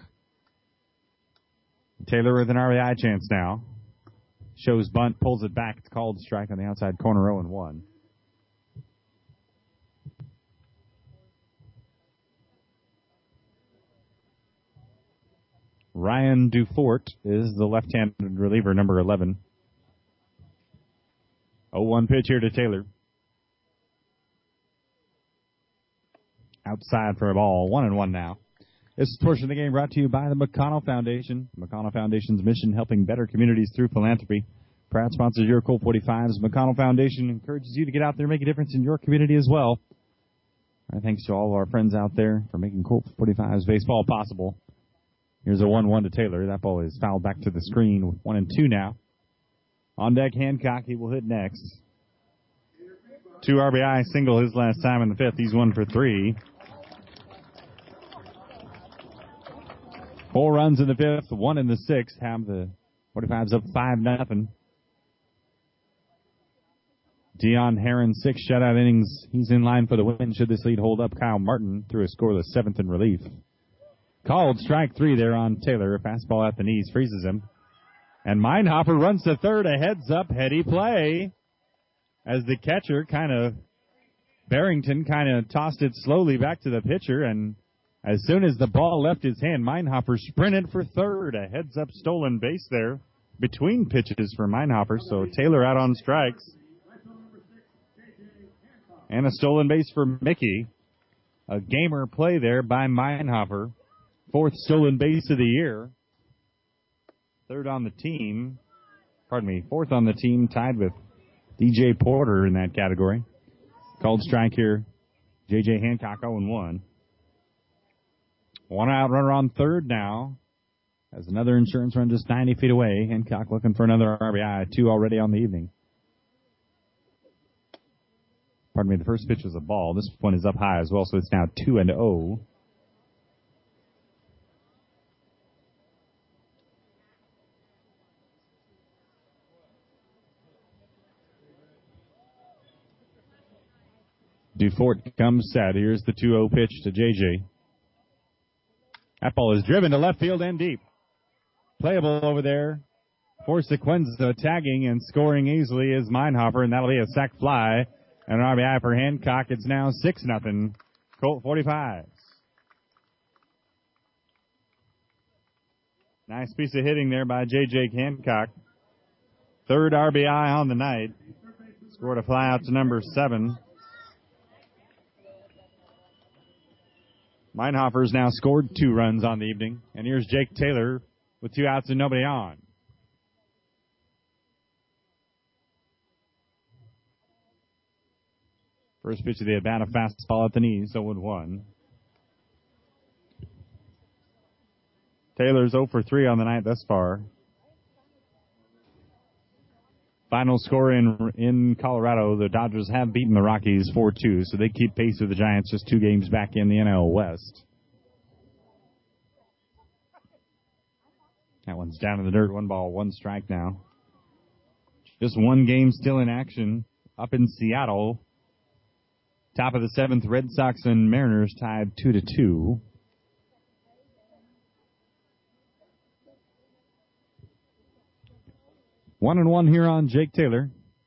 Taylor with an R B I chance now. Shows bunt, pulls it back. It's called strike on the outside corner, oh and one. Ryan Dufort is the left-handed reliever, number eleven. oh one pitch here to Taylor. Outside for a ball, one and one now. This portion of the game brought to you by the McConnell Foundation. The McConnell Foundation's mission, helping better communities through philanthropy. Proud sponsors of your Colt forty-fives. McConnell Foundation encourages you to get out there and make a difference in your community as well. Our thanks to all of our friends out there for making Colt forty-fives baseball possible. Here's a one one to Taylor. That ball is fouled back to the screen. One and two now. On deck, Hancock. He will hit next. Two R B I single his last time in the fifth. He's one for three. Four runs in the fifth, one in the sixth. Have the forty-fives up five nothing. Dion Heron, six shutout innings. He's in line for the win. Should this lead hold up, Kyle Martin threw a scoreless seventh in relief. Called strike three there on Taylor. A fastball at the knees freezes him. And Meinhofer runs to third. A heads-up, heady play. As the catcher kind of, Barrington kind of tossed it slowly back to the pitcher. And as soon as the ball left his hand, Meinhofer sprinted for third. A heads-up stolen base there between pitches for Meinhofer. So Taylor out on strikes. And a stolen base for Mickey. A gamer play there by Meinhofer. Fourth stolen base of the year. Third on the team. Pardon me, fourth on the team, tied with D J Porter in that category. Called strike here. J J Hancock oh and one. One out runner on third now. As another insurance run just ninety feet away. Hancock looking for another R B I, two already on the evening. Pardon me, the first pitch was a ball. This one is up high as well, so it's now two and oh. Dufort comes set. Here's the two oh pitch to J J. That ball is driven to left field and deep. Playable over there for Sequenza. Tagging and scoring easily is Meinhofer, and that'll be a sac fly. And an R B I for Hancock. It's now six nothing. Colt forty-fives. Nice piece of hitting there by J J Hancock. Third R B I on the night. Scored a fly out to number seven. Meinhofer's now scored two runs on the evening. And here's Jake Taylor with two outs and nobody on. First pitch of the at-bat, a fastball at the knees, oh and one. Taylor's oh for three on the night thus far. Final score in in Colorado, the Dodgers have beaten the Rockies four two, so they keep pace with the Giants, just two games back in the N L West. That one's down in the dirt, one ball, one strike now. Just one game still in action up in Seattle. Top of the seventh, Red Sox and Mariners tied two to two. One and one here on Jake Taylor.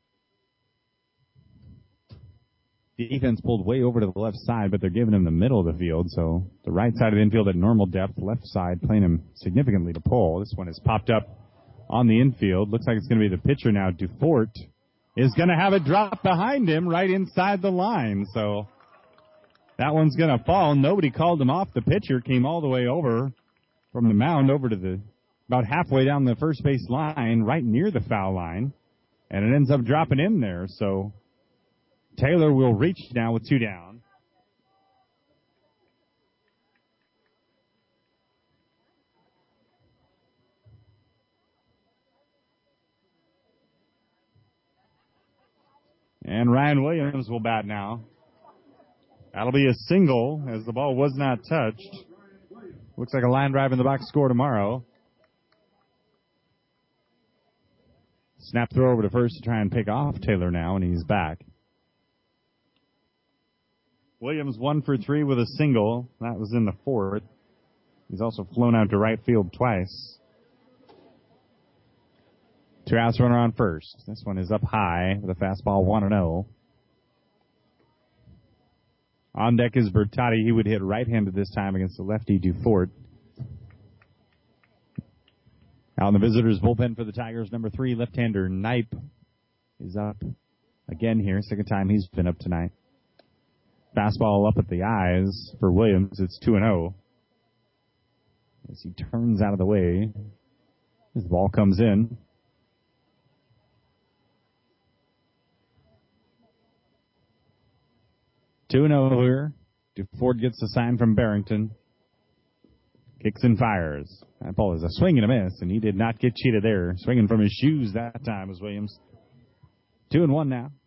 Defense pulled way over to the left side, but they're giving him the middle of the field, so the right side of the infield at normal depth, left side playing him significantly to pull. This one has popped up on the infield. Looks like it's going to be the pitcher now. Dufort is going to have it drop behind him right inside the line, so that one's going to fall. Nobody called him off. The pitcher came all the way over from the mound over to the about halfway down the first base line, right near the foul line, and it ends up dropping in there. So Taylor will reach now with two down. And Ryan Williams will bat now. That'll be a single, as the ball was not touched. Looks like a line drive in the box score tomorrow. Snap throw over to first to try and pick off Taylor now, and he's back. Williams one for three with a single. That was in the fourth. He's also flown out to right field twice. Two outs, runner on first. This one is up high with a fastball one and oh. On deck is Bertotti. He would hit right-handed this time against the lefty Dufort. Out in the visitors' bullpen for the Tigers, number three, left-hander Knipe is up again here. Second time he's been up tonight. Fastball up at the eyes for Williams. It's two and oh. As he turns out of the way, his ball comes in. two and oh here. Dufort gets the sign from Barrington. Kicks and fires. That ball is a swing and a miss, and he did not get cheated there. Swinging from his shoes that time was Williams. Two and one now.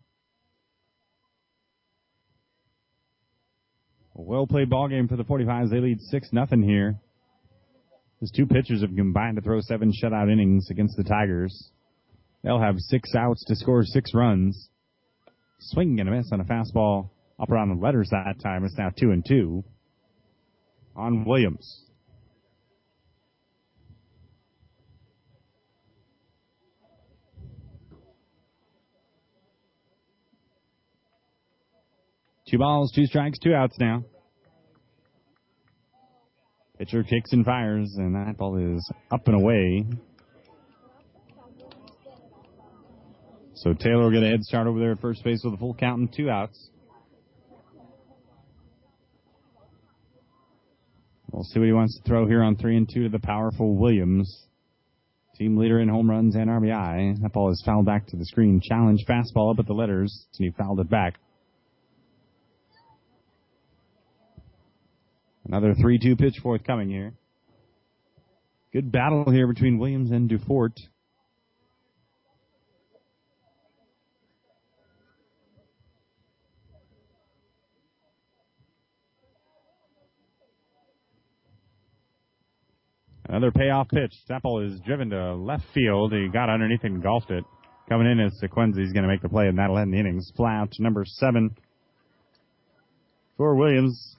A well-played ball game for the forty-fives. They lead six nothing here. These two pitchers have combined to throw seven shutout innings against the Tigers. They'll have six outs to score six runs. Swing and a miss on a fastball up around the letters that time. It's now two and two on Williams. Two balls, two strikes, two outs now. Pitcher kicks and fires, and that ball is up and away. So Taylor will get a head start over there at first base with a full count and two outs. We'll see what he wants to throw here on three and two to the powerful Williams. Team leader in home runs and R B I. That ball is fouled back to the screen. Challenge fastball up at the letters, and he fouled it back. Another three two pitch forthcoming here. Good battle here between Williams and Dufort. Another payoff pitch. Seppel is driven to left field. He got underneath and golfed it. Coming in as Sequenza, he's going to make the play, and that'll end the innings. Fly out to number seven for Williams.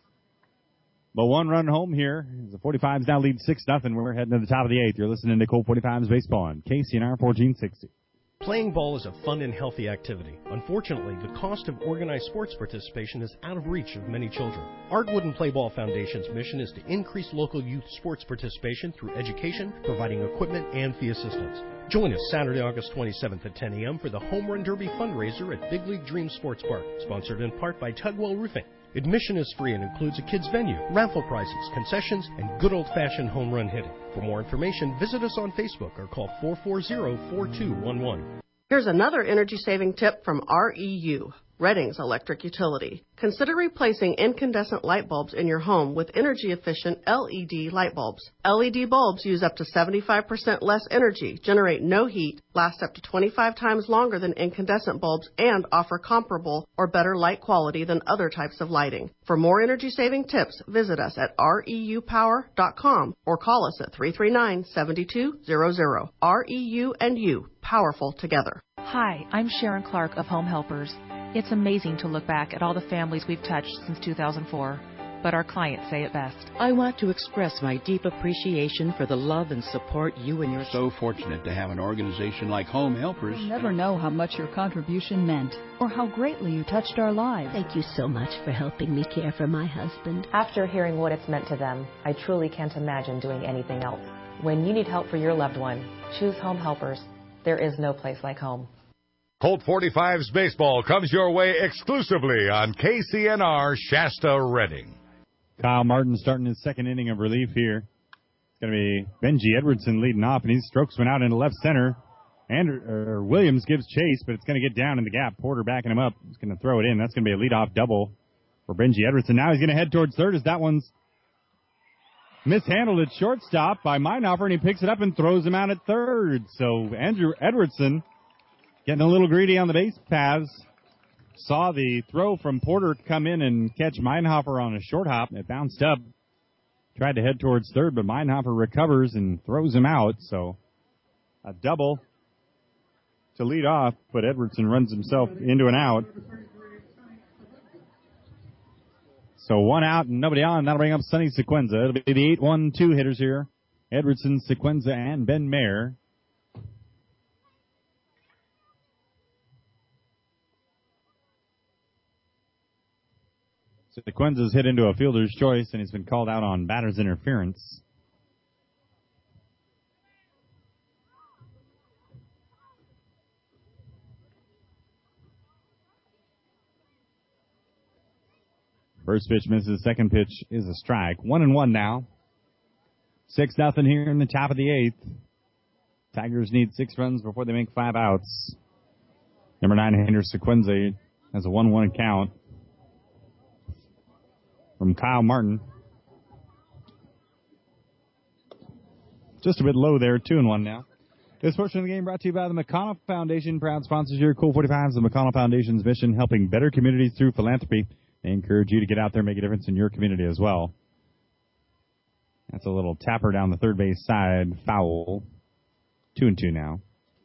But one run home here. The forty-fives now lead six nothing. We're heading to the top of the eighth. You're listening to Colt forty-fives Baseball on K C N R fourteen sixty. Playing ball is a fun and healthy activity. Unfortunately, the cost of organized sports participation is out of reach of many children. Ardwood and Play Ball Foundation's mission is to increase local youth sports participation through education, providing equipment, and fee assistance. Join us Saturday, August twenty-seventh at ten a.m. for the Home Run Derby fundraiser at Big League Dream Sports Park, sponsored in part by Tugwell Roofing. Admission is free and includes a kids venue, raffle prizes, concessions, and good old-fashioned home run hitting. For more information, visit us on Facebook or call four four zero, four two one one. Here's another energy-saving tip from R E U, Redding's Electric Utility. Consider replacing incandescent light bulbs in your home with energy-efficient L E D light bulbs. L E D bulbs use up to seventy-five percent less energy, generate no heat, last up to twenty-five times longer than incandescent bulbs, and offer comparable or better light quality than other types of lighting. For more energy-saving tips, visit us at R E U power dot com or call us at three three nine, seven two zero zero. R E U and you, powerful together. Hi, I'm Sharon Clark of Home Helpers. It's amazing to look back at all the families we've touched since two thousand four, but our clients say it best. I want to express my deep appreciation for the love and support you and your... So fortunate to have an organization like Home Helpers. You'll never know how much your contribution meant or how greatly you touched our lives. Thank you so much for helping me care for my husband. After hearing what it's meant to them, I truly can't imagine doing anything else. When you need help for your loved one, choose Home Helpers. There is no place like home. Colt forty-fives Baseball comes your way exclusively on K C N R Shasta Redding. Kyle Martin starting his second inning of relief here. It's going to be Benji Edwardson leading off, and he strokes one out into left center. Andrew, or Williams gives chase, but it's going to get down in the gap. Porter backing him up. He's going to throw it in. That's going to be a leadoff double for Benji Edwardson. Now he's going to head towards third as that one's mishandled at shortstop by Meinhofer, and he picks it up and throws him out at third. So Andrew Edwardson getting a little greedy on the base paths. Saw the throw from Porter come in and catch Meinhofer on a short hop. It bounced up. Tried to head towards third, but Meinhofer recovers and throws him out. So a double to lead off, but Edwardson runs himself into an out. So one out and nobody on. That'll bring up Sonny Sequenza. It'll be the eight one two hitters here. Edwardson, Sequenza, and Ben Mayer. Sequenza's hit into a fielder's choice, and he's been called out on batter's interference. First pitch misses. Second pitch is a strike. One and one now. Six nothing here in the top of the eighth. Tigers need six runs before they make five outs. Number nine hitter Sequenza has a one one count from Kyle Martin. Just a bit low there, two and one now. This portion of the game brought to you by the McConnell Foundation, proud sponsors here. Colt forty-fives, the McConnell Foundation's mission, helping better communities through philanthropy. They encourage you to get out there and make a difference in your community as well. That's a little tapper down the third base side, foul. Two and two now.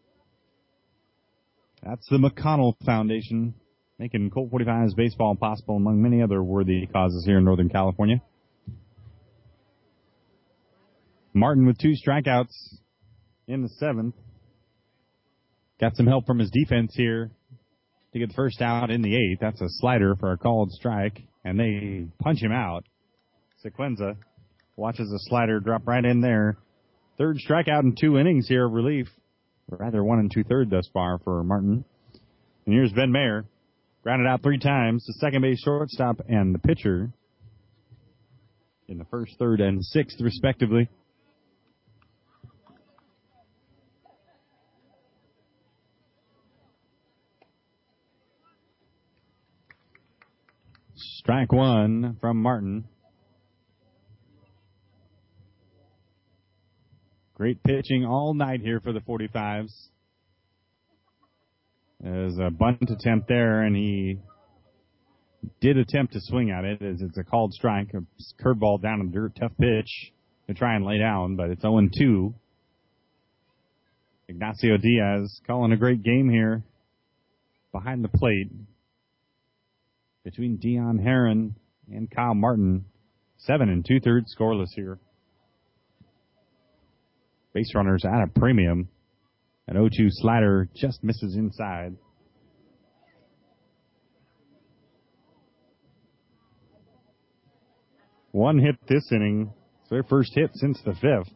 That's the McConnell Foundation, making Colt forty-fives baseball possible among many other worthy causes here in Northern California. Martin with two strikeouts in the seventh. Got some help from his defense here to get the first out in the eighth. That's a slider for a called strike, and they punch him out. Sequenza watches the slider drop right in there. Third strikeout in two innings here of relief. Or rather, one and two-thirds thus far for Martin. And here's Ben Mayer. Grounded out three times. The second base shortstop and the pitcher in the first, third, and sixth, respectively. Strike one from Martin. Great pitching all night here for the forty-fives. There's a bunt attempt there, and he did attempt to swing at it as it's a called strike. A curveball down in the dirt, tough pitch to try and lay down, but it's oh and two. Ignacio Diaz calling a great game here behind the plate between Dion Heron and Kyle Martin. Seven and two-thirds scoreless here. Base runners at a premium. An oh two slider just misses inside. One hit this inning. It's their first hit since the fifth.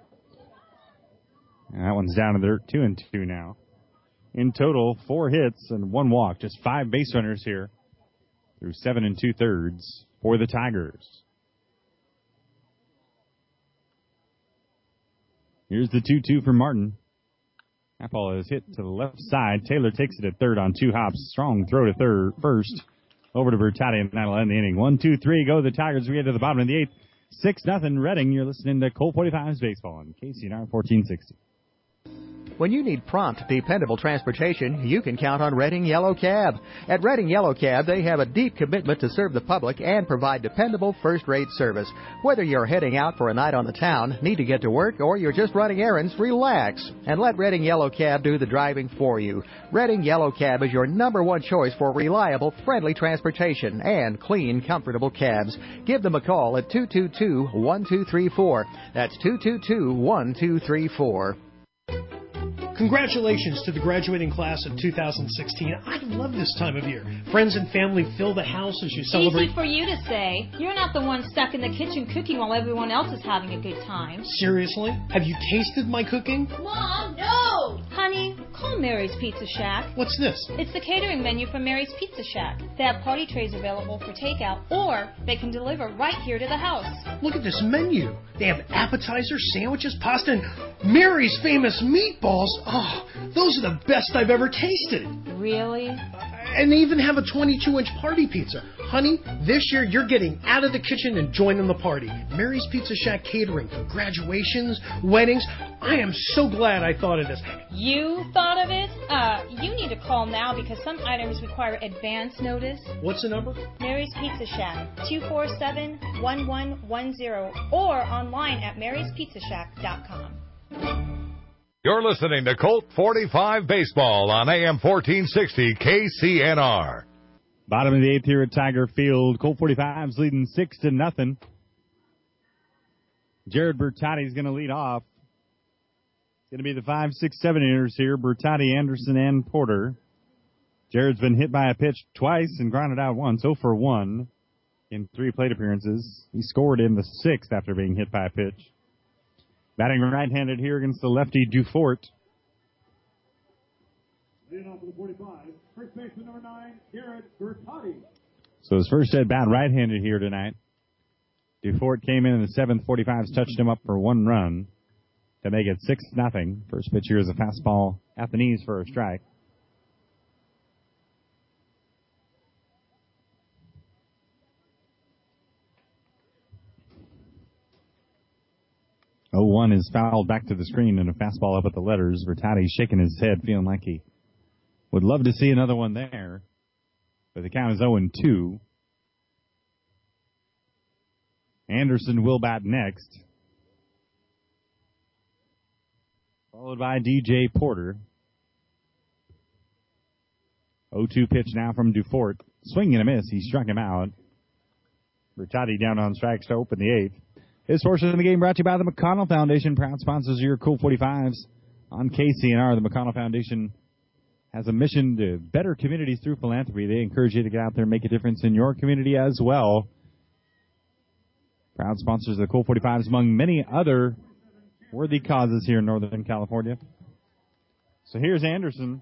And that one's down to their two and two now. In total, four hits and one walk. Just five base runners here through seven and two-thirds for the Tigers. Here's the two two for Martin. That ball is hit to the left side. Taylor takes it at third on two hops. Strong throw to third first. Over to Bertati, and that'll end the inning. One, two, three, go the Tigers. We get to the bottom of the eighth. Six nothing Reading. You're listening to Colt forty-fives Baseball on K C N R fourteen sixty. When you need prompt, dependable transportation, you can count on Reading Yellow Cab. At Reading Yellow Cab, they have a deep commitment to serve the public and provide dependable first-rate service. Whether you're heading out for a night on the town, need to get to work, or you're just running errands, relax and let Reading Yellow Cab do the driving for you. Reading Yellow Cab is your number one choice for reliable, friendly transportation and clean, comfortable cabs. Give them a call at two two two, one two three four. That's two two two, one two three four. Congratulations to the graduating class of two thousand sixteen. I love this time of year. Friends and family fill the house as you celebrate. Easy for you to say. You're not the one stuck in the kitchen cooking while everyone else is having a good time. Seriously? Have you tasted my cooking? Mom, no! Honey, call Mary's Pizza Shack. What's this? It's the catering menu from Mary's Pizza Shack. They have party trays available for takeout, or they can deliver right here to the house. Look at this menu. They have appetizers, sandwiches, pasta, and Mary's famous meatballs. Oh, those are the best I've ever tasted. Really? And they even have a twenty-two inch party pizza. Honey, this year you're getting out of the kitchen and joining the party. Mary's Pizza Shack catering for graduations, weddings. I am so glad I thought of this. You thought of it? Uh, you need to call now because some items require advance notice. What's the number? Mary's Pizza Shack, two four seven, one one one zero, or online at marys pizza shack dot com. You're listening to Colt forty-five Baseball on A M fourteen sixty K C N R. Bottom of the eighth here at Tiger Field. Colt forty-fives leading six to nothing. Jared Bertati is going to lead off. It's going to be the five, six, seven inners here. Bertati, Anderson, and Porter. Jared's been hit by a pitch twice and grounded out once. oh for one in three plate appearances. He scored in the sixth after being hit by a pitch. Batting right-handed here against the lefty Dufort. Leading off for the forty-five, first baseman number nine, Jared Bertati. So his first at bat right-handed here tonight. Dufort came in in the seventh. forty-fives touched him up for one run to make it six nothing. First pitch here is a fastball at the knees for a strike. oh one is fouled back to the screen and a fastball up at the letters. Bertati's shaking his head, feeling like he would love to see another one there. But the count is oh and two. Anderson will bat next. Followed by D J Porter. oh two pitch now from Dufort. Swing and a miss. He struck him out. Bertati down on strikes to open the eighth. This portion of the game brought to you by the McConnell Foundation, proud sponsors of your Cool forty-fives on K C N R. The McConnell Foundation has a mission to better communities through philanthropy. They encourage you to get out there and make a difference in your community as well. Proud sponsors of the Cool forty-fives, among many other worthy causes here in Northern California. So here's Anderson.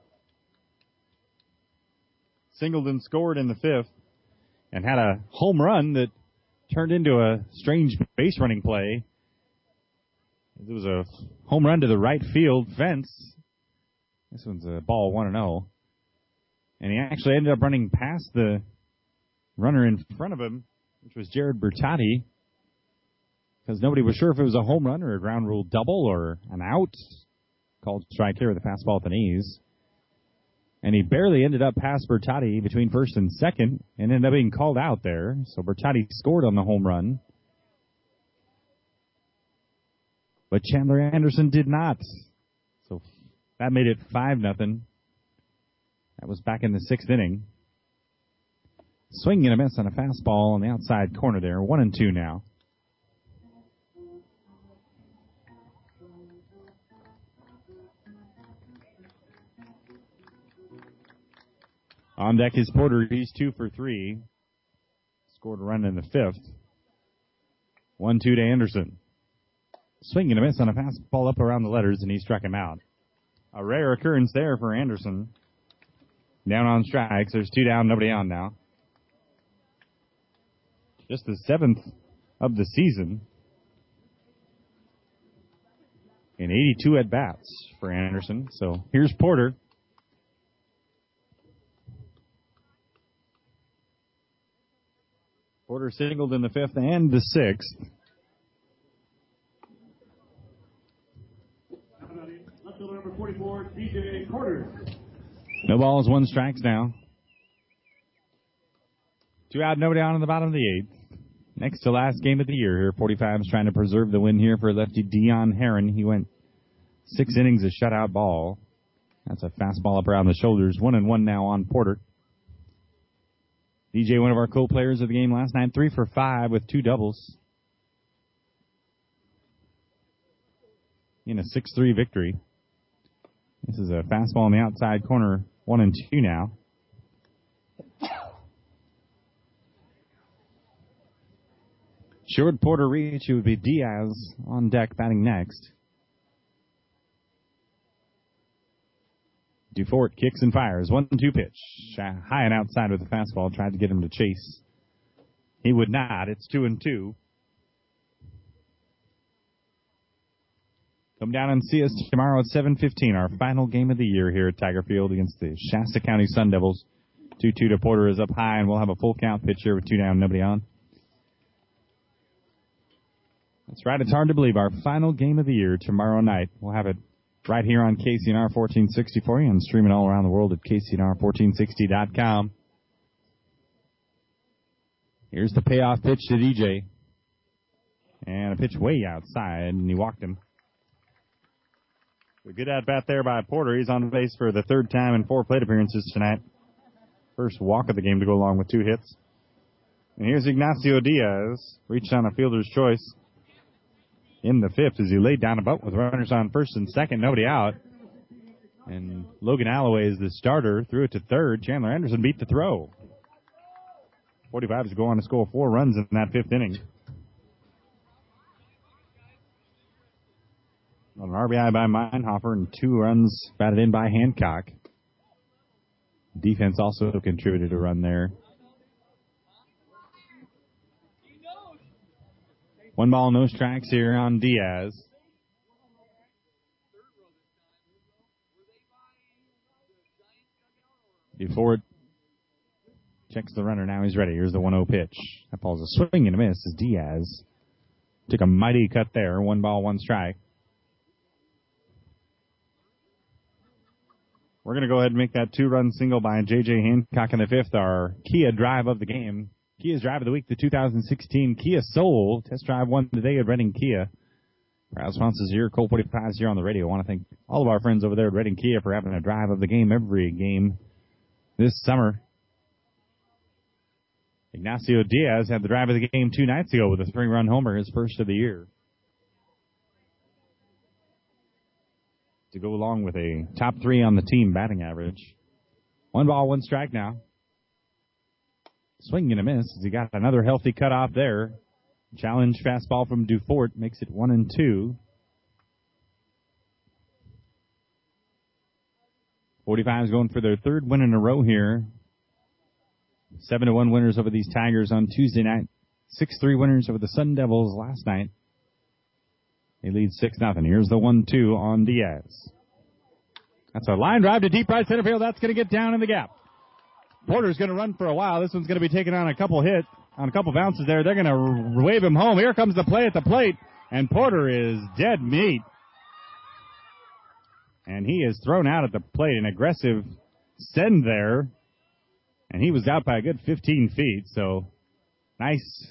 Singled and scored in the fifth and had a home run that turned into a strange base running play. It was a home run to the right field fence. This one's a ball one and oh. And he actually ended up running past the runner in front of him, which was Jared Bertati. because nobody was sure if it was a home run or a ground rule double or an out. Called strike here with a fastball at the knees. And he barely ended up past Bertotti between first and second and ended up being called out there. So Bertotti scored on the home run. But Chandler Anderson did not. So that made it five nothing. That was back in the sixth inning. Swing and a miss on a fastball on the outside corner there. One and two now. On deck is Porter. He's two for three. Scored a run in the fifth. One two to Anderson. Swing and a miss on a fastball up around the letters, and he struck him out. A rare occurrence there for Anderson. Down on strikes. There's two down, nobody on now. Just the seventh of the season. And eighty-two at-bats for Anderson. So here's Porter. Porter singled in the fifth and the sixth. Left fielder number forty-four, D J Porter. No balls, one strikes now. Two out, nobody on in the bottom of the eighth. Next to last game of the year here. forty-five is trying to preserve the win here for lefty Dion Heron. He went six innings of shutout ball. That's a fastball up around the shoulders. One and one now on Porter. D J, one of our co-players of the game last night, three for five with two doubles. In a six three victory. This is a fastball on the outside corner, one and two now. Short Porter reach, it would be Diaz on deck batting next. Dufort kicks and fires. one two pitch. High and outside with the fastball. Tried to get him to chase. He would not. It's two and two. Come down and see us tomorrow at seven fifteen. Our final game of the year here at Tiger Field against the Shasta County Sun Devils. two two to Porter is up high, and we'll have a full count pitch here with two down, nobody on. That's right. It's hard to believe. Our final game of the year tomorrow night. We'll have it right here on K C N R fourteen sixty for you and streaming all around the world at K C N R fourteen sixty dot com. Here's the payoff pitch to D J. And a pitch way outside, and he walked him. A good at-bat there by Porter. He's on base for the third time in four plate appearances tonight. First walk of the game to go along with two hits. And here's Ignacio Diaz. Reached on a fielder's choice in the fifth as he laid down a bunt with runners on first and second, nobody out. And Logan Alloway is the starter, threw it to third. Chandler Anderson beat the throw. forty-five to go on to score four runs in that fifth inning. On an R B I by Meinhofer and two runs batted in by Hancock. Defense also contributed a run there. One ball, no strikes here on Diaz. Before it checks the runner, now he's ready. Here's the one oh pitch. That ball's a swing and a miss as Diaz took a mighty cut there. One ball, one strike. We're going to go ahead and make that two-run single by J J Hancock in the fifth, our Kia drive of the game. Kia's drive of the week, the two thousand sixteen Kia Soul. Test drive one today at Reading Kia. Proud sponsors here, Colt forty-five is here on the radio. I want to thank all of our friends over there at Reading Kia for having a drive of the game every game this summer. Ignacio Diaz had the drive of the game two nights ago with a three-run homer, his first of the year. To go along with a top three on the team batting average. One ball, one strike now. Swing and a miss as he got another healthy cutoff there. Challenge fastball from Dufort makes it one and two. forty-five is going for their third win in a row here. seven to one winners over these Tigers on Tuesday night. six three winners over the Sun Devils last night. They lead six nothing. Here's the one two on Diaz. That's a line drive to deep right center field. That's going to get down in the gap. Porter's going to run for a while. This one's going to be taking on a couple hits. on a couple bounces there. They're going to wave him home. Here comes the play at the plate, and Porter is dead meat. And he is thrown out at the plate. An aggressive send there, and he was out by a good fifteen feet, so nice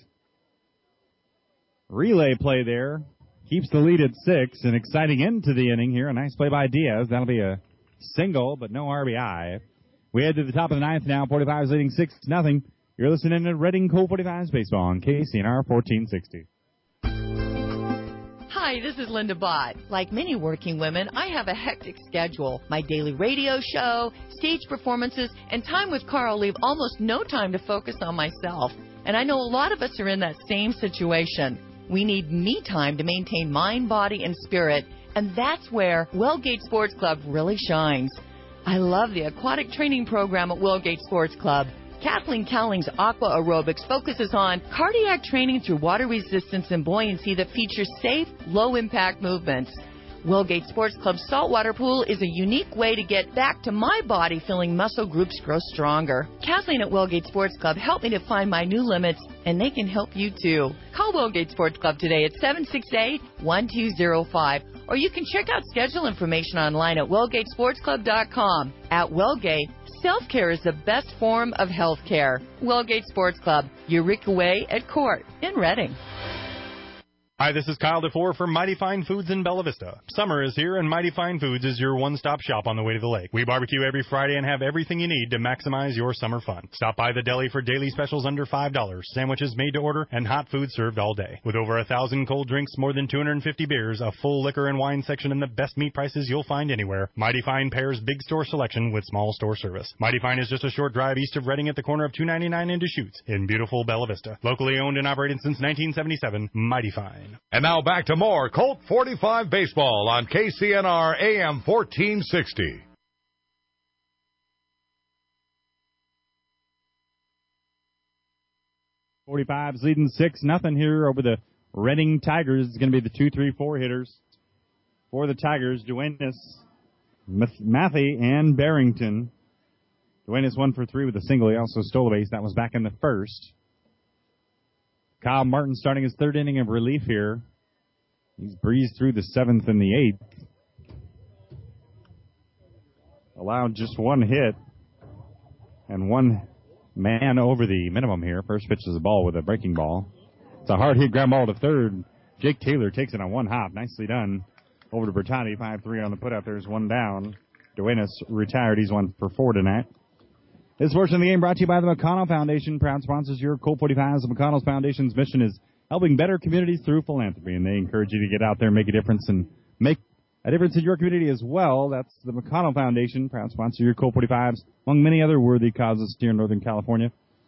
relay play there. Keeps the lead at six. An exciting end to the inning here. A nice play by Diaz. That'll be a single, but no R B I. We head to the top of the ninth now. forty-five is leading six nothing. You're listening to Reading Colt forty-five's baseball on K C N R fourteen sixty. Hi, this is Linda Bott. Like many working women, I have a hectic schedule. My daily radio show, stage performances, and time with Carl leave almost no time to focus on myself. And I know a lot of us are in that same situation. We need me time to maintain mind, body, and spirit, and that's where Wellgate Sports Club really shines. I love the aquatic training program at Wellgate Sports Club. Kathleen Cowling's Aqua Aerobics focuses on cardiac training through water resistance and buoyancy that features safe, low-impact movements. Wellgate Sports Club's saltwater pool is a unique way to get back to my body feeling muscle groups grow stronger. Kathleen at Wellgate Sports Club helped me to find my new limits, and they can help you too. Call Wellgate Sports Club today at seven six eight, one two zero five, or you can check out schedule information online at wellgate sports club dot com. At Wellgate, self-care is the best form of health care. Wellgate Sports Club, Eureka Way at Court in Reading. Hi, this is Kyle DeFore from Mighty Fine Foods in Bella Vista. Summer is here, and Mighty Fine Foods is your one-stop shop on the way to the lake. We barbecue every Friday and have everything you need to maximize your summer fun. Stop by the deli for daily specials under five dollars, sandwiches made to order, and hot food served all day. With over a thousand cold drinks, more than two hundred fifty beers, a full liquor and wine section, and the best meat prices you'll find anywhere, Mighty Fine pairs big store selection with small store service. Mighty Fine is just a short drive east of Reading at the corner of two ninety-nine and Deschutes in beautiful Bella Vista. Locally owned and operated since nineteen seventy-seven, Mighty Fine. And now back to more Colt forty-five baseball on K C N R A M fourteen sixty. forty-five's leading six nothing here over the Reading Tigers. It's going to be the two three four hitters for the Tigers. Duenas, Matthey, and Barrington. Duenas one for three with a single. He also stole a base. That was back in the first. Kyle Martin starting his third inning of relief here. He's breezed through the seventh and the eighth. Allowed just one hit and one man over the minimum here. First pitch is a ball with a breaking ball. It's a hard hit ground ball to third. Jake Taylor takes it on one hop. Nicely done. Over to Bertani. five three on the put out. There's one down. Duenas retired. He's one for four tonight. This portion of the game brought to you by the McConnell Foundation. Proud sponsors your Colt forty-fives. The McConnell Foundation's mission is helping better communities through philanthropy, and they encourage you to get out there and make a difference and make a difference in your community as well. That's the McConnell Foundation, proud sponsor of your Colt forty-fives, among many other worthy causes here in Northern California.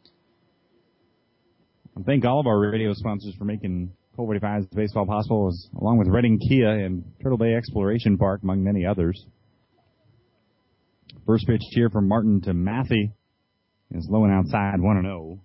And thank all of our radio sponsors for making Colt forty-fives baseball possible, as, along with Reading Kia and Turtle Bay Exploration Park, among many others. First pitch here from Martin to Matthey is low and outside, one and oh.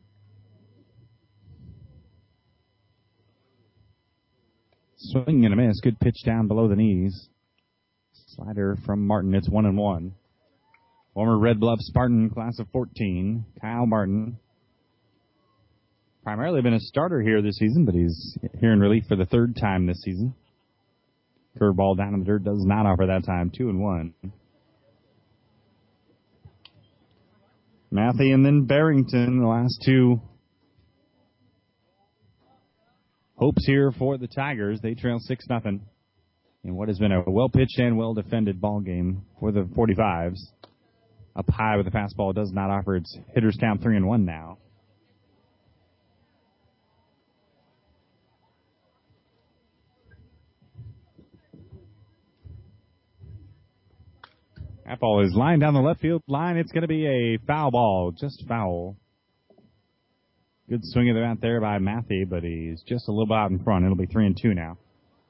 Swing and a miss. Good pitch down below the knees. Slider from Martin. It's one and one. Former Red Bluff Spartan, class of fourteen, Kyle Martin. Primarily been a starter here this season, but he's here in relief for the third time this season. Curveball down in the dirt does not offer that time. Two and one. Matthey and then Barrington, the last two hopes here for the Tigers. They trail six nothing in what has been a well-pitched and well-defended ball game for the forty-fives. Up high with the fastball does not offer its hitters count three and one now. That ball is lined down the left field line. It's going to be a foul ball, just foul. Good swing of the bat there by Matthey, but he's just a little bit out in front. It'll be three and two now.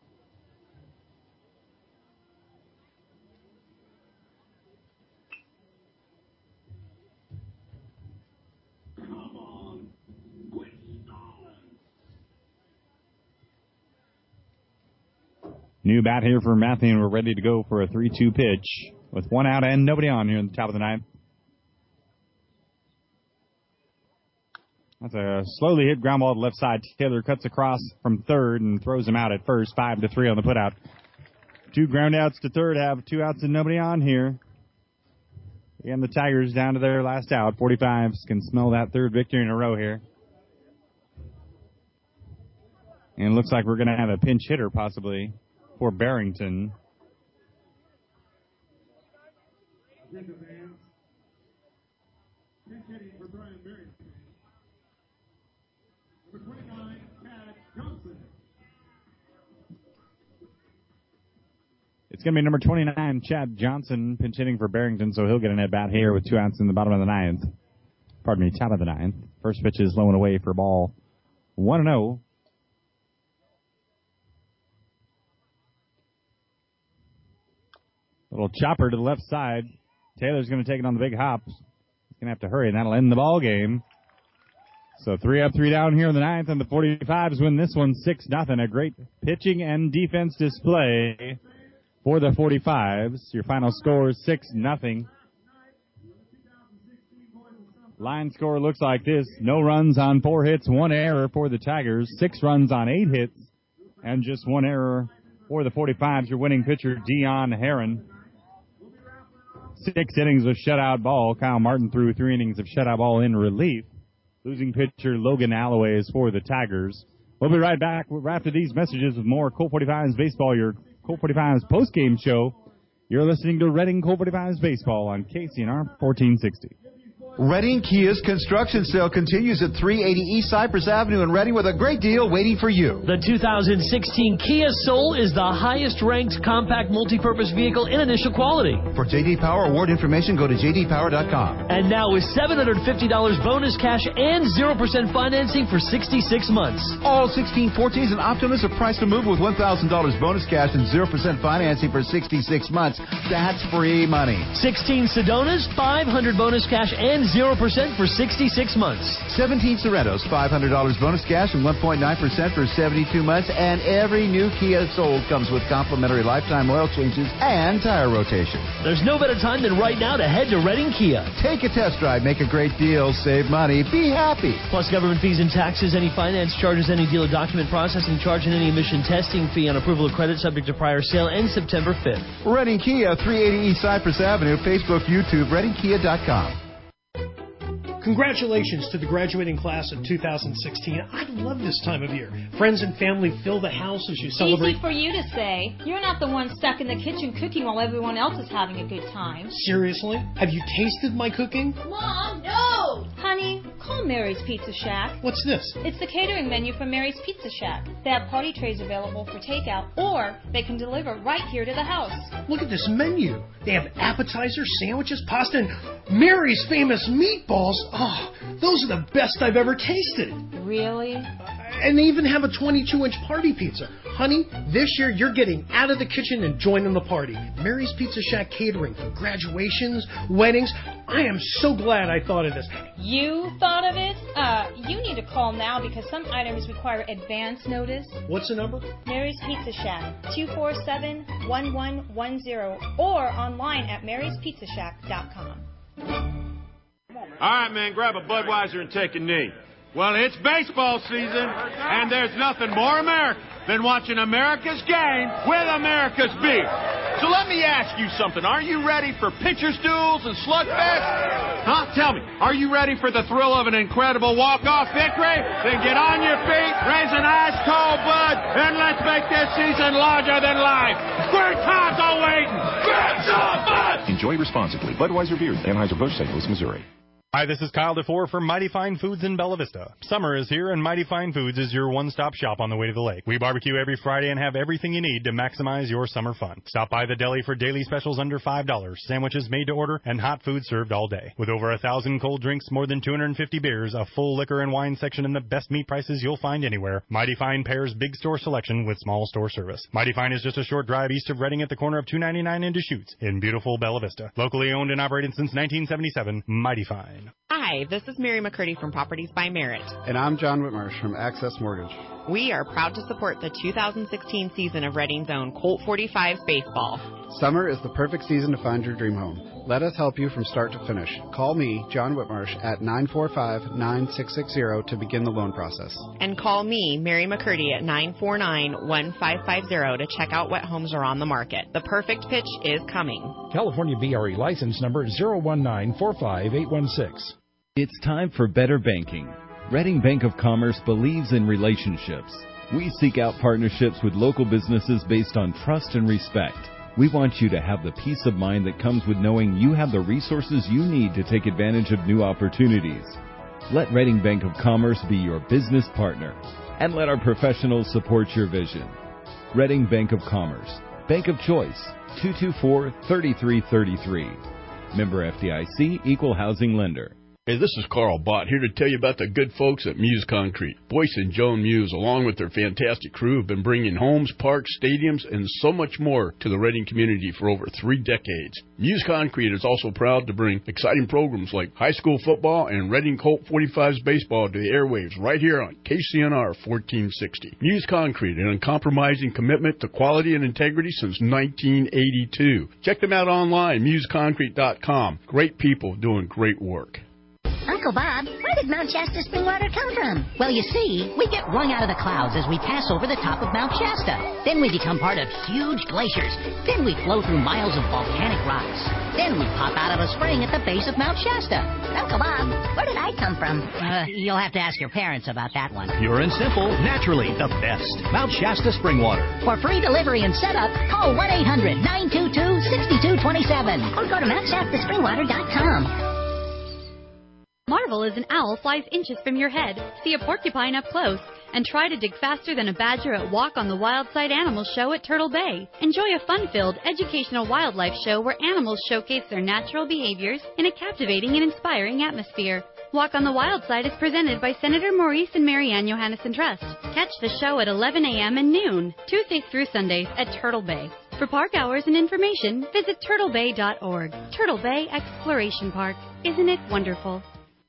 New bat here for Matthey, and we're ready to go for a three two pitch with one out and nobody on here in the top of the ninth. That's a slowly hit ground ball to the left side. Taylor cuts across from third and throws him out at first. Five to three on the putout. Two ground outs to third, have two outs and nobody on here. And the Tigers down to their last out. forty-fives can smell that third victory in a row here. And it looks like we're going to have a pinch hitter possibly for Barrington. Pinch hitting for Brian Barrington. Number twenty-nine, Chad Johnson. It's going to be number twenty-nine, Chad Johnson, pinch hitting for Barrington, so he'll get an at-bat here with two outs in the bottom of the ninth. Pardon me, top of the ninth. First pitch is low and away for ball one and oh. Little chopper to the left side. Taylor's going to take it on the big hop. He's going to have to hurry, and that'll end the ball game. So three up, three down here in the ninth, and the forty-fives win this one six nothing. A great pitching and defense display for the forty-fives. Your final score is six nothing. Line score looks like this. No runs on four hits, one error for the Tigers. Six runs on eight hits, and just one error for the forty-fives. Your winning pitcher, Dion Heron. Six innings of shutout ball. Kyle Martin threw three innings of shutout ball in relief. Losing pitcher Logan Alloway is for the Tigers. We'll be right back after these messages with more Colt forty-fives baseball, your Colt forty-fives postgame show. You're listening to Reading Colt forty-fives baseball on K C N R fourteen sixty. Reading Kia's construction sale continues at three eighty East Cypress Avenue in Reading with a great deal waiting for you. The two thousand sixteen Kia Soul is the highest-ranked compact multi-purpose vehicle in initial quality. For J D Power award information, go to j d power dot com. And now with seven hundred fifty dollars bonus cash and zero percent financing for sixty-six months. All sixteen fourteens and Optimus are priced to move with one thousand dollars bonus cash and zero percent financing for sixty-six months. That's free money. sixteen Sedonas, five hundred dollars bonus cash and zero percent for sixty-six months. seventeen Sorrentos, five hundred dollars bonus cash and one point nine percent for seventy-two months. And every new Kia sold comes with complimentary lifetime oil changes and tire rotation. There's no better time than right now to head to Reading Kia. Take a test drive, make a great deal, save money, be happy. Plus government fees and taxes, any finance charges, any dealer document processing charge, and any emission testing fee on approval of credit subject to prior sale ends September fifth. Reading Kia, three eighty East Cypress Avenue, Facebook, YouTube, reading kia dot com. Congratulations to the graduating class of two thousand sixteen. I love this time of year. Friends and family fill the house as you celebrate. Easy for you to say. You're not the one stuck in the kitchen cooking while everyone else is having a good time. Seriously? Have you tasted my cooking? Mom, no! Honey, call Mary's Pizza Shack. What's this? It's the catering menu from Mary's Pizza Shack. They have party trays available for takeout, or they can deliver right here to the house. Look at this menu. They have appetizers, sandwiches, pasta, and Mary's famous meatballs. Oh, those are the best I've ever tasted. Really? And they even have a twenty-two inch party pizza. Honey, this year you're getting out of the kitchen and joining the party. Mary's Pizza Shack catering for graduations, weddings. I am so glad I thought of this. You thought of it? Uh, you need to call now because some items require advance notice. What's the number? Mary's Pizza Shack, two four seven, one one one zero, or online at marys pizza shack dot com. All right, man, grab a Budweiser and take a knee. Well, it's baseball season, and there's nothing more American than watching America's game with America's beer. So let me ask you something. Are you ready for pitcher's duels and slugfest? Huh? Tell me, are you ready for the thrill of an incredible walk-off victory? Then get on your feet, raise an ice-cold Bud, and let's make this season larger than life. Great times are waiting. Grab some Bud! Enjoy responsibly. Budweiser Beer, Anheuser-Busch, Saint Louis, Missouri. Hi, this is Kyle DeFore from Mighty Fine Foods in Bella Vista. Summer is here, and Mighty Fine Foods is your one-stop shop on the way to the lake. We barbecue every Friday and have everything you need to maximize your summer fun. Stop by the deli for daily specials under five dollars, sandwiches made to order, and hot food served all day. With over a thousand cold drinks, more than two hundred fifty beers, a full liquor and wine section, and the best meat prices you'll find anywhere, Mighty Fine pairs big store selection with small store service. Mighty Fine is just a short drive east of Reading at the corner of two ninety-nine and Deschutes in beautiful Bella Vista. Locally owned and operated since nineteen seventy-seven, Mighty Fine. Hi. Hi, this is Mary McCurdy from Properties by Merit. And I'm John Whitmarsh from Access Mortgage. We are proud to support the two thousand sixteen season of Reading's own Colt forty-fives baseball. Summer is the perfect season to find your dream home. Let us help you from start to finish. Call me, John Whitmarsh, at nine four five, nine six six zero to begin the loan process. And call me, Mary McCurdy, at nine four nine, one five five zero to check out what homes are on the market. The perfect pitch is coming. California B R E license number zero one nine four five eight one six. It's time for better banking. Reading Bank of Commerce believes in relationships. We seek out partnerships with local businesses based on trust and respect. We want you to have the peace of mind that comes with knowing you have the resources you need to take advantage of new opportunities. Let Reading Bank of Commerce be your business partner, and let our professionals support your vision. Reading Bank of Commerce, Bank of Choice, two two four, three three three three. Member F D I C, Equal Housing Lender. Hey, this is Carl Bott here to tell you about the good folks at Muse Concrete. Boyce and Joan Muse, along with their fantastic crew, have been bringing homes, parks, stadiums, and so much more to the Reading community for over three decades. Muse Concrete is also proud to bring exciting programs like high school football and Reading Colt forty-fives baseball to the airwaves right here on K C N R fourteen sixty. Muse Concrete, an uncompromising commitment to quality and integrity since nineteen eighty-two. Check them out online, muse concrete dot com. Great people doing great work. Uncle Bob, where did Mount Shasta spring water come from? Well, you see, we get wrung out of the clouds as we pass over the top of Mount Shasta. Then we become part of huge glaciers. Then we flow through miles of volcanic rocks. Then we pop out of a spring at the base of Mount Shasta. Uncle Bob, where did I come from? Uh, you'll have to ask your parents about that one. Pure and simple, naturally the best. Mount Shasta spring water. For free delivery and setup, call one eight hundred, nine two two, six two two seven or go to mount shasta spring water dot com. Marvel is an owl flies inches from your head. See a porcupine up close and try to dig faster than a badger at Walk on the Wild Side Animal Show at Turtle Bay. Enjoy a fun-filled, educational wildlife show where animals showcase their natural behaviors in a captivating and inspiring atmosphere. Walk on the Wild Side is presented by Senator Maurice and Marianne Johannesson Trust. Catch the show at eleven a.m. and noon, Tuesdays through Sundays at Turtle Bay. For park hours and information, visit turtle bay dot org. Turtle Bay Exploration Park. Isn't it wonderful?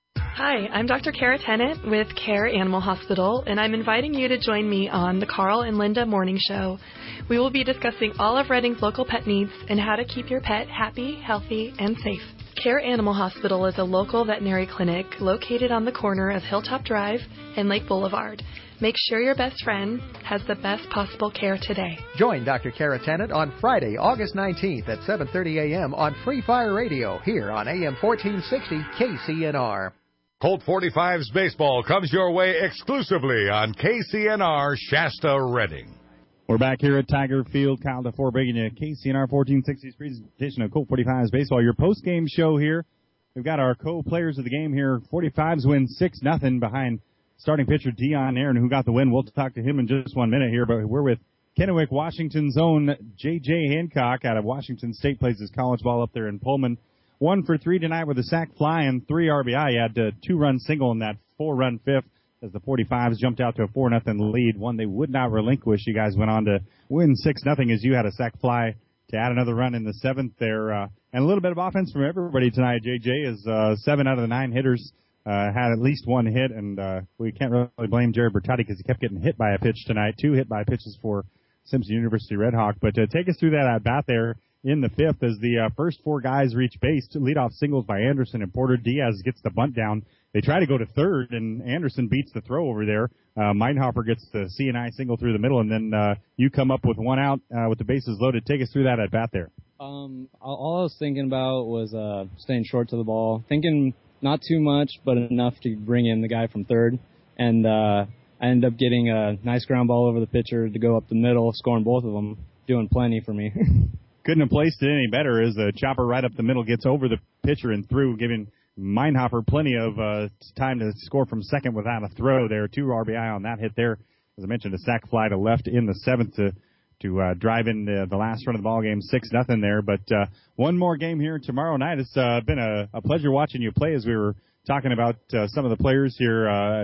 Hi, I'm Doctor Kara Tennant with Care Animal Hospital, and I'm inviting you to join me on the Carl and Linda Morning Show. We will be discussing all of Reading's local pet needs and how to keep your pet happy, healthy, and safe. Care Animal Hospital is a local veterinary clinic located on the corner of Hilltop Drive and Lake Boulevard. Make sure your best friend has the best possible care today. Join Doctor Kara Tennant on Friday, August nineteenth at seven thirty a.m. on Free Fire Radio here on A M fourteen sixty K C N R. Colt forty-fives baseball comes your way exclusively on K C N R Shasta Reading. We're back here at Tiger Field. Kyle DeFore bringing you K C N R fourteen sixty's presentation of Colt forty-fives baseball. Your post-game show here. We've got our co-players of the game here. forty-fives win six nothing behind starting pitcher Dion Aaron, who got the win. We'll talk to him in just one minute here, but we're with Kennewick, Washington's own J J Hancock out of Washington State, plays his college ball up there in Pullman. One for three tonight with a sac fly and three R B I. He had a two-run single in that four-run fifth as the forty-fives jumped out to a four nothing lead. One they would not relinquish. You guys went on to win six nothing as you had a sac fly to add another run in the seventh there. Uh, and a little bit of offense from everybody tonight. J J is uh, seven out of the nine hitters uh, had at least one hit, and uh, we can't really blame Jared Bertotti because he kept getting hit by a pitch tonight. Two hit by pitches for Simpson University Red Hawk. But uh, take us through that at bat there in the fifth as the uh, first four guys reach base. Leadoff singles by Anderson and Porter. Diaz gets the bunt down. They try to go to third, and Anderson beats the throw over there. Uh, Meinhofer gets the C and I single through the middle, and then uh, you come up with one out uh, with the bases loaded. Take us through that at bat there. Um, all I was thinking about was uh, staying short to the ball, thinking not too much, but enough to bring in the guy from third. And uh, I ended up getting a nice ground ball over the pitcher to go up the middle, scoring both of them, doing plenty for me. Couldn't have placed it any better as the chopper right up the middle gets over the pitcher and through, giving Meinhofer plenty of uh, time to score from second without a throw there. Two R B I on that hit there. As I mentioned, a sac fly to left in the seventh to to uh, drive in the, the last run of the ball game, six nothing there. But uh, one more game here tomorrow night. It's uh, been a, a pleasure watching you play as we were talking about uh, some of the players here uh, as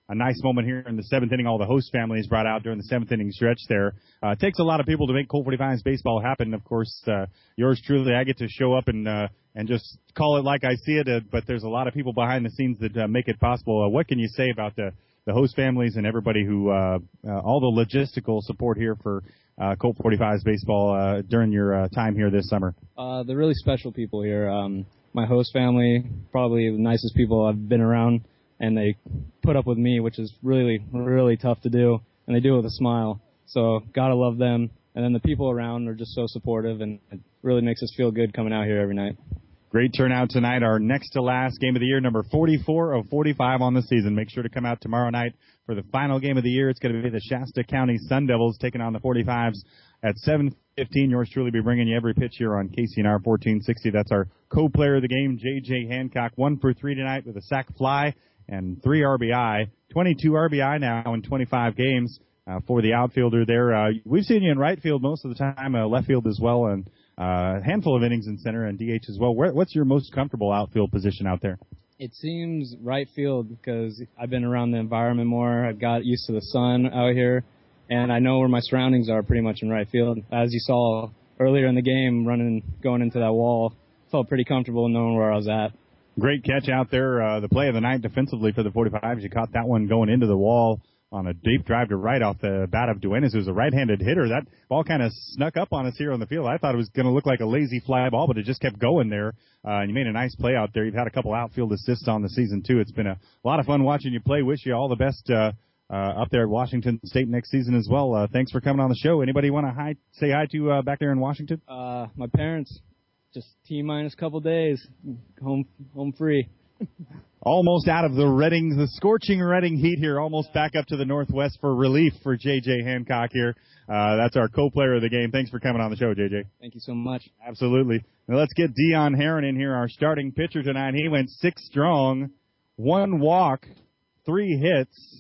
a nice moment here in the seventh inning. All the host families brought out during the seventh inning stretch there. Uh, it takes a lot of people to make Colt forty-five's baseball happen. Of course, uh, yours truly, I get to show up and uh, and just call it like I see it, uh, but there's a lot of people behind the scenes that uh, make it possible. Uh, what can you say about the, the host families and everybody who, uh, uh, all the logistical support here for uh, Colt forty-five's baseball uh, during your uh, time here this summer? Uh, they're really special people here. Um, my host family, probably the nicest people I've been around, and they put up with me, which is really, really tough to do, and they do it with a smile. So gotta love them. And then the people around are just so supportive, and it really makes us feel good coming out here every night. Great turnout tonight. Our next to last game of the year, number forty-four of forty-five on the season. Make sure to come out tomorrow night for the final game of the year. It's going to be the Shasta County Sun Devils taking on the forty-fives at seven fifteen. Yours truly be bringing you every pitch here on K C N R fourteen sixty. That's our co-player of the game, J J Hancock, one for three tonight with a sac fly and three R B I. twenty-two R B I now in twenty-five games uh, for the outfielder there. Uh, we've seen you in right field most of the time, uh, left field as well, and Uh, a handful of innings in center and D H as well. Where, what's your most comfortable outfield position out there? It seems right field because I've been around the environment more. I've got used to the sun out here, and I know where my surroundings are pretty much in right field. As you saw earlier in the game, running, going into that wall, felt pretty comfortable knowing where I was at. Great catch out there. Uh, the play of the night defensively for the forty-fives. You caught that one going into the wall on a deep drive to right off the bat of Duenas, who's a right-handed hitter. That ball kind of snuck up on us here on the field. I thought it was going to look like a lazy fly ball, but it just kept going there. Uh, and you made a nice play out there. You've had a couple outfield assists on the season, too. It's been a lot of fun watching you play. Wish you all the best uh, uh, up there at Washington State next season as well. Uh, thanks for coming on the show. Anybody want to hi- say hi to uh, back there in Washington? Uh, my parents, just T-minus a couple days, home home free. Almost out of the Reading, the scorching Reading heat here, almost back up to the northwest for relief for J J Hancock here. Uh, that's our co-player of the game. Thanks for coming on the show, J J. Thank you so much. Absolutely. Now let's get Dion Heron in here, our starting pitcher tonight. He went six strong, one walk, three hits,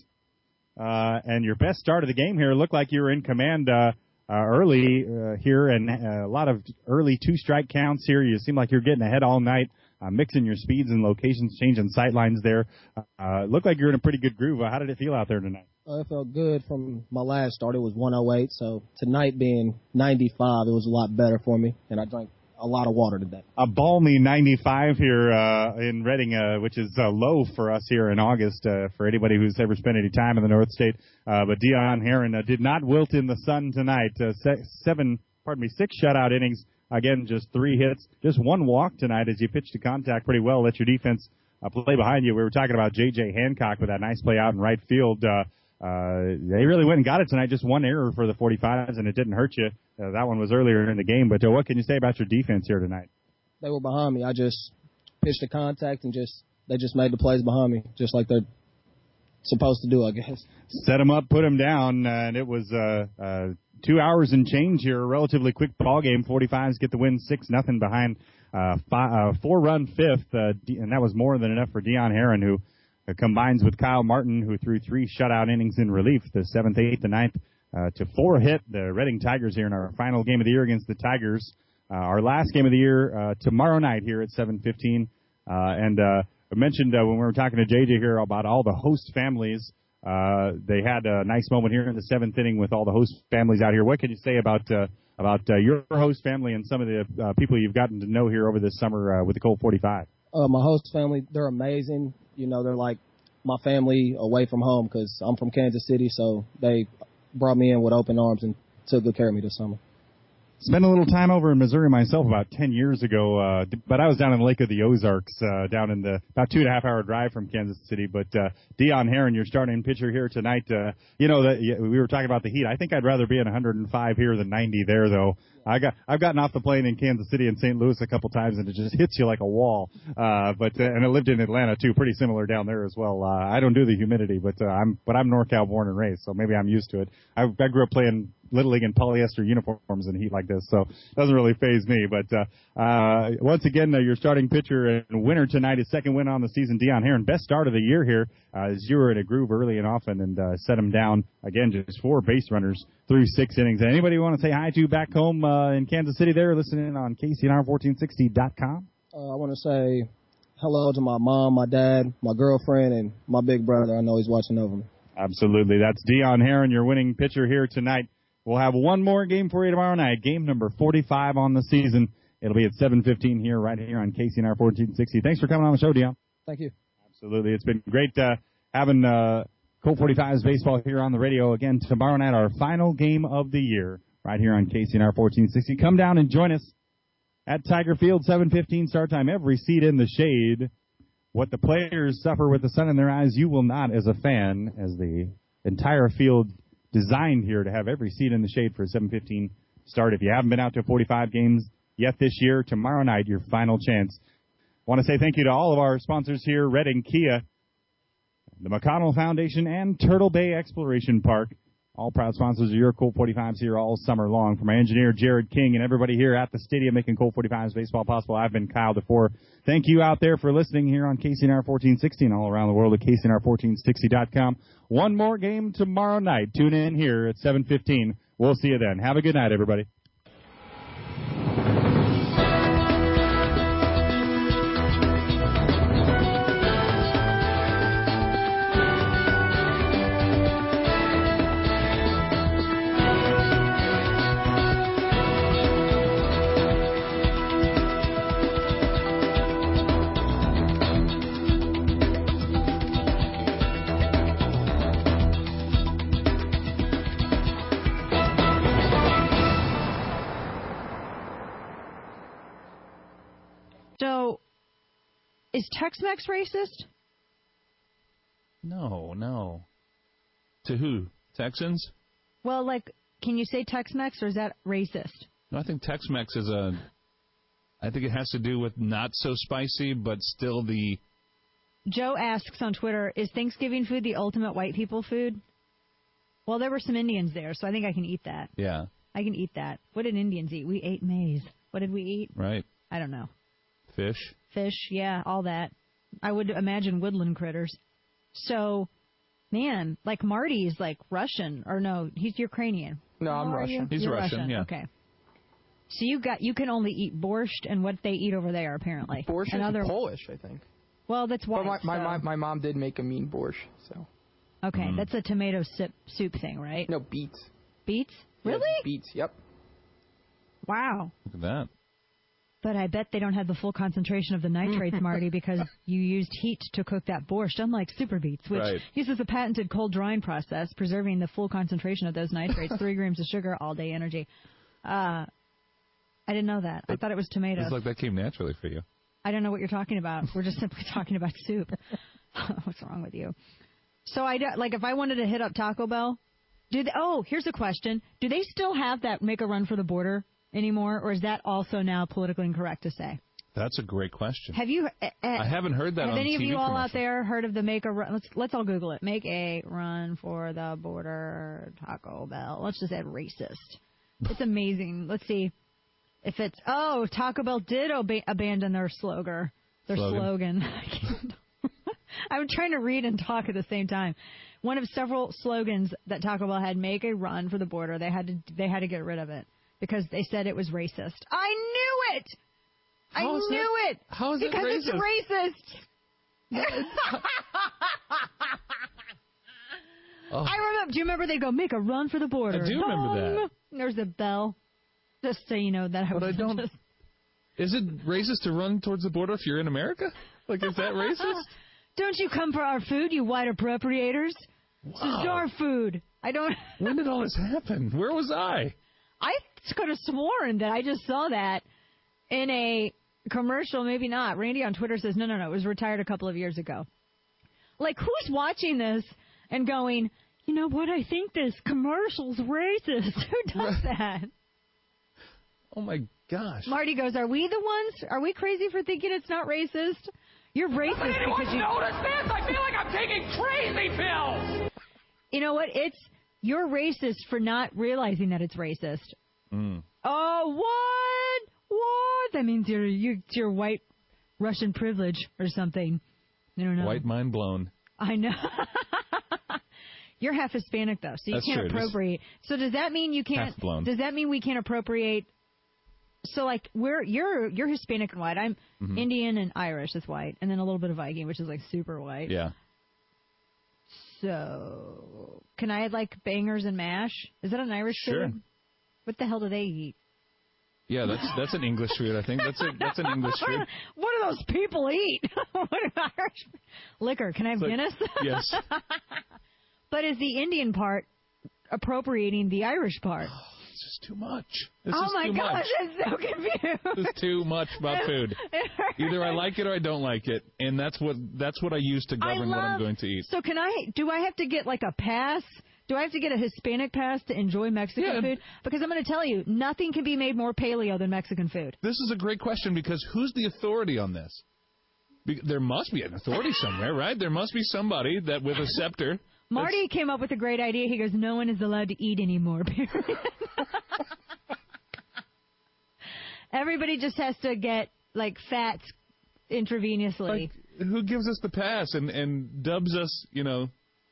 uh, and your best start of the game here. Looked like you were in command uh, uh, early uh, here, and uh, a lot of early two-strike counts here. You seem like you're getting ahead all night. Uh, mixing your speeds and locations, changing sight lines there. Uh, looked like you're in a pretty good groove. Uh, how did it feel out there tonight? Uh, it felt good from my last start. It was one oh eight, so tonight being ninety-five, it was a lot better for me, and I drank a lot of water today. A balmy ninety-five here uh, in Reading, uh, which is uh, low for us here in August uh, for anybody who's ever spent any time in the North State. Uh, but Dion Heron uh, did not wilt in the sun tonight. Uh, se- seven, pardon me, six shutout innings. Again, just three hits, just one walk tonight as you pitched to contact pretty well. Let your defense uh, play behind you. We were talking about J J Hancock with that nice play out in right field. Uh, uh, they really went and got it tonight. Just one error for the forty-fives, and it didn't hurt you. Uh, that one was earlier in the game. But uh, what can you say about your defense here tonight? They were behind me. I just pitched to contact, and just they just made the plays behind me, just like they're supposed to do, I guess. Set them up, put them down, uh, and it was uh, uh, two hours and change here. A relatively quick ball game. forty-fives get the win six nothing behind uh, five, uh, four-run fifth, uh, and that was more than enough for Dion Heron, who uh, combines with Kyle Martin, who threw three shutout innings in relief, the seventh, eighth, and ninth, uh, to four hit the Reading Tigers here in our final game of the year against the Tigers. Uh, our last game of the year uh, tomorrow night here at seven fifteen, uh, and uh, I mentioned uh, when we were talking to J J here about all the host families. Uh, they had a nice moment here in the seventh inning with all the host families out here. What can you say about uh, about uh, your host family and some of the uh, people you've gotten to know here over this summer uh, with the Colt forty-five? Uh, my host family, they're amazing. You know, they're like my family away from home because I'm from Kansas City, so they brought me in with open arms and took good care of me this summer. Spent a little time over in Missouri myself about ten years ago, uh, but I was down in the Lake of the Ozarks, uh, down in the about two and a half hour drive from Kansas City. But uh, Dion Heron, your starting pitcher here tonight. Uh, you know that yeah, we were talking about the heat. I think I'd rather be in one hundred five here than ninety there, though. I got I've gotten off the plane in Kansas City and Saint Louis a couple times, and it just hits you like a wall. Uh, but uh, and I lived in Atlanta too, pretty similar down there as well. Uh, I don't do the humidity, but uh, I'm but I'm NorCal born and raised, so maybe I'm used to it. I, I grew up playing Little League in polyester uniforms in heat like this, so it doesn't really faze me. But uh, uh, once again, uh, your starting pitcher and winner tonight, his second win on the season, Dion Heron. Best start of the year here, uh, as you were in a groove early and often and uh, set him down. Again, just four base runners through six innings. Anybody want to say hi to back home uh, in Kansas City there, listening on K C N R fourteen sixty dot com? Uh, I want to say hello to my mom, my dad, my girlfriend, and my big brother. I know he's watching over me. Absolutely. That's Dion Heron, your winning pitcher here tonight. We'll have one more game for you tomorrow night, game number forty-five on the season. It'll be at seven fifteen here, right here on K C N R fourteen sixty. Thanks for coming on the show, Dion. Thank you. Absolutely. It's been great uh, having uh, Colt forty-fives baseball here on the radio. Again, tomorrow night, our final game of the year, right here on K C N R fourteen sixty. Come down and join us at Tiger Field, seven fifteen start time. Every seat in the shade. What the players suffer with the sun in their eyes, you will not as a fan, as the entire field designed here to have every seat in the shade for a seven fifteen start. If you haven't been out to forty-five games yet this year, tomorrow night, your final chance. I want to say thank you to all of our sponsors here, Redding Kia, the McConnell Foundation, and Turtle Bay Exploration Park. All proud sponsors of your Colt forty-fives here all summer long. For my engineer, Jared King, and everybody here at the stadium making Colt forty-fives baseball possible, I've been Kyle DeFore. Thank you out there for listening here on K C N R fourteen sixty and all around the world at K C N R fourteen sixty dot com. One more game tomorrow night. Tune in here at seven fifteen. We'll see you then. Have a good night, everybody. Is Tex-Mex racist? No, no. To who? Texans? Well, like, can you say Tex-Mex, or is that racist? No, I think Tex-Mex is a... I think it has to do with not so spicy, but still the... Joe asks on Twitter, is Thanksgiving food the ultimate white people food? Well, there were some Indians there, so I think I can eat that. Yeah. I can eat that. What did Indians eat? We ate maize. What did we eat? Right. I don't know. Fish. Fish, yeah, all that. I would imagine woodland critters. So, man, like Marty's like Russian, or no, he's Ukrainian. No, I'm How Russian. He's You're Russian, Russian, yeah. Okay. So you got you can only eat borscht and what they eat over there, apparently. Borscht and is other... Polish, I think. Well, that's why. But my, my, so... my, my mom did make a mean borscht, so. Okay, Mm. that's a tomato soup, soup thing, right? No, beets. Beets? Really? Yeah, beets, yep. Wow. Look at that. But I bet they don't have the full concentration of the nitrates, Marty, because you used heat to cook that borscht, unlike Super Beets, which Right. uses a patented cold drying process, preserving the full concentration of those nitrates, three grams of sugar, all day energy. Uh, I didn't know that. I thought it was tomatoes. It's like that came naturally for you. I don't know what you're talking about. We're just simply talking about soup. What's wrong with you? So, I do, like, if I wanted to hit up Taco Bell, do they, oh, here's a question. Do they still have that make a run for the border anymore, or is that also now politically incorrect to say? That's a great question. Have you? Uh, I haven't heard that have on any T V of you all out commercial. there heard of the make a run? Let's let's all Google it. Make a run for the border, Taco Bell. Let's just add racist. It's amazing. Let's see if it's. Oh, Taco Bell did obe- abandon their slogan. Their slogan. slogan. I'm trying to read and talk at the same time. One of several slogans that Taco Bell had: "Make a run for the border." They had to they had to get rid of it because they said it was racist. I knew it. How I is knew that- it. how is it because racist? it's racist. Oh. I remember. Do you remember they go make a run for the border? I do remember Dong. There's a bell. Just so you know that I But I was don't. just. Is it racist to run towards the border if you're in America? Like, is that racist? Don't you come for our food, you white appropriators? This Wow. is our food. I don't. When did all this happen? Where was I? I could have sworn that I just saw that in a commercial. Maybe not. Randy on Twitter says, no, no, no. It was retired a couple of years ago. Like, who's watching this and going, you know what? I think this commercial's racist. Who does that? Oh, my gosh. Marty goes, are we the ones? Are we crazy for thinking it's not racist? You're racist Doesn't anyone because you... notice this? I feel like I'm taking crazy pills. You know what? It's... You're racist for not realizing that it's racist. Mm. Oh, what? What? That means you're you, it's your white Russian privilege or something. I don't know. White mind blown. I know. You're half Hispanic though, so you That's can't true, it is appropriate. So does that mean you can't? half blown. Does that mean we can't appropriate so like we're you're you're Hispanic and white. I'm Mhm. Indian and Irish is white, and then a little bit of Viking, which is like super white. Yeah. So can I like bangers and mash? Is that an Irish Sure. food? What the hell do they eat? Yeah, that's that's an English food. I think that's a that's an English food. What do those people eat? What do Irish liquor? Can I have It's like- Guinness? Yes. But is the Indian part appropriating the Irish part? It's just too much. This oh is my too gosh, much. I'm so confused. This is too much about food. Either I like it or I don't like it, and that's what that's what I use to I govern what I'm love- going to eat. So can I? Do I have to get like a pass? Do I have to get a Hispanic pass to enjoy Mexican Yeah. food? Because I'm going to tell you, nothing can be made more paleo than Mexican food. This is a great question because who's the authority on this? Be- there must be an authority somewhere, right? There must be somebody that with a scepter. Marty came up with a great idea. He goes, no one is allowed to eat anymore, period. Everybody just has to get, like, fats intravenously. Like, who gives us the pass and, and dubs us, you know,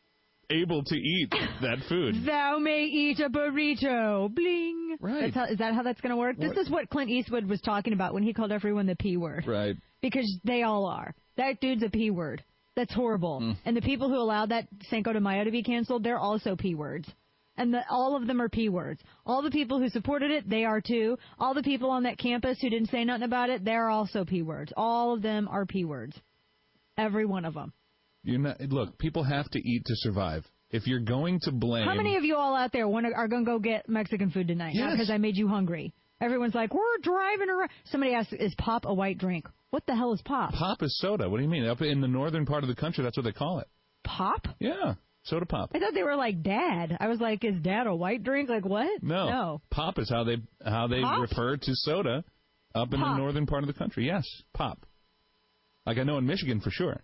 able to eat that food? Thou may eat a burrito. Bling. Right. That's how, is that how that's going to work? What? This is what Clint Eastwood was talking about when he called everyone the P word. Right. Because they all are. That dude's a P word. That's horrible. Mm. And the people who allowed that Cinco de Mayo to be canceled, they're also P words. And the, all of them are P words. All the people who supported it, they are too. All the people on that campus who didn't say nothing about it, they're also P words. All of them are P words. Every one of them. You're not, look, people have to eat to survive. If you're going to blame... How many of you all out there wanna, are going to go get Mexican food tonight? Yes. Because I made you hungry. Everyone's like, we're driving around. Somebody asked, is pop a white drink? What the hell is pop? Pop is soda. What do you mean? Up in the northern part of the country, that's what they call it. Pop? Yeah, soda pop. I thought they were like dad. I was like, is dad a white drink? Like what? No. No. Pop is how they how they Pop? refer to soda up in Pop. the northern part of the country. Yes, pop. Like I know in Michigan for sure.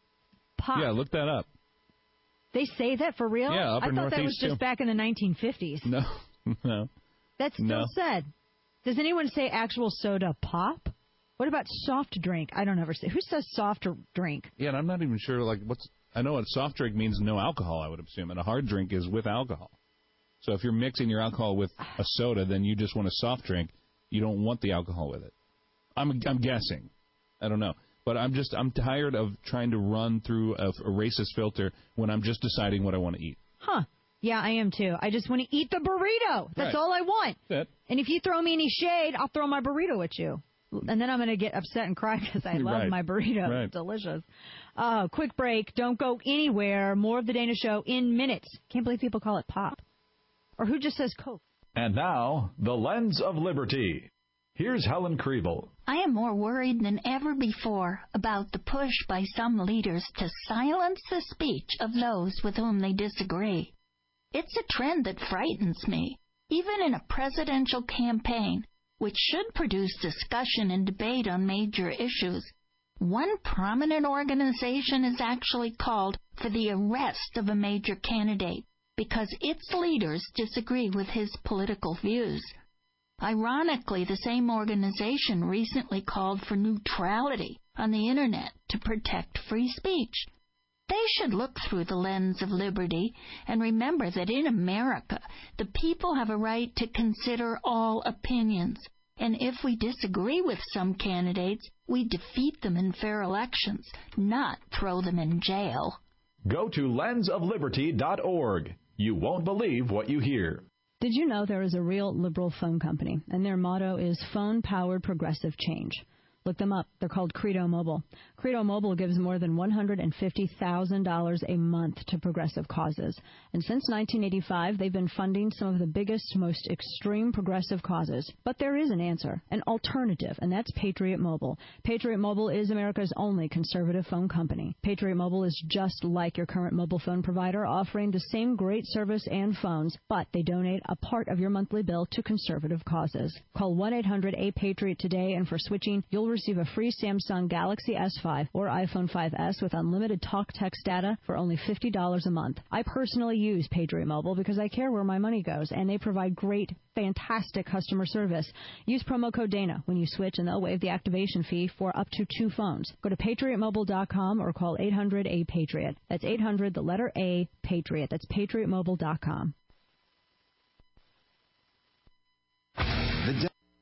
Pop. Yeah, look that up. They say that for real? Yeah, upper I thought that was northeast, just too. back in the nineteen fifties. No, no. That's still No. said. Does anyone say actual soda pop? What about soft drink? I don't ever say. Who says soft drink? Yeah, and I'm not even sure, like, what's... I know a soft drink means no alcohol, I would assume, and a hard drink is with alcohol. So if you're mixing your alcohol with a soda, then you just want a soft drink. You don't want the alcohol with it. I'm I'm guessing. I don't know. But I'm just, I'm tired of trying to run through a, a racist filter when I'm just deciding what I want to eat. Huh. Yeah, I am too. I just want to eat the burrito. That's Right. all I want. That's it. And if you throw me any shade, I'll throw my burrito at you. And then I'm going to get upset and cry because I love Right. my burrito. Right. It's delicious. Uh, quick break. Don't go anywhere. More of the Dana Show in minutes. Can't believe people call it pop. Or who just says Coke? And now, the Lens of Liberty. Here's Helen Kriebel. I am more worried than ever before about the push by some leaders to silence the speech of those with whom they disagree. It's a trend that frightens me, even in a presidential campaign, which should produce discussion and debate on major issues. One prominent organization has actually called for the arrest of a major candidate because its leaders disagree with his political views. Ironically, the same organization recently called for neutrality on the Internet to protect free speech. They should look through the lens of liberty and remember that in America, the people have a right to consider all opinions. And if we disagree with some candidates, we defeat them in fair elections, not throw them in jail. Go to lens of liberty dot org. You won't believe what you hear. Did you know there is a real liberal phone company, and their motto is phone-powered progressive change? Look them up. They're called Credo Mobile. Credo Mobile gives more than one hundred fifty thousand dollars a month to progressive causes. And since nineteen eighty-five, they've been funding some of the biggest, most extreme progressive causes. But there is an answer, an alternative, and that's Patriot Mobile. Patriot Mobile is America's only conservative phone company. Patriot Mobile is just like your current mobile phone provider, offering the same great service and phones, but they donate a part of your monthly bill to conservative causes. Call one eight hundred A Patriot today, and for switching, you'll receive a free Samsung Galaxy S five or iPhone five S with unlimited talk text data for only fifty dollars a month. I personally use Patriot Mobile because I care where my money goes, and they provide great, fantastic customer service. Use promo code Dana when you switch, and they'll waive the activation fee for up to two phones. Go to patriot mobile dot com or call eight hundred A Patriot. That's eight hundred, the letter A, Patriot. That's patriot mobile dot com.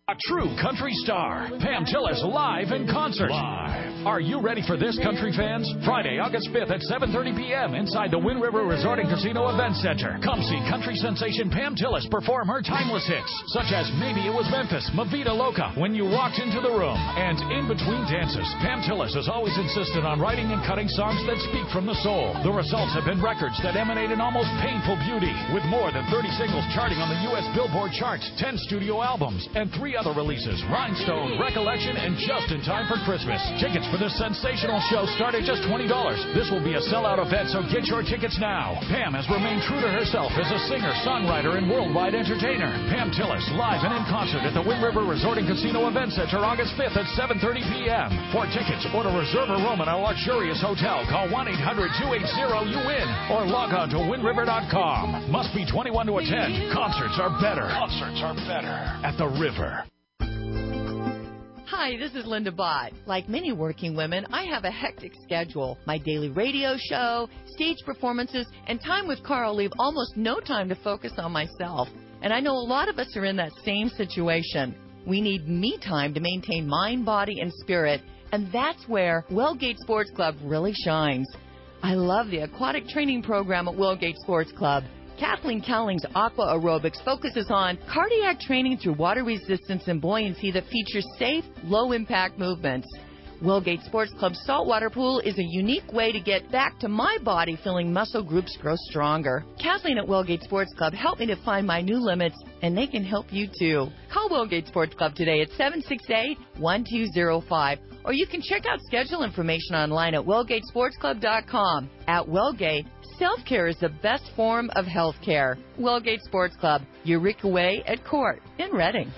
A true country star, Pam Tillis live in concert. Live. Are you ready for this, country fans? Friday, August fifth at seven thirty p.m. inside the Wind River Resort and Casino Event Center. Come see country sensation Pam Tillis perform her timeless hits, such as Maybe It Was Memphis, Ma Vida Loca, When You Walked Into the Room, and In Between Dances. Pam Tillis has always insisted on writing and cutting songs that speak from the soul. The results have been records that emanate an almost painful beauty, with more than thirty singles charting on the U S Billboard charts, ten studio albums, and three other releases, Rhinestone, Recollection, and Just in Time for Christmas. Tickets for this sensational show start at just twenty dollars. This will be a sellout event, so get your tickets now. Pam has remained true to herself as a singer, songwriter, and worldwide entertainer. Pam Tillis, live and in concert at the Wind River Resort and Casino Event Center August fifth at seven thirty p.m. For tickets or to reserve a room in a luxurious hotel, call one eight hundred two eight zero U W I N or log on to wind river dot com. Must be twenty-one to attend. Concerts are better. Concerts are better at the River. Hi, this is Linda Bott. Like many working women, I have a hectic schedule. My daily radio show, stage performances, and time with Carl leave almost no time to focus on myself. And I know a lot of us are in that same situation. We need me time to maintain mind, body, and spirit, and that's where Wellgate Sports Club really shines. I love the aquatic training program at Wellgate Sports Club. Kathleen Cowling's Aqua Aerobics focuses on cardiac training through water resistance and buoyancy that features safe, low-impact movements. Wellgate Sports Club's saltwater pool is a unique way to get back to my body feeling muscle groups grow stronger. Kathleen at Wellgate Sports Club helped me to find my new limits, and they can help you too. Call Wellgate Sports Club today at seven six eight, one two zero five, or you can check out schedule information online at wellgate sports club dot com. At Wellgate, self-care is the best form of health care. Wellgate Sports Club, Eureka Way at Court in Reading.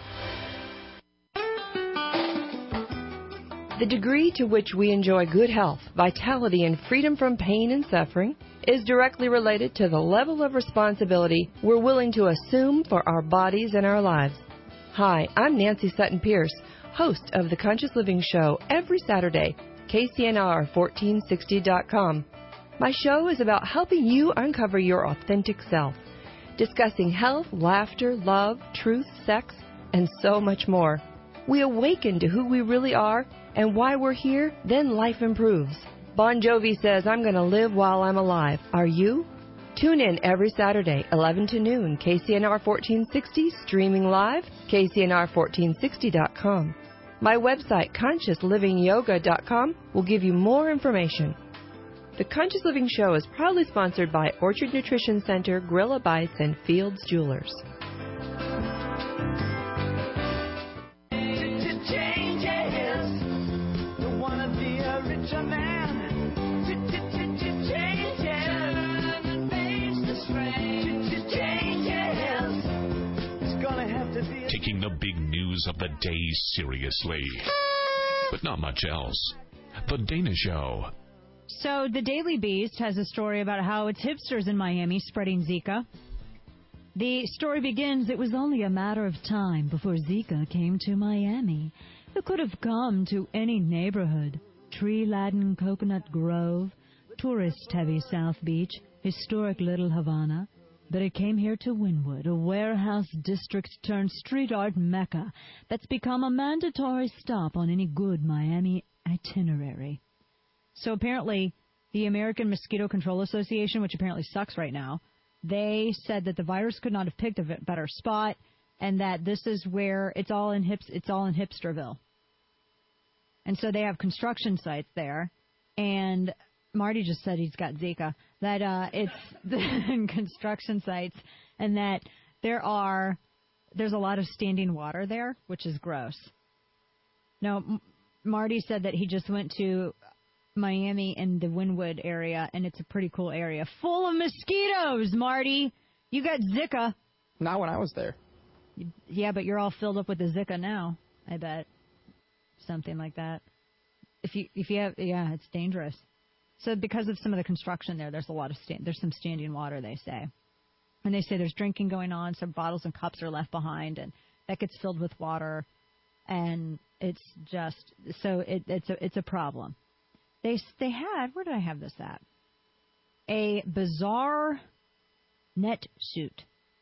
The degree to which we enjoy good health, vitality, and freedom from pain and suffering is directly related to the level of responsibility we're willing to assume for our bodies and our lives. Hi, I'm Nancy Sutton Pierce, host of The Conscious Living Show every Saturday, K C N R fourteen sixty dot com. My show is about helping you uncover your authentic self, discussing health, laughter, love, truth, sex, and so much more. We awaken to who we really are and why we're here, then life improves. Bon Jovi says, I'm going to live while I'm alive. Are you? Tune in every Saturday, eleven to noon, K C N R fourteen sixty, streaming live, K C N R fourteen sixty dot com. My website, conscious living yoga dot com, will give you more information. The Conscious Living Show is proudly sponsored by Orchard Nutrition Center, Gorilla Bites, and Fields Jewelers. Taking the big news of the day seriously, but not much else. The Dana Show. So the Daily Beast has a story about how it's hipsters in Miami spreading Zika. The story begins, it was only a matter of time before Zika came to Miami. It could have come to any neighborhood. Tree-laden Coconut Grove, tourist-heavy South Beach, historic Little Havana. But it came here to Wynwood, a warehouse district turned street art mecca that's become a mandatory stop on any good Miami itinerary. So apparently, the American Mosquito Control Association, which apparently sucks right now, they said that the virus could not have picked a better spot, and that this is where it's all in hips. It's all in Hipsterville. And so they have construction sites there, and Marty just said he's got Zika. That uh, it's the construction sites, and that there are there's a lot of standing water there, which is gross. No, M- Marty said that he just went to Miami in the Wynwood area, and it's a pretty cool area. Full of mosquitoes, Marty. You got Zika. Not when I was there. Yeah, but you're all filled up with the Zika now, I bet. Something like that. If you if you have, yeah, it's dangerous. So because of some of the construction there, there's a lot of sta- there's some standing water, they say. And they say there's drinking going on, some bottles and cups are left behind, and that gets filled with water, and it's just, so it, it's a it's a problem. They they had, where did I have this at? A bizarre net suit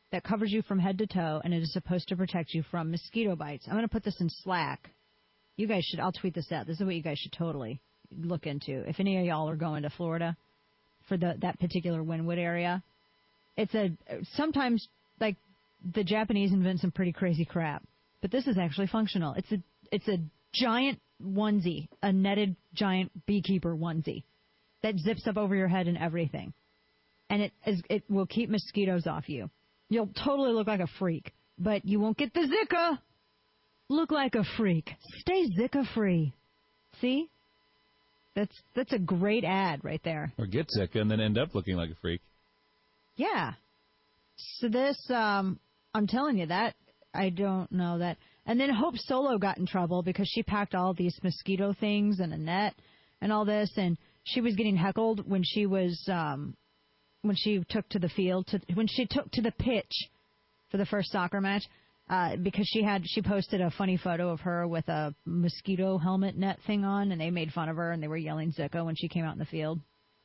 that covers you from head to toe, and it is supposed to protect you from mosquito bites. I'm going to put this in Slack. You guys should, I'll tweet this out. This is what you guys should totally look into. If any of y'all are going to Florida for the that particular Wynwood area, it's a, sometimes, like, the Japanese invent some pretty crazy crap, but this is actually functional. It's a, it's a giant onesie, a netted giant beekeeper onesie that zips up over your head and everything. And it is, it will keep mosquitoes off you. You'll totally look like a freak, but you won't get the Zika. Look like a freak. Stay Zika free. See? That's that's a great ad right there. Or get Zika and then end up looking like a freak. Yeah. So this, um, I'm telling you that, I don't know that. And then Hope Solo got in trouble because she packed all these mosquito things and a net and all this, and she was getting heckled when she was, um, when she took to the field, to, when she took to the pitch for the first soccer match, uh, because she had, she posted a funny photo of her with a mosquito helmet net thing on, and they made fun of her, and they were yelling Zika when she came out in the field.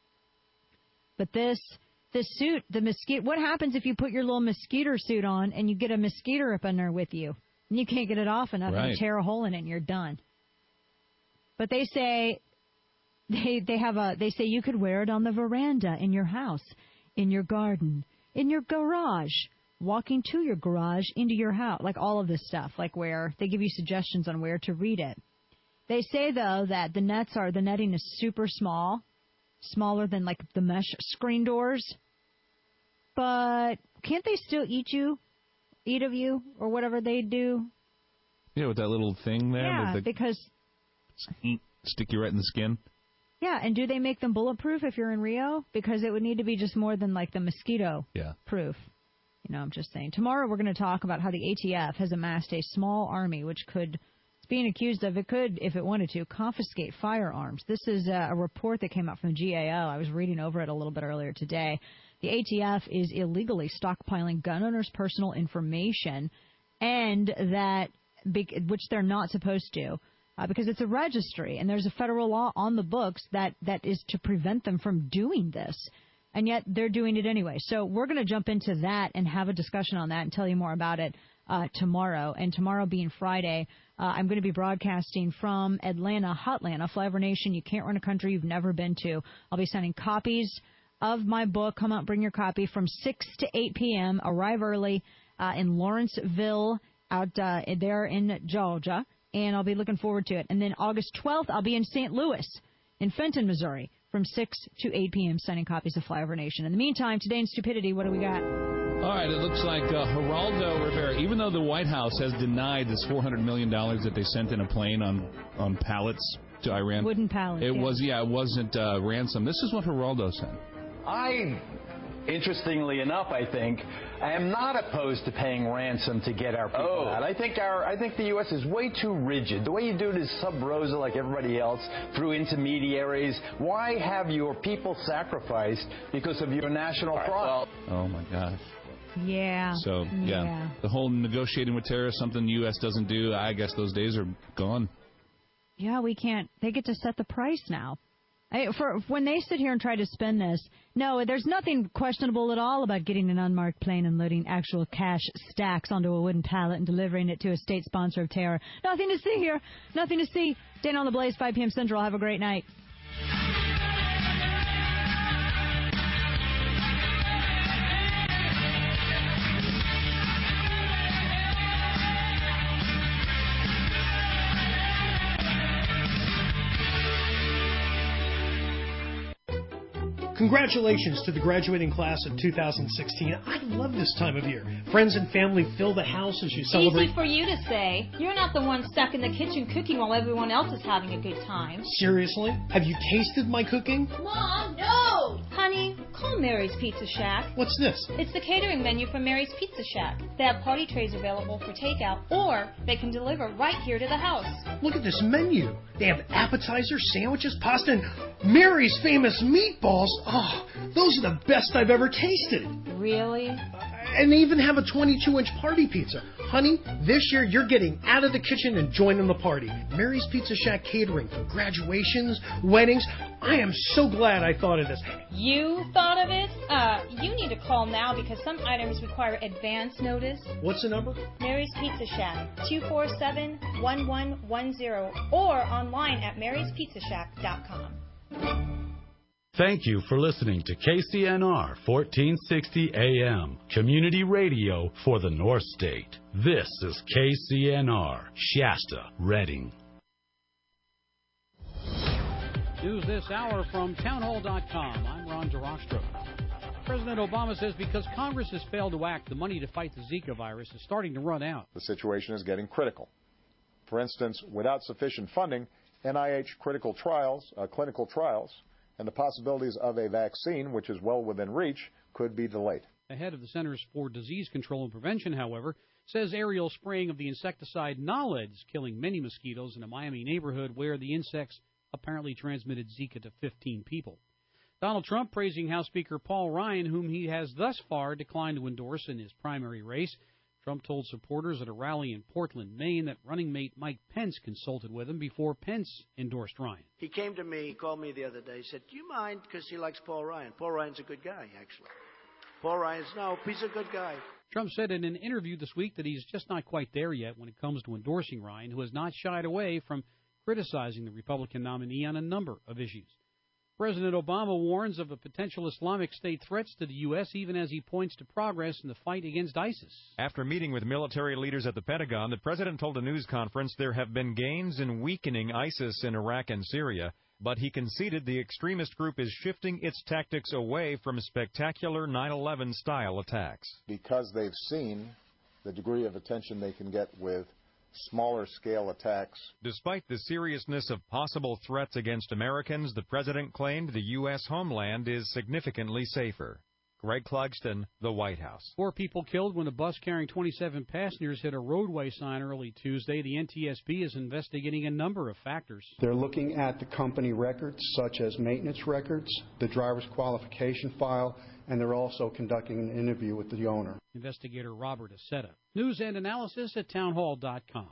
But this, this suit, the mosquito, what happens if you put your little mosquito suit on and you get a mosquito up in there with you? And you can't get it off enough, right. and you tear a hole in it and you're done. But they say, they they have a, they say you could wear it on the veranda in your house, in your garden, in your garage, walking to your garage, into your house, like all of this stuff, like where they give you suggestions on where to read it. They say, though, that the nets are, the netting is super small, smaller than like the mesh screen doors. But can't they still eat you? Eat of you, or whatever they do. Yeah, with that little thing there. Yeah, with the because... Stick you right in the skin. Yeah, and do they make them bulletproof if you're in Rio? Because it would need to be just more than like the mosquito yeah. proof. You know, I'm just saying. Tomorrow we're going to talk about how the A T F has amassed a small army which could, it's being accused of, it could, if it wanted to, confiscate firearms. This is a, a report that came out from the G A O. I was reading over it a little bit earlier today. The A T F is illegally stockpiling gun owners' personal information, and that, which they're not supposed to, uh, because it's a registry, and there's a federal law on the books that, that is to prevent them from doing this, and yet they're doing it anyway. So we're going to jump into that and have a discussion on that and tell you more about it uh, tomorrow. And tomorrow being Friday, uh, I'm going to be broadcasting from Atlanta, Hotlanta, Flavor Nation. You can't run a country you've never been to. I'll be sending copies of my book. Come out, bring your copy from six to eight p.m. Arrive early uh, in Lawrenceville, out uh, there in Georgia, and I'll be looking forward to it. And then August twelfth, I'll be in Saint Louis, in Fenton, Missouri, from six to eight p.m. sending copies of Flyover Nation. In the meantime, today in Stupidity, what do we got? All right, it looks like uh, Geraldo Rivera, even though the White House has denied this four hundred million dollars that they sent in a plane on, on pallets to Iran. Wooden pallets. It yeah. was, yeah, it wasn't uh, ransom. This is what Geraldo said. I, interestingly enough, I think, I am not opposed to paying ransom to get our people oh. out. I think our, I think the U S is way too rigid. The way you do it is sub rosa like everybody else, through intermediaries. Why have your people sacrificed because of your national Right, pride? Well, oh, my gosh. Yeah. So, yeah. yeah. The whole negotiating with terrorists, something the U S doesn't do, I guess those days are gone. Yeah, we can't. They get to set the price now. I, for when they sit here and try to spin this, no, there's nothing questionable at all about getting an unmarked plane and loading actual cash stacks onto a wooden pallet and delivering it to a state sponsor of terror. Nothing to see here. Nothing to see. Dana on the Blaze, five p.m. Central. Have a great night. Congratulations to the graduating class of two thousand sixteen. I love this time of year. Friends and family fill the house as you celebrate. Easy for you to say. You're not the one stuck in the kitchen cooking while everyone else is having a good time. Seriously? Have you tasted my cooking? Mom, no! Honey, call Mary's Pizza Shack. What's this? It's the catering menu from Mary's Pizza Shack. They have party trays available for takeout, or they can deliver right here to the house. Look at this menu. They have appetizers, sandwiches, pasta, and Mary's famous meatballs. Oh, those are the best I've ever tasted. Really? And they even have a twenty-two inch party pizza. Honey, this year you're getting out of the kitchen and joining the party. Mary's Pizza Shack catering for graduations, weddings. I am so glad I thought of this. You thought of it? Uh, you need to call now because some items require advance notice. What's the number? Mary's Pizza Shack, two four seven, one one one zero, or online at marys pizza shack dot com. Thank you for listening to K C N R fourteen sixty A M, community radio for the North State. This is K C N R, Shasta, Reading. News this hour from townhall dot com. I'm Ron DeRostro. President Obama says because Congress has failed to act, the money to fight the Zika virus is starting to run out. The situation is getting critical. For instance, without sufficient funding, N I H critical trials, uh, clinical trials, and the possibilities of a vaccine, which is well within reach, could be delayed. The head of the Centers for Disease Control and Prevention, however, says aerial spraying of the insecticide Noled is killing many mosquitoes in a Miami neighborhood where the insects apparently transmitted Zika to fifteen people. Donald Trump praising House Speaker Paul Ryan, whom he has thus far declined to endorse in his primary race. Trump told supporters at a rally in Portland, Maine, that running mate Mike Pence consulted with him before Pence endorsed Ryan. He came to me, he called me the other day, said, do you mind, because he likes Paul Ryan. Paul Ryan's a good guy, actually. Paul Ryan's, no, he's a good guy. Trump said in an interview this week that he's just not quite there yet when it comes to endorsing Ryan, who has not shied away from criticizing the Republican nominee on a number of issues. President Obama warns of a potential Islamic State threats to the U S even as he points to progress in the fight against ISIS. After meeting with military leaders at the Pentagon, the president told a news conference there have been gains in weakening ISIS in Iraq and Syria, but he conceded the extremist group is shifting its tactics away from spectacular nine eleven style attacks. Because they've seen the degree of attention they can get with smaller scale attacks. Despite the seriousness of possible threats against Americans, the president claimed the U S homeland is significantly safer. Greg Clugston, the White House. Four people killed when a bus carrying twenty-seven passengers hit a roadway sign early Tuesday. The N T S B is investigating a number of factors. They're looking at the company records, such as maintenance records, the driver's qualification file, and they're also conducting an interview with the owner. Investigator Robert Aceta. News and analysis at townhall dot com.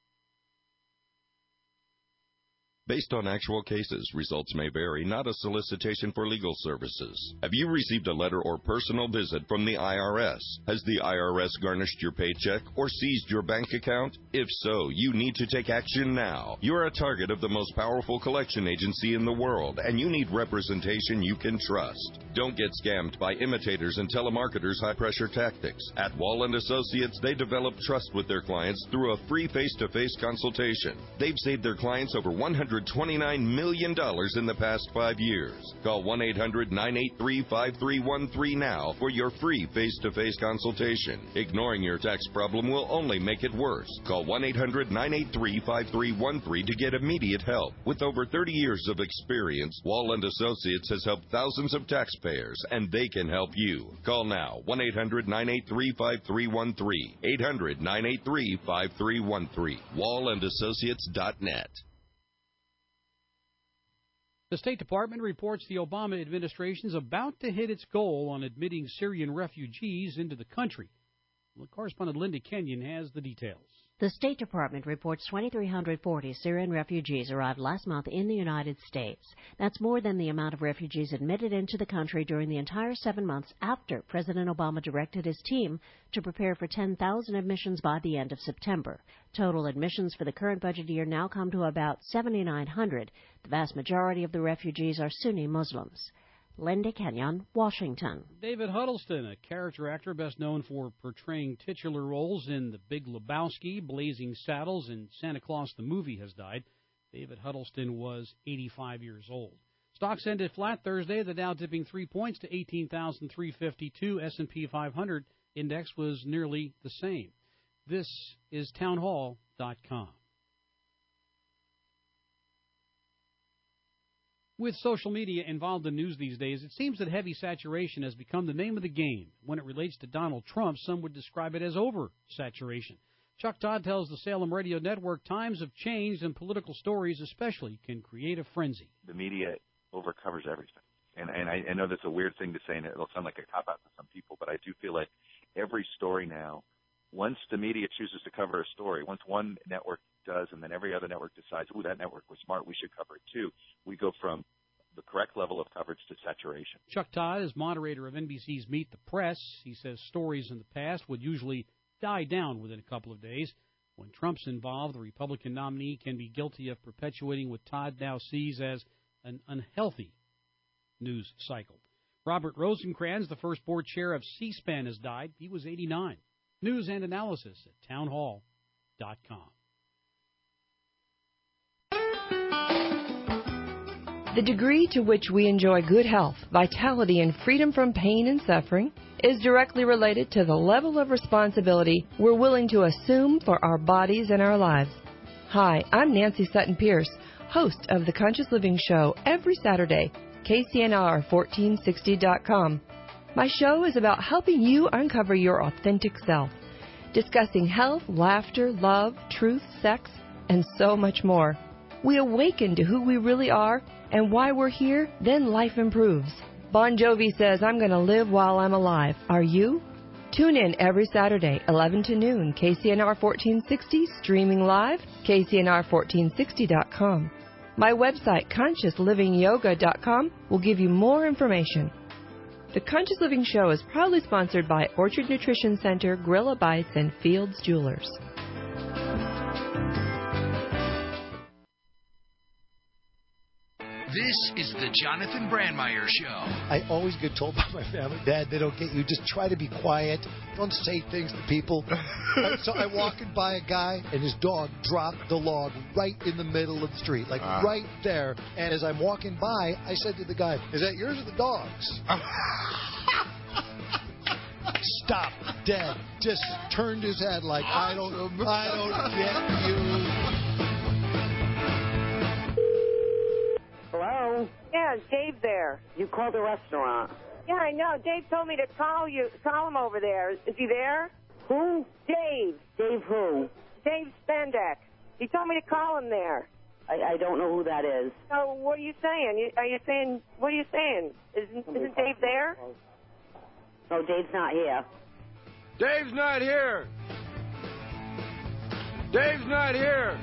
Based on actual cases, results may vary, not a solicitation for legal services. Have you received a letter or personal visit from the I R S? Has the I R S garnished your paycheck or seized your bank account? If so, you need to take action now. You're a target of the most powerful collection agency in the world, and you need representation you can trust. Don't get scammed by imitators and telemarketers' high-pressure tactics. At Wall and Associates, they develop trust with their clients through a free face-to-face consultation. They've saved their clients over one hundred twenty-nine million dollars in the past five years. Call one eight hundred nine eight three five three one three now for your free face-to-face consultation. Ignoring your tax problem will only make it worse. Call one eight hundred nine eight three five three one three to get immediate help. With over thirty years of experience, Wall and Associates has helped thousands of taxpayers, and they can help you. Call now, one eight hundred nine eight three five three one three, eight hundred nine eight three five three one three, wall and associates dot net. The State Department reports the Obama administration is about to hit its goal on admitting Syrian refugees into the country. Well, correspondent Linda Kenyon has the details. The State Department reports two thousand three hundred forty Syrian refugees arrived last month in the United States. That's more than the amount of refugees admitted into the country during the entire seven months after President Obama directed his team to prepare for ten thousand admissions by the end of September. Total admissions for the current budget year now come to about seven thousand nine hundred. The vast majority of the refugees are Sunni Muslims. Linda Kenyon, Washington. David Huddleston, a character actor best known for portraying titular roles in The Big Lebowski, Blazing Saddles, and Santa Claus the Movie, has died. David Huddleston was eighty-five years old. Stocks ended flat Thursday, the Dow dipping three points to eighteen thousand three hundred fifty-two. S and P five hundred index was nearly the same. This is townhall dot com. With social media involved in news these days, it seems that heavy saturation has become the name of the game. When it relates to Donald Trump, some would describe it as oversaturation. Chuck Todd tells the Salem Radio Network times have changed and political stories especially can create a frenzy. The media overcovers everything. And, and I, I know that's a weird thing to say, and it'll sound like a cop-out to some people, but I do feel like every story now once the media chooses to cover a story, once one network does and then every other network decides, ooh, that network was smart, we should cover it too, we go from the correct level of coverage to saturation. Chuck Todd is moderator of N B C's Meet the Press. He says stories in the past would usually die down within a couple of days. When Trump's involved, the Republican nominee can be guilty of perpetuating what Todd now sees as an unhealthy news cycle. Robert Rosencrantz, the first board chair of C-SPAN, has died. He was eighty-nine. News and analysis at townhall dot com. The degree to which we enjoy good health, vitality, and freedom from pain and suffering is directly related to the level of responsibility we're willing to assume for our bodies and our lives. Hi, I'm Nancy Sutton Pierce, host of The Conscious Living Show every Saturday, K C N R fourteen sixty dot com. My show is about helping you uncover your authentic self, discussing health, laughter, love, truth, sex, and so much more. We awaken to who we really are and why we're here, then life improves. Bon Jovi says, I'm going to live while I'm alive. Are you? Tune in every Saturday, eleven to noon, K C N R fourteen sixty, streaming live, K C N R fourteen sixty dot com. My website, conscious living yoga dot com, will give you more information. The Conscious Living Show is proudly sponsored by Orchard Nutrition Center, Gorilla Bites, and Fields Jewelers. This is the Jonathan Brandmeier Show. I always get told by my family, Dad, they don't get you. Just try to be quiet. Don't say things to people. So I walking by a guy, and his dog dropped the log right in the middle of the street, like uh. right there. And as I'm walking by, I said to the guy, is that yours or the dog's? Stop, dead. Just turned his head like, I don't, I don't get you. Hello? Yeah, is Dave there? You called the restaurant. Yeah, I know. Dave told me to call you, call him over there. Is he there? Who? Dave. Dave who? Dave Spendeck. He told me to call him there. I, I don't know who that is. So what are you saying? You, are you saying, what are you saying? Isn't, isn't Dave there? No, Dave's not here. Dave's not here. Dave's not here.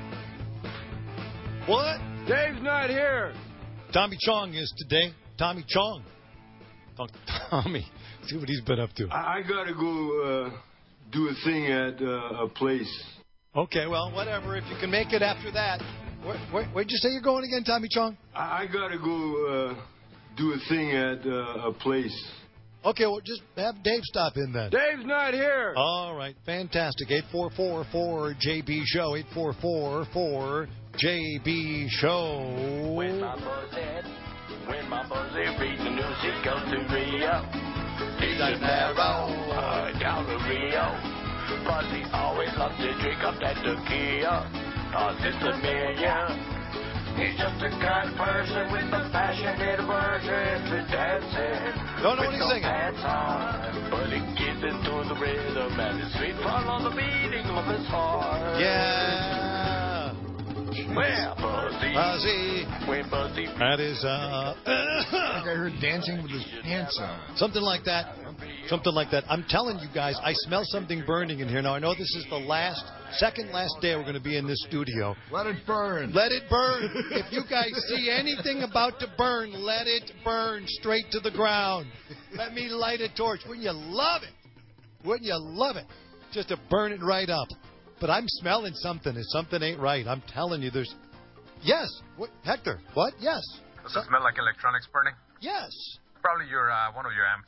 What? Dave's not here. Tommy Chong is today. Tommy Chong. Talk to Tommy. See what he's been up to. I, I got to go uh, do a thing at uh, a place. Okay, well, whatever. If you can make it after that. Where, where, where'd you say you're going again, Tommy Chong? I, I got to go uh, do a thing at uh, a place. Okay, well, just have Dave stop in then. Dave's not here. All right, fantastic. eight four four four J B Show. eight four four four J B Show. When my buzz when my buzz reads the news, it goes to Rio. De Janeiro, uh, down to Rio. Fuzzy always loves to drink up that tequila. Uh, Sister Million. He's just a kind person with a passionate aversion to dancing. Don't know what he's no singing. Pants on, but he gets into the rhythm and his feet follow the beating of his heart. Yeah. Well, Buzzy. Buzzy. When Buzzy. That is, uh... I think I heard dancing with his pants on. Something like that. Something like that. I'm telling you guys, I smell something burning in here. Now, I know this is the last, second last day we're going to be in this studio. Let it burn. Let it burn. If you guys see anything about to burn, let it burn straight to the ground. Let me light a torch. Wouldn't you love it? Wouldn't you love it? Just to burn it right up. But I'm smelling something. If something ain't right, I'm telling you, there's... Yes. What? Hector. What? Yes. Does it smell like electronics burning? Yes. Probably your uh, one of your amps.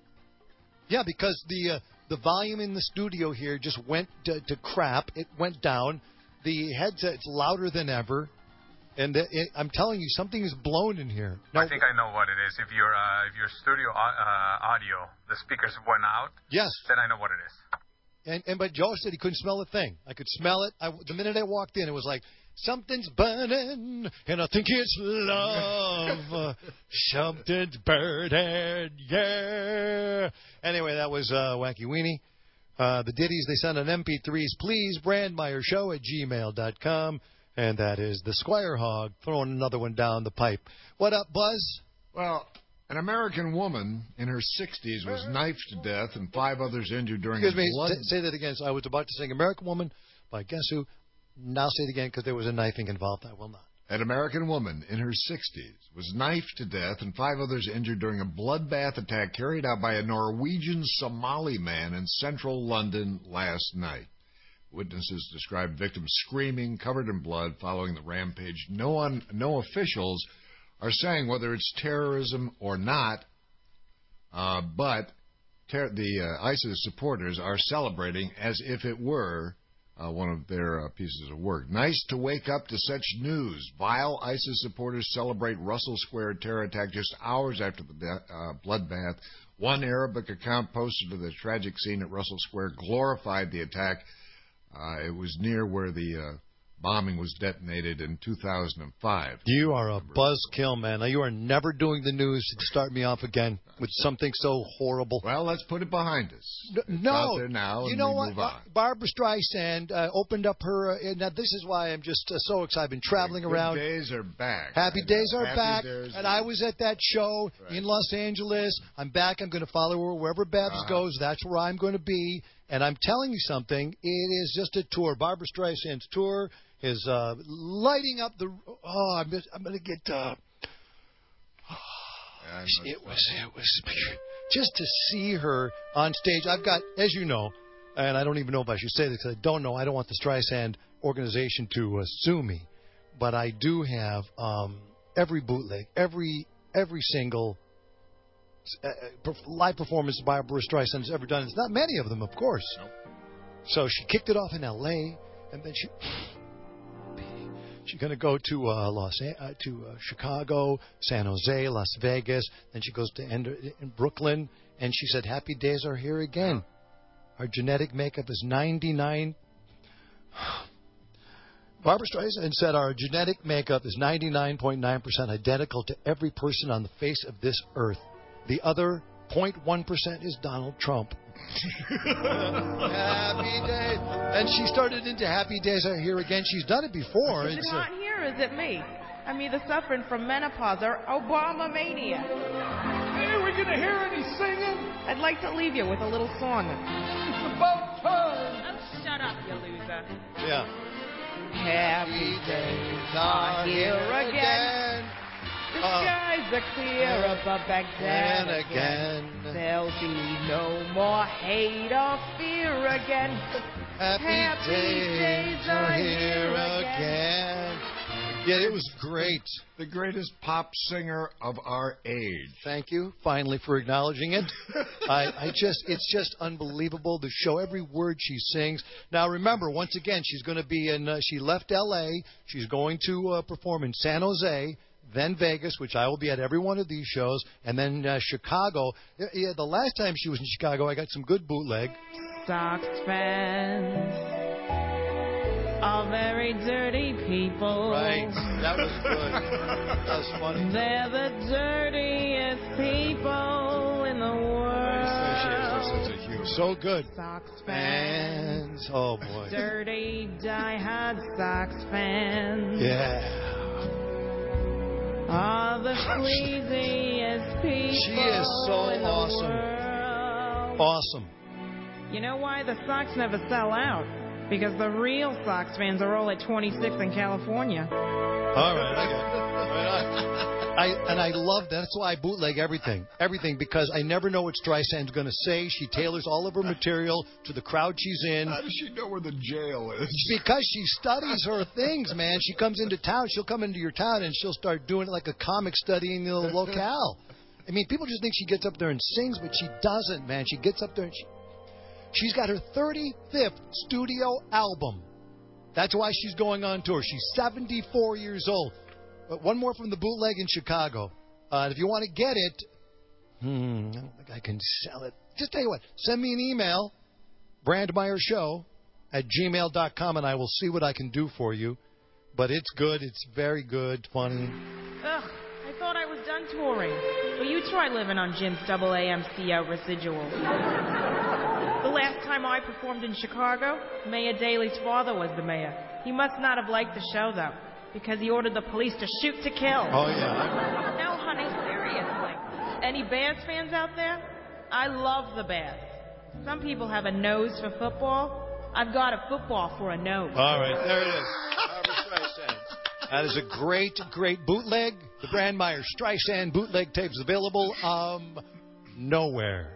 Yeah, because the uh, the volume in the studio here just went to, to crap. It went down. The headset's louder than ever. And it, it, I'm telling you, something is blown in here. Now, I think I know what it is. If your uh, if your studio uh, audio, the speakers went out, yes, then I know what it is. And and but Joe said he couldn't smell a thing. I could smell it. I, the minute I walked in, it was like, something's burning, and I think it's love. Something's burning, yeah. Anyway, that was uh, Wacky Weenie. Uh, the ditties, they send on M P threes, please, Brandmeier Show at gmail dot com. And that is the Squire Hog throwing another one down the pipe. What up, Buzz? Well, An American woman in her sixties was knifed to death and five others injured during Excuse a me, blood... say, say that again. So I was about to sing American Woman, but guess who? Now say it again because there was a knifing involved. I will not. An American woman in her sixties was knifed to death and five others injured during a bloodbath attack carried out by a Norwegian Somali man in central London last night. Witnesses described victims screaming, covered in blood, following the rampage. No one, no officials are saying whether it's terrorism or not, uh, but ter- the uh, ISIS supporters are celebrating as if it were uh, one of their uh, pieces of work. Nice to wake up to such news. Vile ISIS supporters celebrate Russell Square terror attack just hours after the be- uh, bloodbath. One Arabic account posted to the tragic scene at Russell Square glorified the attack. Uh, it was near where the uh, bombing was detonated in two thousand five. You are a buzzkill, man. Now, you are never doing the news to start me off again with something so horrible. Well, let's put it behind us. No, it's no. out there now, you and know we what? move on. Barbara Streisand uh, opened up her. Uh, now, this is why I'm just uh, so excited. I've been traveling Good around. days are back. Happy I days know. are Happy back, days and are I was at that show right. in Los Angeles. I'm back. I'm going to follow her wherever Babs uh-huh. goes. That's where I'm going to be. And I'm telling you something. It is just a tour. Barbara Streisand's tour is uh, lighting up the. Oh, I'm, just, I'm going to get. Uh, Yeah, it was. It was just to see her on stage. I've got, as you know, and I don't even know if I should say this because I don't know. I don't want the Streisand organization to uh, sue me, but I do have um, every bootleg, every every single uh, live performance Barbara Streisand has ever done. It's not many of them, of course. Nope. So she kicked it off in L A, and then she she's going to go to uh, Los uh, to uh, Chicago, San Jose, Las Vegas. Then she goes to end in Brooklyn, and she said, "Happy days are here again. Our genetic makeup is ninety-nine." Barbara Streisand said our genetic makeup is ninety-nine point nine percent identical to every person on the face of this earth. The other zero point one percent is Donald Trump. Happy days. And she started into Happy Days Are Here Again. She's done it before. Is it's it hot in here or is it me? I'm either suffering from menopause or Obama mania. Hey, are we going to hear any singing? I'd like to leave you with a little song. It's about time. Oh, shut up, you loser. Yeah. Happy days are here again. The Uh, skies are clear above Baghdad and again. There'll be no more hate or fear again. Happy, Happy days, days are are here here again. Yeah, it was great. The greatest pop singer of our age. Thank you, finally, for acknowledging it. I, I just, it's just unbelievable. The show, every word she sings. Now, remember, once again, she's going to be in. Uh, she left L A. She's going to uh, perform in San Jose, then Vegas, which I will be at every one of these shows, and then uh, Chicago. Yeah, the last time she was in Chicago, I got some good bootleg. Sox fans are very dirty people. Right, that was good. That was funny. They're the dirtiest people in the world. So good. Sox fans. fans. Oh, boy. Dirty, die-hard Sox fans. Yeah. Are the sleaziest people She is so in the awesome. world. Awesome. You know why the Sox never sell out? Because the real Sox fans are all at twenty-six in California. All right, I got it. I, and I love that. That's why I bootleg everything. Everything, because I never know what Streisand's going to say. She tailors all of her material to the crowd she's in. How does she know where the jail is? Because she studies her things, man. She comes into town. She'll come into your town, and she'll start doing it like a comic studying the locale. I mean, people just think she gets up there and sings, but she doesn't, man. She gets up there and she... She's got her thirty-fifth studio album. That's why she's going on tour. She's seventy-four years old. But one more from the bootleg in Chicago. Uh, and if you want to get it, hmm, I don't think I can sell it. Just tell you what, send me an email, brandmeyershow at gmail dot com, and I will see what I can do for you. But it's good. It's very good, funny. Ugh, I thought I was done touring. Well, you try living on Jim's double A M C out residuals. The last time I performed in Chicago, Mayor Daley's father was the mayor. He must not have liked the show, though, because he ordered the police to shoot to kill. Oh, yeah. No, honey, seriously. Any Bears fans out there? I love the Bears. Some people have a nose for football. I've got a football for a nose. All right, there it is. Barbra Streisand. That is a great, great bootleg. The Brandmeier Streisand bootleg tapes available um nowhere.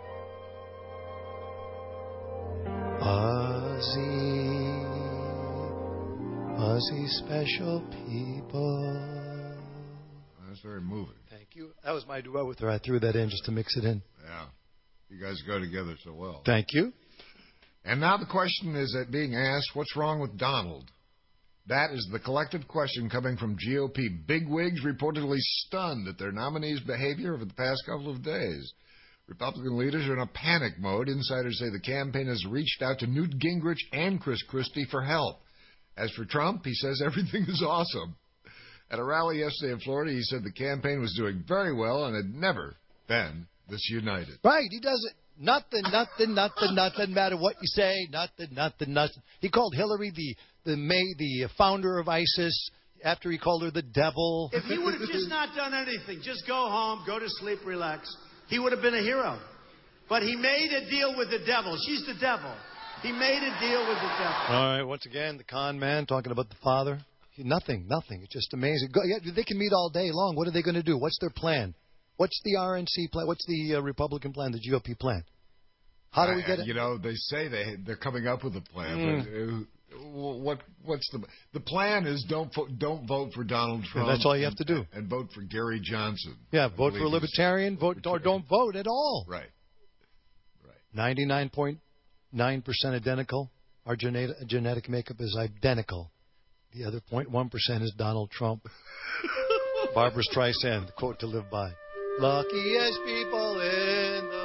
Fuzzy, fuzzy special people. That's very moving. Thank you. That was my duet with her. I threw that in just to mix it in. Yeah. You guys go together so well. Thank you. And now the question is that being asked, what's wrong with Donald? That is the collective question coming from G O P bigwigs reportedly stunned at their nominee's behavior over the past couple of days. Republican leaders are in a panic mode. Insiders say the campaign has reached out to Newt Gingrich and Chris Christie for help. As for Trump, he says everything is awesome. At a rally yesterday in Florida, he said the campaign was doing very well and had never been this united. Right, he does it. Nothing, nothing, nothing, nothing, matter what you say, nothing, nothing, nothing. He called Hillary the the May, the founder of ISIS after he called her the devil. If he would have just not done anything, just go home, go to sleep, relax, he would have been a hero. But he made a deal with the devil. She's the devil. He made a deal with the devil. All right, once again, the con man talking about the father. Nothing, nothing. It's just amazing. Go, yeah, they can meet all day long. What are they going to do? What's their plan? What's the R N C plan? What's the uh, Republican plan, the G O P plan? How do we get it? You know, they say they they're coming up with a plan. Mm. But, uh, what what's the the plan? Is don't vo- don't vote for Donald Trump. Yeah, that's all you and, have to do. And vote for Gary Johnson. Yeah, vote for a libertarian. Vote or don't vote at all. Right. Right. Ninety-nine point nine percent identical. Our genetic genetic makeup is identical. The other zero point one percent is Donald Trump. Barbra Streisand, the quote to live by. Luckiest people in the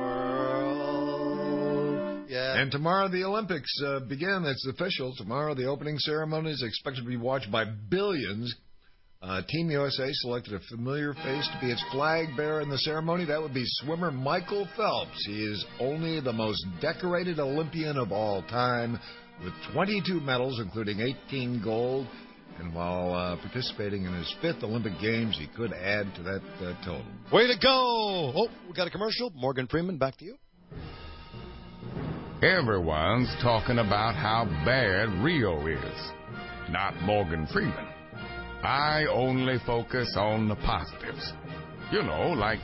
world. Yeah. And tomorrow the Olympics uh, begin. That's official. Tomorrow the opening ceremony is expected to be watched by billions. Uh, Team U S A selected a familiar face to be its flag bearer in the ceremony. That would be swimmer Michael Phelps. He is only the most decorated Olympian of all time, with twenty-two medals, including eighteen gold. And while uh, participating in his fifth Olympic Games, he could add to that uh, total. Way to go! Oh, we got a commercial. Morgan Freeman, back to you. Everyone's talking about how bad Rio is. Not Morgan Freeman. I only focus on the positives. You know, like,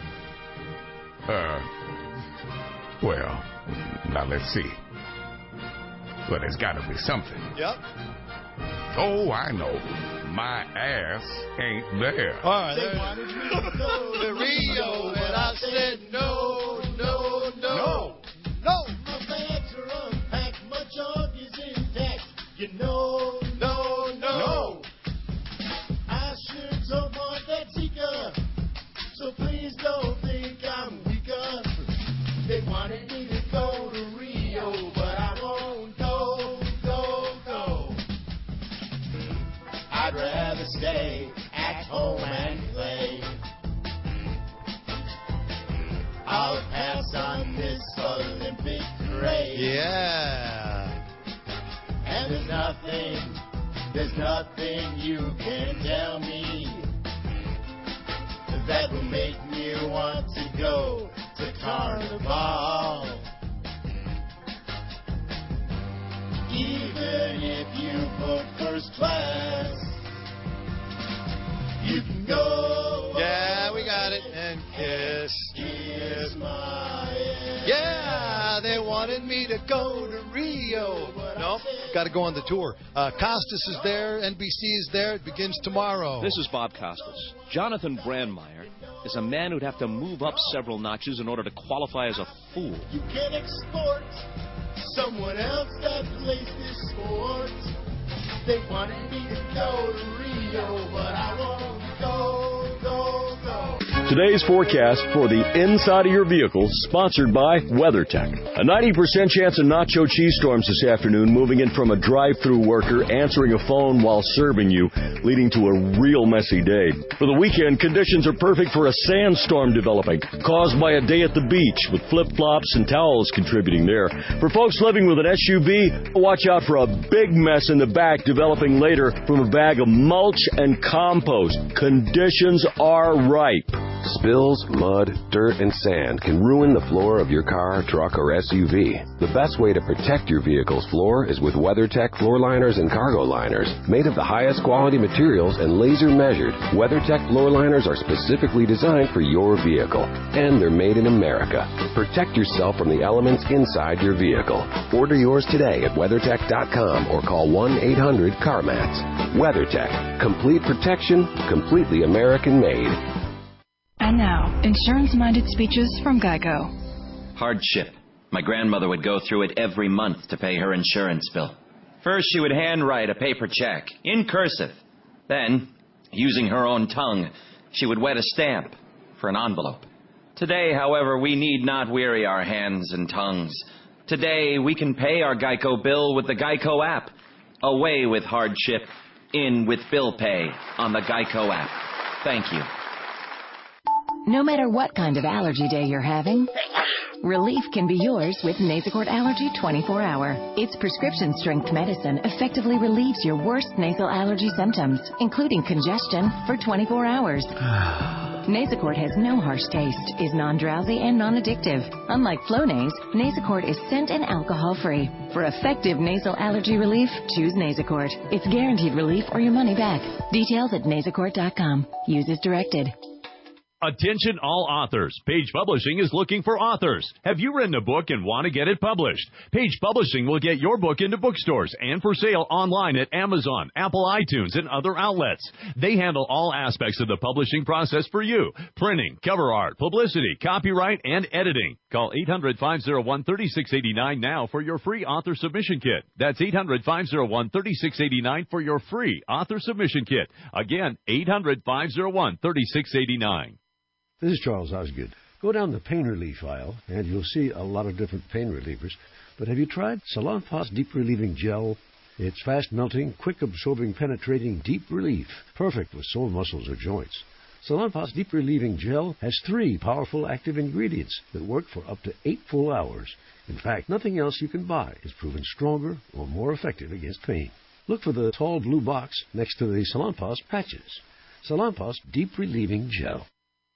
uh, well, now let's see. Well, there's got to be something. Yep. Oh, I know. My ass ain't there. All right, they wanted me to go to Rio, and I said no, no, no, no. No. My bags are unpacked, my jug is intact. You know, no, no, no. I sure don't want that Zika, so please don't think I'm weaker. They wanted me to go to Rio, but I won't go, go, go. I'd rather stay at home and play. I'll pass on this Olympic race. Yeah. And there's nothing, there's nothing you can tell me that will make me want to go to Carnival. Even if you book first class, you can go. Yeah, we got it. And kiss, kiss my ass. Yeah, they wanted me to go to Rio. Nope, got to go on the tour. Uh, Costas is there. N B C is there. It begins tomorrow. This is Bob Costas. Jonathan Brandmeier is a man who'd have to move up several notches in order to qualify as a fool. You can export someone else that plays this sport. They wanted me to go to Rio, but I won't go, go, go. Today's forecast for the inside of your vehicle, sponsored by WeatherTech. A ninety percent chance of nacho cheese storms this afternoon, moving in from a drive-thru worker answering a phone while serving you, leading to a real messy day. For the weekend, conditions are perfect for a sandstorm developing, caused by a day at the beach, with flip-flops and towels contributing there. For folks living with an S U V, watch out for a big mess in the back developing later from a bag of mulch and compost. Conditions are ripe. Spills, mud, dirt, and sand can ruin the floor of your car, truck, or S U V. The best way to protect your vehicle's floor is with WeatherTech floor liners and cargo liners. Made of the highest quality materials and laser measured, WeatherTech floor liners are specifically designed for your vehicle. And they're made in America. Protect yourself from the elements inside your vehicle. Order yours today at WeatherTech dot com or call one eight hundred CarMats. WeatherTech. Complete protection, completely American made. And now, insurance-minded speeches from Geico. Hardship. My grandmother would go through it every month to pay her insurance bill. First, she would handwrite a paper check, in cursive. Then, using her own tongue, she would wet a stamp for an envelope. Today, however, we need not weary our hands and tongues. Today, we can pay our Geico bill with the Geico app. Away with hardship, in with bill pay on the Geico app. Thank you. No matter what kind of allergy day you're having, relief can be yours with Nasacort Allergy twenty-four hour. Its prescription-strength medicine effectively relieves your worst nasal allergy symptoms, including congestion, for twenty-four hours. Nasacort has no harsh taste, is non-drowsy, and non-addictive. Unlike Flonase, Nasacort is scent and alcohol-free. For effective nasal allergy relief, choose Nasacort. It's guaranteed relief or your money back. Details at nasacort dot com. Use as directed. Attention all authors. Page Publishing is looking for authors. Have you written a book and want to get it published? Page Publishing will get your book into bookstores and for sale online at Amazon, Apple iTunes, and other outlets. They handle all aspects of the publishing process for you. Printing, cover art, publicity, copyright, and editing. Call eight hundred, five oh one, three six eight nine now for your free author submission kit. That's eight hundred, five oh one, three six eight nine for your free author submission kit. Again, eight hundred, five oh one, three six eight nine. This is Charles Osgood. Go down the pain relief aisle, and you'll see a lot of different pain relievers. But have you tried Salonpas Deep Relieving Gel? It's fast-melting, quick-absorbing, penetrating deep relief, perfect with sore muscles or joints. Salonpas Deep Relieving Gel has three powerful active ingredients that work for up to eight full hours. In fact, nothing else you can buy is proven stronger or more effective against pain. Look for the tall blue box next to the Salonpas patches. Salonpas Deep Relieving Gel.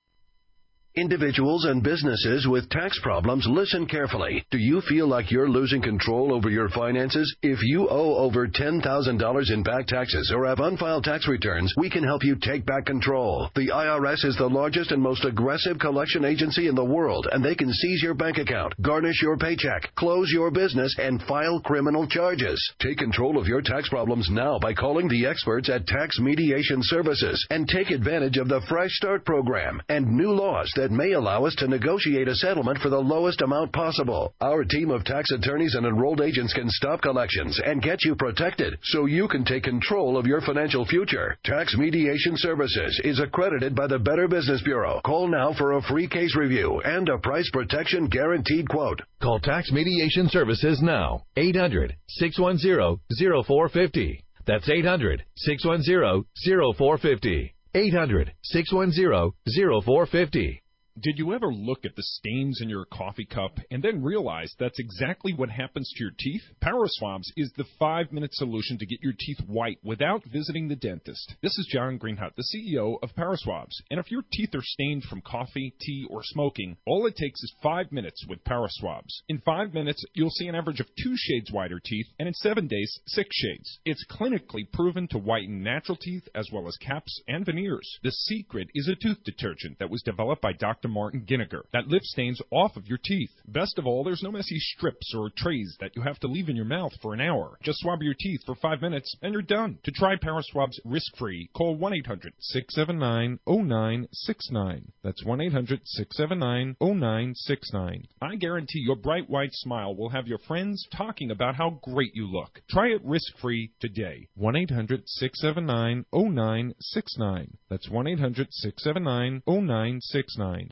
Individuals and businesses with tax problems, listen carefully. Do you feel like you're losing control over your finances? If you owe over ten thousand dollars in back taxes or have unfiled tax returns, we can help you take back control. The I R S is the largest and most aggressive collection agency in the world, and they can seize your bank account, garnish your paycheck, close your business, and file criminal charges. Take control of your tax problems now by calling the experts at Tax Mediation Services and take advantage of the Fresh Start program and new laws that may allow us to negotiate a settlement for the lowest amount possible. Our team of tax attorneys and enrolled agents can stop collections and get you protected so you can take control of your financial future. Tax Mediation Services is accredited by the Better Business Bureau. Call now for a free case review and a price protection guaranteed quote. Call Tax Mediation Services now. eight hundred, six one zero, zero four five zero. That's eight hundred, six one zero, zero four five zero. eight hundred, six one zero, zero four five zero. Did you ever look at the stains in your coffee cup and then realize that's exactly what happens to your teeth? Paraswabs is the five-minute solution to get your teeth white without visiting the dentist. This is John Greenhut, the C E O of Paraswabs. And if your teeth are stained from coffee, tea, or smoking, all it takes is five minutes with Paraswabs. In five minutes, you'll see an average of two shades whiter teeth, and in seven days, six shades. It's clinically proven to whiten natural teeth as well as caps and veneers. The secret is a tooth detergent that was developed by Doctor Martin Ginniger that lifts stains off of your teeth. Best of all, there's no messy strips or trays that you have to leave in your mouth for an hour. Just swab your teeth for five minutes and you're done. To try Paraswabs risk-free, call one eight hundred, six seven nine, zero nine six nine. That's one eight hundred, six seven nine, zero nine six nine. I guarantee your bright white smile will have your friends talking about how great you look. Try it risk-free today. one eight hundred, six seven nine, zero nine six nine. That's one eight hundred, six seven nine, zero nine six nine.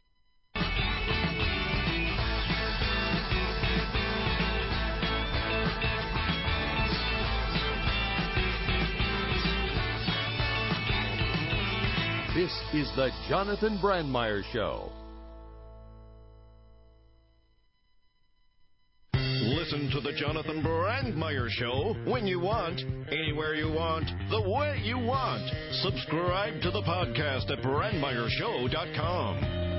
This is the Jonathan Brandmeier Show. listen to the Jonathan Brandmeier Show when you want, anywhere you want, the way you want. Subscribe to the podcast at brandmeier show dot com.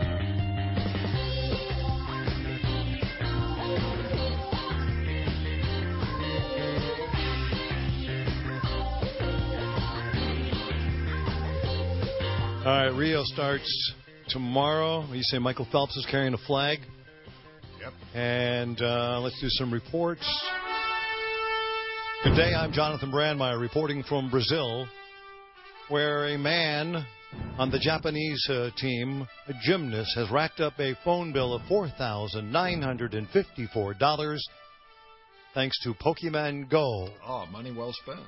All right, Rio starts tomorrow. You say Michael Phelps is carrying a flag? Yep. And uh, let's do some reports. Good day, I'm Jonathan Brandmeier reporting from Brazil, where a man on the Japanese uh, team, a gymnast, has racked up a phone bill of four thousand nine hundred fifty-four dollars thanks to Pokemon Go. Oh, money well spent.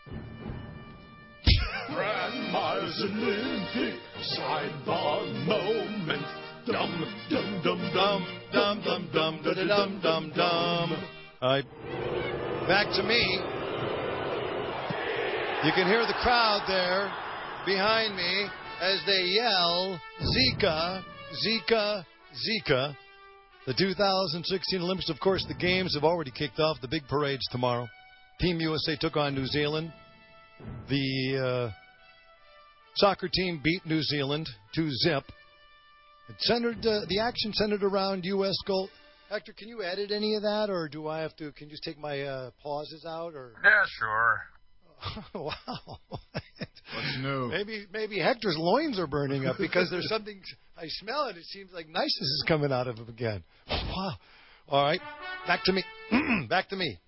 Brandmeier's Olympic sidebar moment. Dum dum dum dum dum dum dum dum dum dum dum. All right, back to me. You can hear the crowd there behind me as they yell, Zika, Zika, Zika. The two thousand sixteen Olympics, of course, the games have already kicked off. The big parade's tomorrow. Team U S A took on New Zealand. The uh, soccer team beat New Zealand two zip. It centered uh, the action centered around U S goal. Hector, can you edit any of that, or do I have to? Can you just take my uh, pauses out, or? Yeah, sure. Wow. What's new? Maybe maybe Hector's loins are burning up because there's something. I smell it. It seems like niceness is coming out of him again. Wow. All right, back to me. Back to me.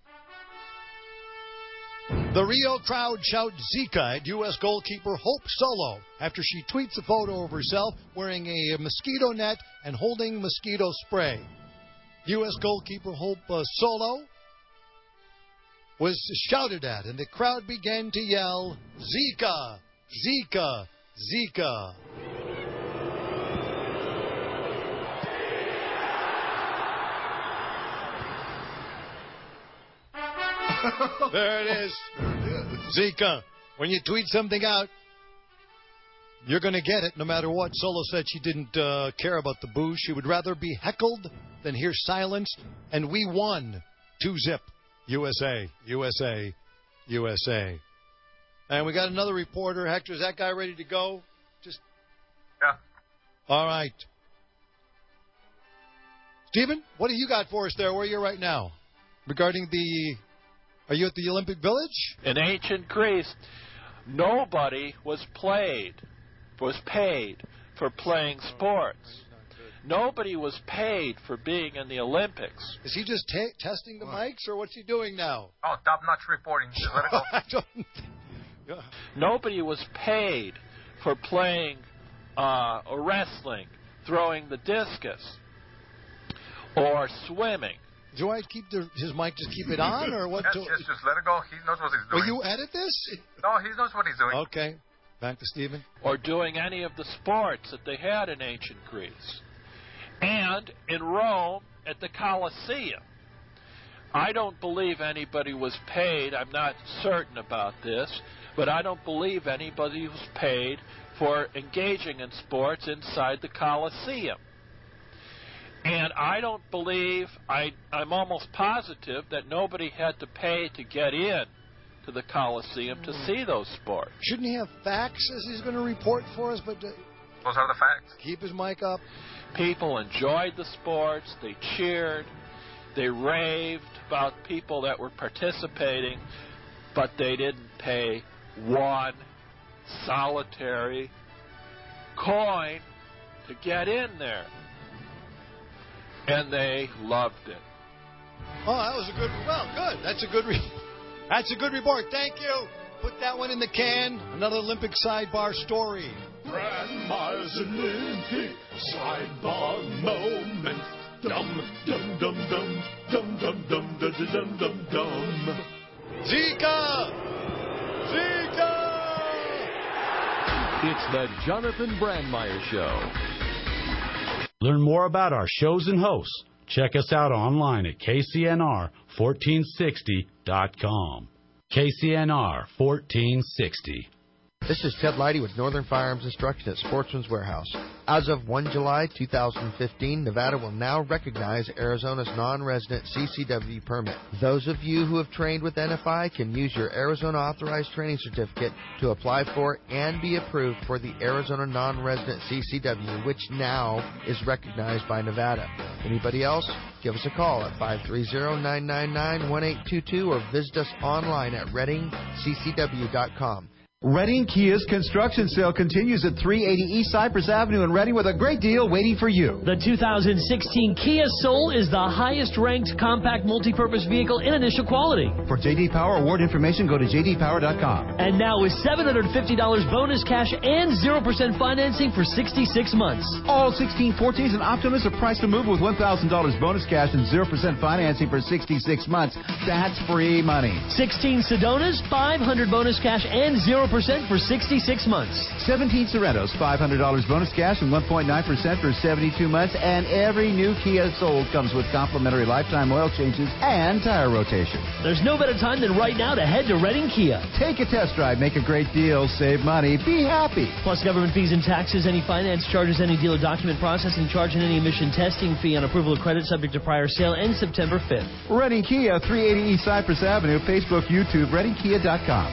The Rio crowd shout Zika at U S goalkeeper Hope Solo after she tweets a photo of herself wearing a mosquito net and holding mosquito spray. U S goalkeeper Hope uh, Solo was shouted at, and the crowd began to yell, Zika, Zika, Zika. There it is. Zika. When you tweet something out, you're going to get it no matter what. Solo said she didn't uh, care about the boo. She would rather be heckled than hear silence. And we won. two zip. U S A, U S A, U S A. And we got another reporter. Hector, is that guy ready to go? Just Yeah. All right. Stephen, what do you got for us there? Where are you right now? Regarding the... Are you at the Olympic Village? In ancient Greece, nobody was played, was paid for playing sports. Nobody was paid for being in the Olympics. Is he just ta- testing the mics, or what's he doing now? Oh, top-notch reporting. Let it go. I don't... Yeah. Nobody was paid for playing uh, or wrestling, throwing the discus, or swimming. Do I keep the, his mic, just keep it on, or what? Yes, to, yes, just let it go. He knows what he's doing. Will you edit this? No, he knows what he's doing. Okay. Back to Stephen. Or doing any of the sports that they had in ancient Greece. And in Rome, at the Colosseum. I don't believe anybody was paid. I'm not certain about this, but I don't believe anybody was paid for engaging in sports inside the Colosseum. And I don't believe, I, I'm almost positive that nobody had to pay to get in to the Coliseum to see those sports. Shouldn't he have facts as he's going to report for us? But uh, those are the facts. Keep his mic up. People enjoyed the sports. They cheered. They raved about people that were participating, but they didn't pay one solitary coin to get in there. And they loved it. Oh, that was a good. Well, good. That's a good. Re- That's a good report. Thank you. Put that one in the can. Another Olympic sidebar story. Brandmeier's Olympic sidebar moment. Dum dum dum dum dum dum dum dum dum dum dum. Zika, Zika. It's the Jonathan Brandmeier Show. Learn more about our shows and hosts. Check us out online at K C N R fourteen sixty dot com. K C N R fourteen sixty. This is Ted Leidy with Northern Firearms Instruction at Sportsman's Warehouse. As of the first of July two thousand fifteen, Nevada will now recognize Arizona's non-resident C C W permit. Those of you who have trained with N F I can use your Arizona Authorized Training Certificate to apply for and be approved for the Arizona non-resident C C W, which now is recognized by Nevada. Anybody else? Give us a call at five three zero, nine nine nine, one eight two two or visit us online at reading c c w dot com. Reading Kia's construction sale continues at three eighty East Cypress Avenue in Reading with a great deal waiting for you. The two thousand sixteen Kia Soul is the highest-ranked compact multi-purpose vehicle in initial quality. For J D Power award information, go to j d power dot com. And now with seven hundred fifty dollars bonus cash and zero percent financing for sixty-six months. All sixteen fourteens and Optimus are priced to move with one thousand dollars bonus cash and zero percent financing for sixty-six months. That's free money. sixteen Sedonas, five hundred dollars bonus cash and zero percent for sixty-six months. seventeen Sorrentos, five hundred dollars bonus cash and one point nine percent for seventy-two months. And every new Kia sold comes with complimentary lifetime oil changes and tire rotation. There's no better time than right now to head to Reading Kia. Take a test drive, make a great deal, save money, be happy. Plus government fees and taxes, any finance charges, any dealer document processing charge, and any emission testing fee on approval of credit subject to prior sale ends September fifth. Reading Kia, three eighty East Cypress Avenue, Facebook, YouTube, reading kia dot com.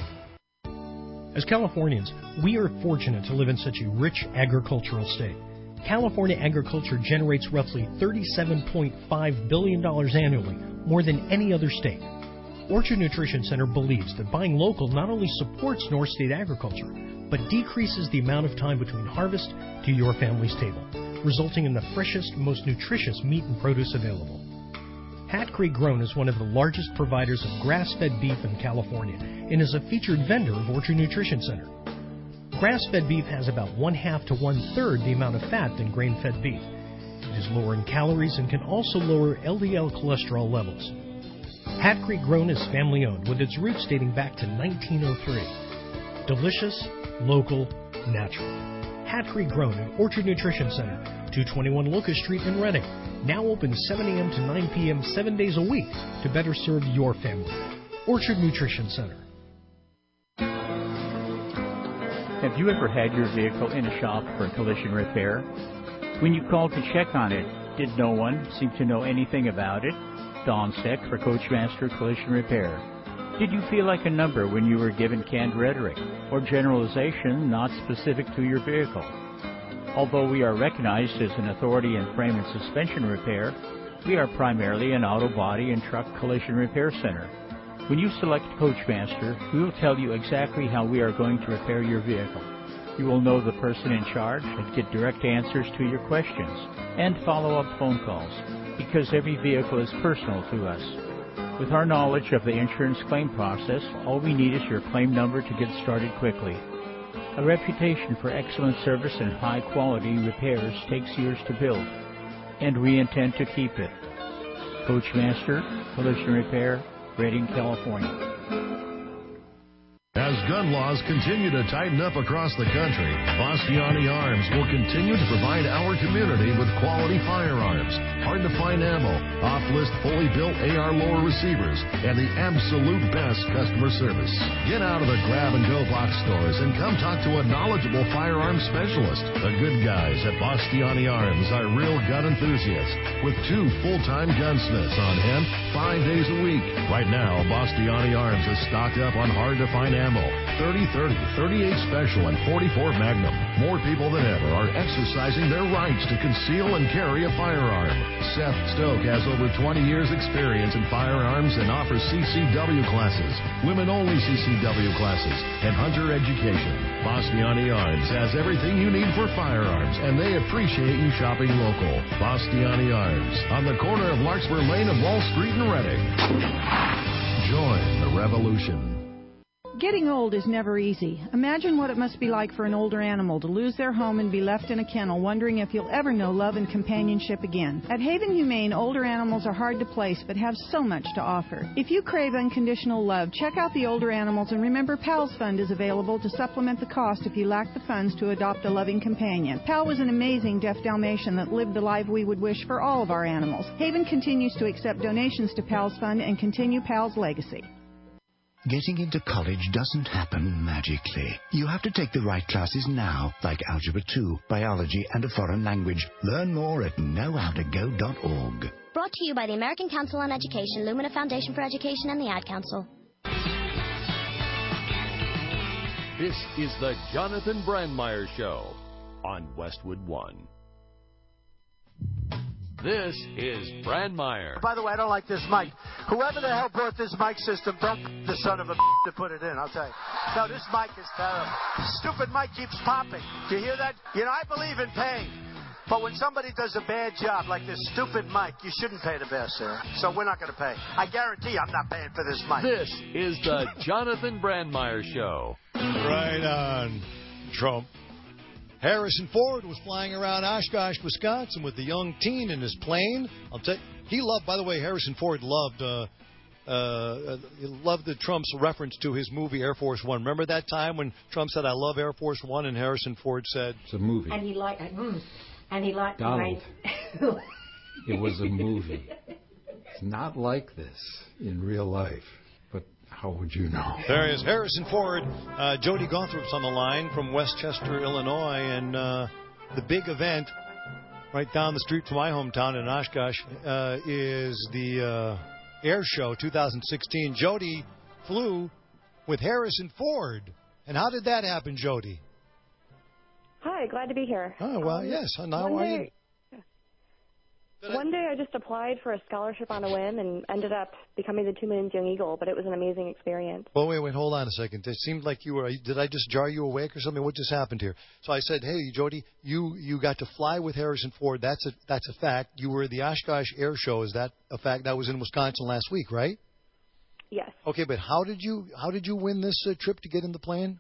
As Californians, we are fortunate to live in such a rich agricultural state. California agriculture generates roughly thirty-seven point five billion dollars annually, more than any other state. Orchard Nutrition Center believes that buying local not only supports North State agriculture, but decreases the amount of time between harvest to your family's table, resulting in the freshest, most nutritious meat and produce available. Hat Creek Grown is one of the largest providers of grass-fed beef in California and is a featured vendor of Orchard Nutrition Center. Grass-fed beef has about one-half to one-third the amount of fat than grain-fed beef. It is lower in calories and can also lower L D L cholesterol levels. Hat Creek Grown is family-owned with its roots dating back to nineteen oh three. Delicious, local, natural. Hat Creek Grown at Orchard Nutrition Center, two twenty-one Locust Street in Reading. Now open seven a.m. to nine p.m. seven days a week to better serve your family. Orchard Nutrition Center. Have you ever had your vehicle in a shop for collision repair? When you called to check on it, did no one seem to know anything about it? Don Steck for Coachmaster Collision Repair. Did you feel like a number when you were given canned rhetoric or generalization not specific to your vehicle? Although we are recognized as an authority in frame and suspension repair, we are primarily an auto body and truck collision repair center. When you select Coachmaster, we will tell you exactly how we are going to repair your vehicle. You will know the person in charge and get direct answers to your questions and follow-up phone calls, because every vehicle is personal to us. With our knowledge of the insurance claim process, all we need is your claim number to get started quickly. A reputation for excellent service and high-quality repairs takes years to build, and we intend to keep it. Coachmaster Collision Repair, Reading, California. As gun laws continue to tighten up across the country, Bastiani Arms will continue to provide our community with quality firearms, hard-to-find ammo, off-list fully built A R lower receivers, and the absolute best customer service. Get out of the grab-and-go box stores and come talk to a knowledgeable firearms specialist. The good guys at Bastiani Arms are real gun enthusiasts with two full-time gunsmiths on hand five days a week. Right now, Bastiani Arms is stocked up on hard-to-find ammo, thirty thirty, thirty-eight Special, and forty-four Magnum. More people than ever are exercising their rights to conceal and carry a firearm. Seth Stoke has over twenty years experience in firearms and offers C C W classes, women-only C C W classes, and hunter education. Bastiani Arms has everything you need for firearms, and they appreciate you shopping local. Bastiani Arms, on the corner of Larkspur Lane and Wall Street in Reading. Join the revolution. Getting old is never easy. Imagine what it must be like for an older animal to lose their home and be left in a kennel wondering if you'll ever know love and companionship again. At Haven Humane, older animals are hard to place but have so much to offer. If you crave unconditional love, check out the older animals, and remember Pal's Fund is available to supplement the cost if you lack the funds to adopt a loving companion. Pal was an amazing deaf Dalmatian that lived the life we would wish for all of our animals. Haven continues to accept donations to Pal's Fund and continue Pal's legacy. Getting into college doesn't happen magically. You have to take the right classes now, like Algebra two, Biology, and a foreign language. Learn more at know how to go dot org. Brought to you by the American Council on Education, Lumina Foundation for Education, and the Ad Council. This is the Jonathan Brandmeier Show on Westwood One. This is Brandmeier. By the way, I don't like this mic. Whoever the hell brought this mic system, don't the son of a to put it in, I'll tell you. No, this mic is terrible. Stupid mic keeps popping. Do you hear that? You know, I believe in paying. But when somebody does a bad job like this stupid mic, you shouldn't pay the best, sir. So we're not going to pay. I guarantee I'm not paying for this mic. This is the Jonathan Brandmeier Show. Right on, Trump. Harrison Ford was flying around Oshkosh, Wisconsin with the young teen in his plane. I'll tell you, he loved, by the way, Harrison Ford loved uh, uh, he loved the Trump's reference to his movie Air Force One. Remember that time when Trump said, I love Air Force One, and Harrison Ford said, it's a movie. And he liked mm, and he liked Donald, the way... it was a movie. It's not like this in real life. How would you know? There is Harrison Ford. Uh, Jody Gothrop's on the line from Westchester, Illinois, and uh, the big event right down the street from my hometown in Oshkosh uh, is the uh, Air Show twenty sixteen. Jody flew with Harrison Ford. And how did that happen, Jody? Hi, glad to be here. Oh, well, um, yes. Now one are day, you? One day I just applied for a scholarship on a whim and ended up becoming the Two Millions Young Eagle, but it was an amazing experience. Well, wait, wait, hold on a second. It seemed like you were, did I just jar you awake or something? What just happened here? So I said, hey, Jody, you, you got to fly with Harrison Ford. That's a, that's a fact. You were at the Oshkosh Air Show. Is that a fact? That was in Wisconsin last week, right? Yes. Okay, but how did you, how did you win this uh, trip to get in the plane?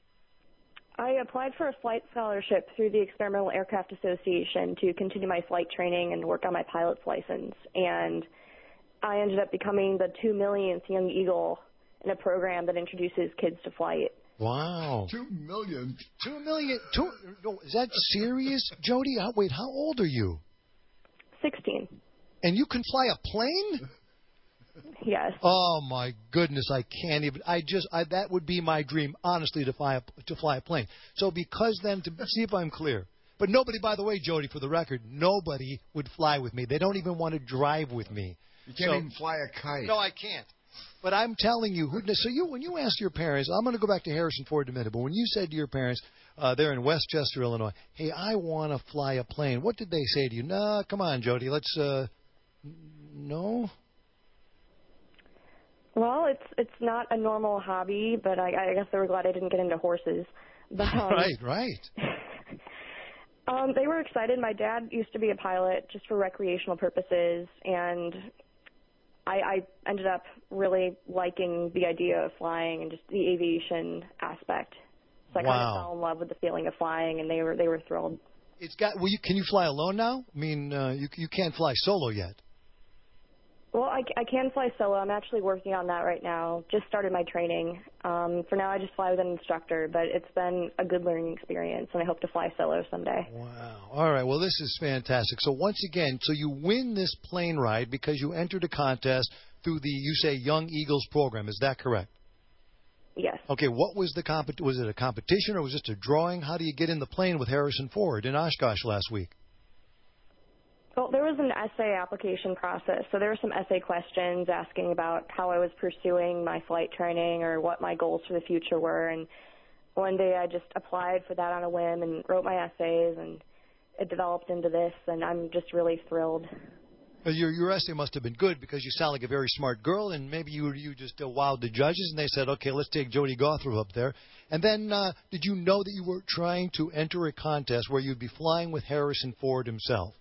I applied for a flight scholarship through the Experimental Aircraft Association to continue my flight training and work on my pilot's license. And I ended up becoming the two millionth Young Eagle in a program that introduces kids to flight. Wow. Two million. Two million. Two, no, is that serious, Jody? How, wait, how old are you? sixteen. And you can fly a plane? Yes. Oh my goodness, I can't even. I just I, that would be my dream, honestly, to fly a, to fly a plane. So because then, to see if I'm clear. But nobody, by the way, Jody, for the record, nobody would fly with me. They don't even want to drive with me. You can't so, even fly a kite. No, I can't. But I'm telling you, who, so you when you asked your parents, I'm going to go back to Harrison Ford in a minute. But when you said to your parents, uh, they're in Westchester, Illinois, hey, I want to fly a plane. What did they say to you? Nah, come on, Jody, let's. Uh, no. Well, it's it's not a normal hobby, but I, I guess they were glad I didn't get into horses. But, um, right, right. um, they were excited. My dad used to be a pilot just for recreational purposes, and I, I ended up really liking the idea of flying and just the aviation aspect. So I wow. kind of fell in love with the feeling of flying, and they were they were thrilled. It's got. Well, you, can you fly alone now? I mean, uh, you you can't fly solo yet. Well, I, I can fly solo. I'm actually working on that right now. Just started my training. Um, for now, I just fly with an instructor, but it's been a good learning experience, and I hope to fly solo someday. Wow. All right. Well, this is fantastic. So once again, so you win this plane ride because you entered a contest through the, you say, Young Eagles program. Is that correct? Yes. Okay. What was the compet? Was it a competition or was it just a drawing? How do you get in the plane with Harrison Ford in Oshkosh last week? Well, there was an essay application process, so there were some essay questions asking about how I was pursuing my flight training or what my goals for the future were, and one day I just applied for that on a whim and wrote my essays, and it developed into this, and I'm just really thrilled. Your your essay must have been good because you sound like a very smart girl, and maybe you you just uh, wowed the judges, and they said, okay, let's take Jody Gothrop up there. And then uh, did you know that you were trying to enter a contest where you'd be flying with Harrison Ford himself?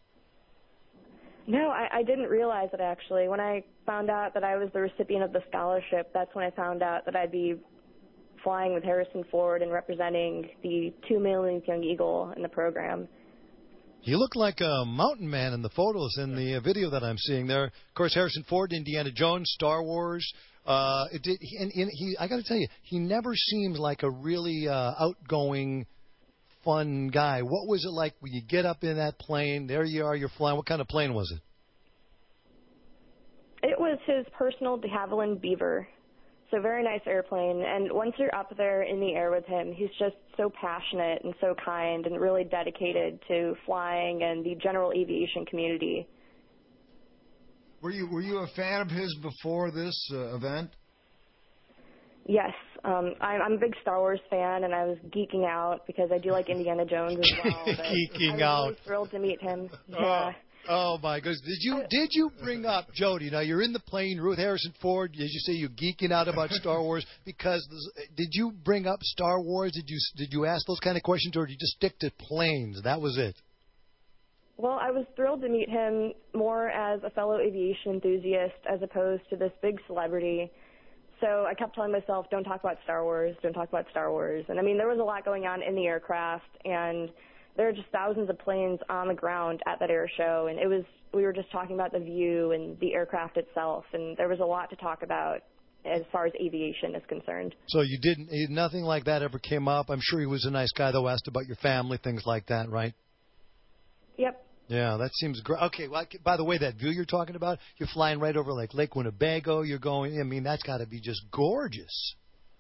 No, I, I didn't realize it, actually. When I found out that I was the recipient of the scholarship, that's when I found out that I'd be flying with Harrison Ford and representing the two millionth Young Eagle in the program. You look like a mountain man in the photos in the video that I'm seeing there. Of course, Harrison Ford, Indiana Jones, Star Wars. Uh, it did, and, and he, I got to tell you, he never seemed like a really uh, outgoing, fun guy. What was it like when you get up in that plane? There you are, you're flying. What kind of plane was it? It was his personal de Havilland Beaver. So very nice airplane. And once you're up there in the air with him, he's just so passionate and so kind and really dedicated to flying and the general aviation community. Were you were you a fan of his before this uh, event? Yes, um, I'm, I'm a big Star Wars fan, and I was geeking out because I do like Indiana Jones as well. But Geeking I was out. really thrilled to meet him. Oh. Yeah. Oh my goodness! Did you did you bring up Jody? Now you're in the plane, Ruth Harrison Ford. As you say, you're geeking out about Star Wars because this, did you bring up Star Wars? Did you did you ask those kind of questions, or did you just stick to planes? That was it. Well, I was thrilled to meet him more as a fellow aviation enthusiast as opposed to this big celebrity. So I kept telling myself, don't talk about Star Wars, don't talk about Star Wars. And I mean, there was a lot going on in the aircraft, and there are just thousands of planes on the ground at that air show, and it was, we were just talking about the view and the aircraft itself, and there was a lot to talk about as far as aviation is concerned. So you didn't, nothing like that ever came up. I'm sure he was a nice guy, though, asked about your family, things like that, right? Yep. Yeah, that seems great. Okay, well, by the way, that view you're talking about, you're flying right over like Lake Winnebago. You're going, I mean, that's got to be just gorgeous.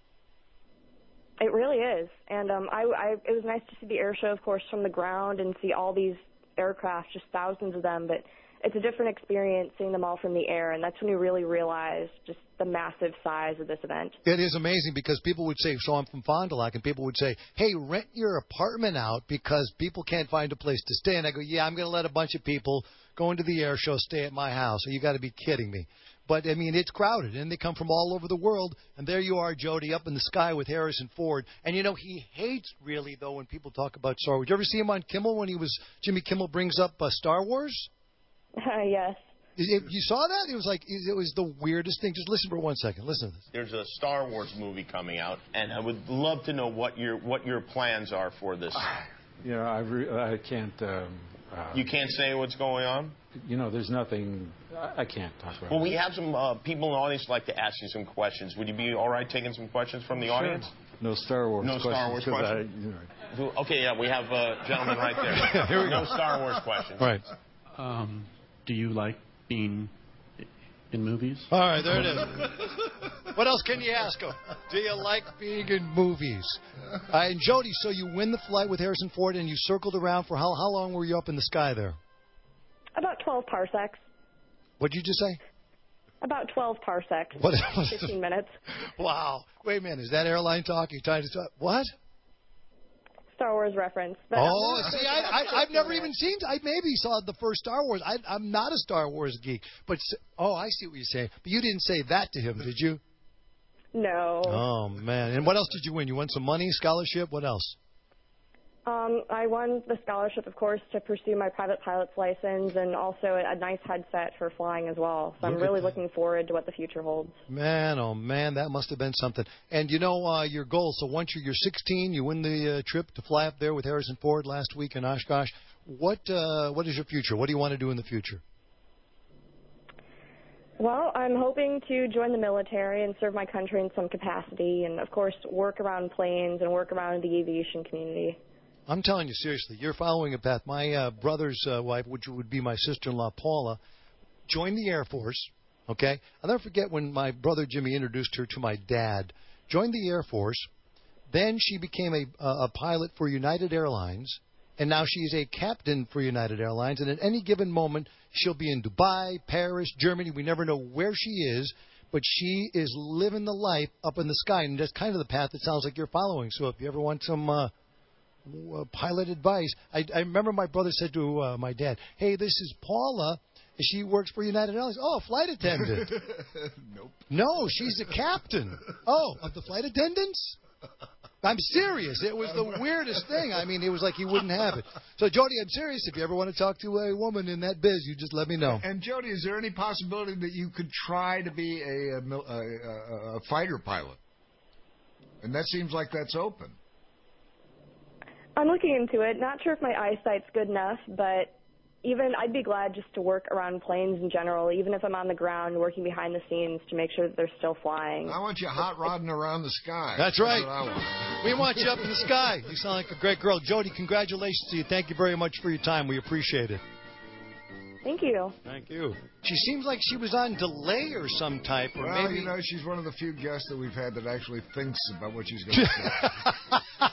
It really is. And um, I, I, it was nice to see the air show, of course, from the ground and see all these aircraft, just thousands of them. But it's a different experience seeing them all from the air, and that's when you really realize just the massive size of this event. It is amazing because people would say, so I'm from Fond du Lac, and people would say, hey, rent your apartment out because people can't find a place to stay. And I go, yeah, I'm going to let a bunch of people go into the air show, stay at my house. So you got to be kidding me. But, I mean, it's crowded, and they come from all over the world. And there you are, Jody, up in the sky with Harrison Ford. And, you know, he hates, really, though, when people talk about Star Wars. Did you ever see him on Kimmel when he was, Jimmy Kimmel brings up uh, Star Wars? Uh, yes. You saw that? It was like, it was the weirdest thing. Just listen for one second. Listen to this. There's a Star Wars movie coming out, and I would love to know what your what your plans are for this. You know, I, re- I can't... Um, uh, you can't say what's going on? You know, there's nothing... I, I can't talk about it. Well, we have some uh, people in the audience who like to ask you some questions. Would you be all right taking some questions from the Sure. audience? No Star Wars no questions. No Star Wars questions? I, you know. Okay, yeah, we have a gentleman right there. Here we no go. Star Wars questions. Right. Um, do you like being in movies? All right, there it is. What else can you ask him? Do you like being in movies? Uh, and Jody, so you win the flight with Harrison Ford, and you circled around for how how long were you up in the sky there? About twelve parsecs. What'd you just say? About twelve parsecs. What? fifteen minutes. Wow. Wait a minute. Is that airline talk? You're trying to talk? What? Star Wars reference. But oh, see, I, I, I've never even seen. I maybe saw the first Star Wars. I, I'm not a Star Wars geek, but oh, I see what you're saying. But you didn't say that to him, did you? No. Oh man! And what else did you win? You won some money, scholarship. What else? Um, I won the scholarship, of course, to pursue my private pilot's license, and also a, a nice headset for flying as well. So Look I'm really at that. looking forward to what the future holds. Man, oh man, that must have been something. And you know uh, your goal. So once you're, you're sixteen, you win the uh, trip to fly up there with Harrison Ford last week in Oshkosh. What uh, what is your future? What do you want to do in the future? Well, I'm hoping to join the military and serve my country in some capacity, and of course work around planes and work around the aviation community. I'm telling you seriously, you're following a path. My uh, brother's uh, wife, which would be my sister-in-law Paula, joined the Air Force. Okay, I'll never forget when my brother Jimmy introduced her to my dad. Joined the Air Force, then she became a uh, a pilot for United Airlines, and now she's a captain for United Airlines. And at any given moment, she'll be in Dubai, Paris, Germany. We never know where she is, but she is living the life up in the sky, and that's kind of the path that sounds like you're following. So if you ever want some uh, uh, pilot advice, I, I remember my brother said to uh, my dad, "Hey, this is Paula. She works for United Airlines." "Oh, a flight attendant." Nope. "No, she's a captain." "Oh, of the flight attendants?" I'm serious. It was the weirdest thing. I mean, it was like he wouldn't have it. So, Jody, I'm serious. If you ever want to talk to a woman in that biz, you just let me know. And, Jody, is there any possibility that you could try to be a, a, a, a fighter pilot? And that seems like that's open. I'm looking into it. Not sure if my eyesight's good enough, but even I'd be glad just to work around planes in general, even if I'm on the ground working behind the scenes to make sure that they're still flying. I want you hot rodding around the sky. That's That's right. what I want. We want you up in the sky. You sound like a great girl. Jody, congratulations to you. Thank you very much for your time. We appreciate it. Thank you. Thank you. She seems like she was on delay or some type, or Well, maybe. you know, she's one of the few guests that we've had that actually thinks about what she's going to say.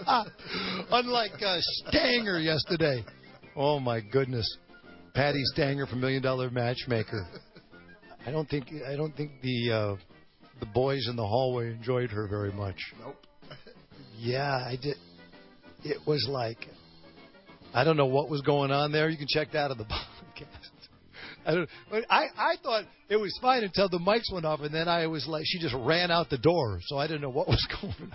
Unlike uh, Stanger yesterday. Oh my goodness, Patty Stanger from Million Dollar Matchmaker. I don't think I don't think the uh, the boys in the hallway enjoyed her very much. Nope. Yeah, I did. It was like, I don't know what was going on there. You can check that on the podcast. I don't. But I I thought it was fine until the mics went off, and then I was like, she just ran out the door, so I didn't know what was going on.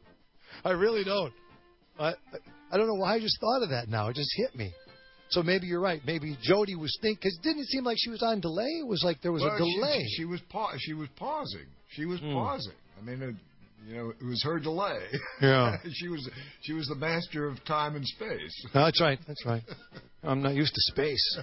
I really don't. I I don't know why I just thought of that now. It just hit me. So maybe you're right. Maybe Jody was thinking, because it didn't seem like she was on delay. It was like there was well, a delay. She, she was pa- she was pausing. She was Mm. pausing. I mean, it, you know, it was her delay. Yeah. she was she was the master of time and space. No, that's right. That's right. I'm not used to space.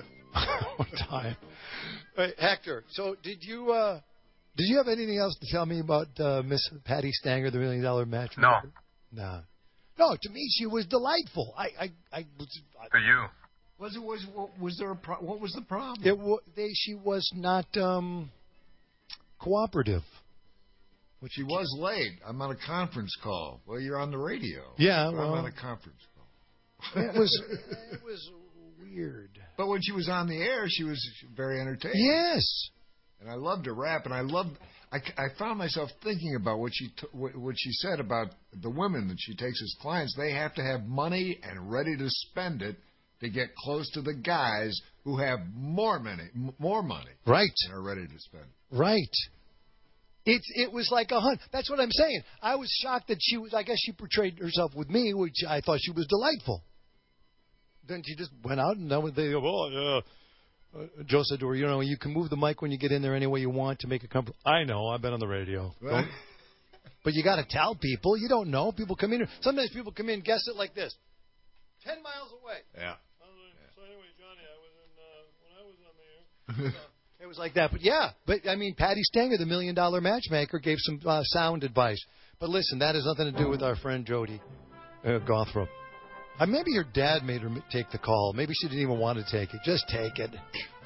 One time. Right, Hector. So did you uh, did you have anything else to tell me about uh, Miss Patty Stanger, the Million Dollar Matchmaker? No. No. No. To me, she was delightful. I I, I was. I, For you. Was it was was there a pro- what was the problem? It wa- they, she was not um, cooperative. Well, she was late. I'm on a conference call. Well, you're on the radio. Yeah, So well- I'm on a conference call. It was it was weird. But when she was on the air, she was very entertaining. Yes. And I loved her rap, and I loved. I, I found myself thinking about what she t- what, what she said about the women that she takes as clients. They have to have money and ready to spend it to get close to the guys who have more money, m- more money, Right. and are ready to spend. Right. It it was like a hunt. That's what I'm saying. I was shocked that she was. I guess she portrayed herself with me, which I thought she was delightful. Then she just went out and then they go, oh yeah. Uh, Joe said to her, you know, you can move the mic when you get in there any way you want to make it comfortable. I know. I've been on the radio. Don't- But you got to tell people. You don't know. People come in. Sometimes people come in, guess it like this. Ten miles away. Yeah. So anyway, Johnny, I was in, uh, when I was on the air. It was like that. But yeah, but I mean, Patty Stanger, the Million Dollar Matchmaker, gave some uh, sound advice. But listen, that has nothing to do with our friend Jody uh, Gothrop. Uh, maybe your dad made her m- take the call. Maybe she didn't even want to take it. Just take it.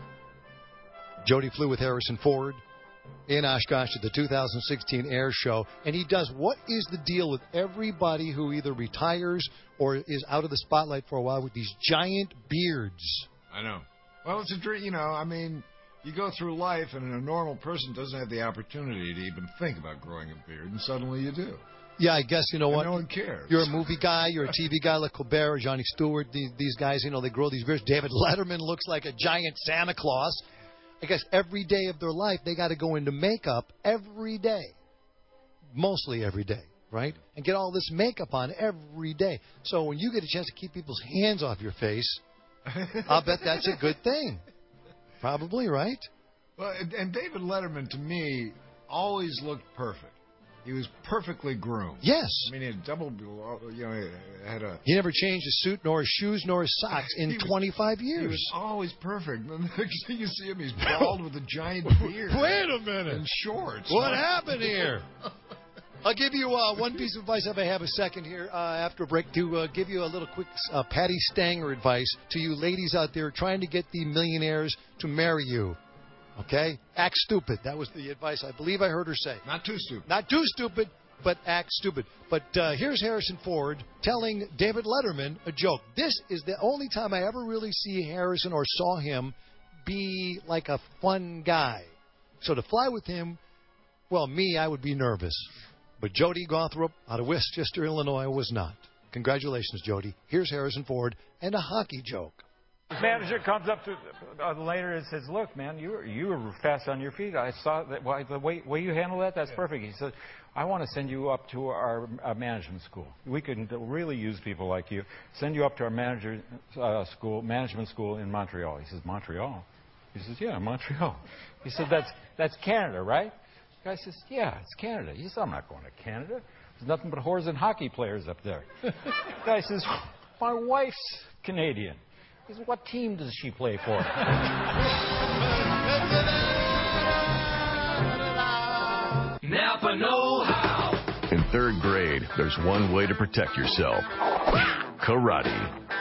Jody flew with Harrison Ford in Oshkosh at the two thousand sixteen Air Show, and he does what is the deal with everybody who either retires or is out of the spotlight for a while with these giant beards. I know. Well, it's a dream. You know, I mean, you go through life, and a normal person doesn't have the opportunity to even think about growing a beard, and suddenly you do. Yeah, I guess, you know And what? no one cares. You're a movie guy. You're a T V guy like Colbert or Johnny Stewart. These, these guys, you know, they grow these beards. David Letterman looks like a giant Santa Claus. I guess every day of their life, they got to go into makeup every day. Mostly every day, right? And get all this makeup on every day. So when you get a chance to keep people's hands off your face, I'll bet that's a good thing. Probably, right? Well, and, and David Letterman, to me, always looked perfect. He was perfectly groomed. Yes. I mean, he had double, you know, he had a... He never changed his suit, nor his shoes, nor his socks in He was- twenty-five years. He was always perfect. And the next thing you see him, he's bald with a giant beard. Wait a minute. And shorts. What happened here? I'll give you uh, one piece of advice if I have a second here uh, after a break to uh, give you a little quick uh, Patty Stanger advice to you ladies out there trying to get the millionaires to marry you. Okay? Act stupid. That was the advice I believe I heard her say. Not too stupid. Not too stupid, but act stupid. But uh, here's Harrison Ford telling David Letterman a joke. This is the only time I ever really see Harrison or saw him be like a fun guy. So to fly with him, well, me, I would be nervous. But Jody Gothrop out of Westchester, Illinois, was not. Congratulations, Jody. Here's Harrison Ford and a hockey joke. Manager comes up to uh, later and says, "Look, man, you were you were fast on your feet. I saw that. Why, the way way you handle that, that's perfect." He said, "I want to send you up to our uh, management school. We can really use people like you. Send you up to our manager uh, school, management school in Montreal." He says, "Montreal?" He says, "Yeah, Montreal." He said, "That's that's Canada, right?" The guy says, "Yeah, it's Canada." He says, "I'm not going to Canada. There's nothing but whores and hockey players up there." The guy says, "My wife's Canadian." He says, "What team does she play for?" Napa know-how. In third grade, there's one way to protect yourself. Karate.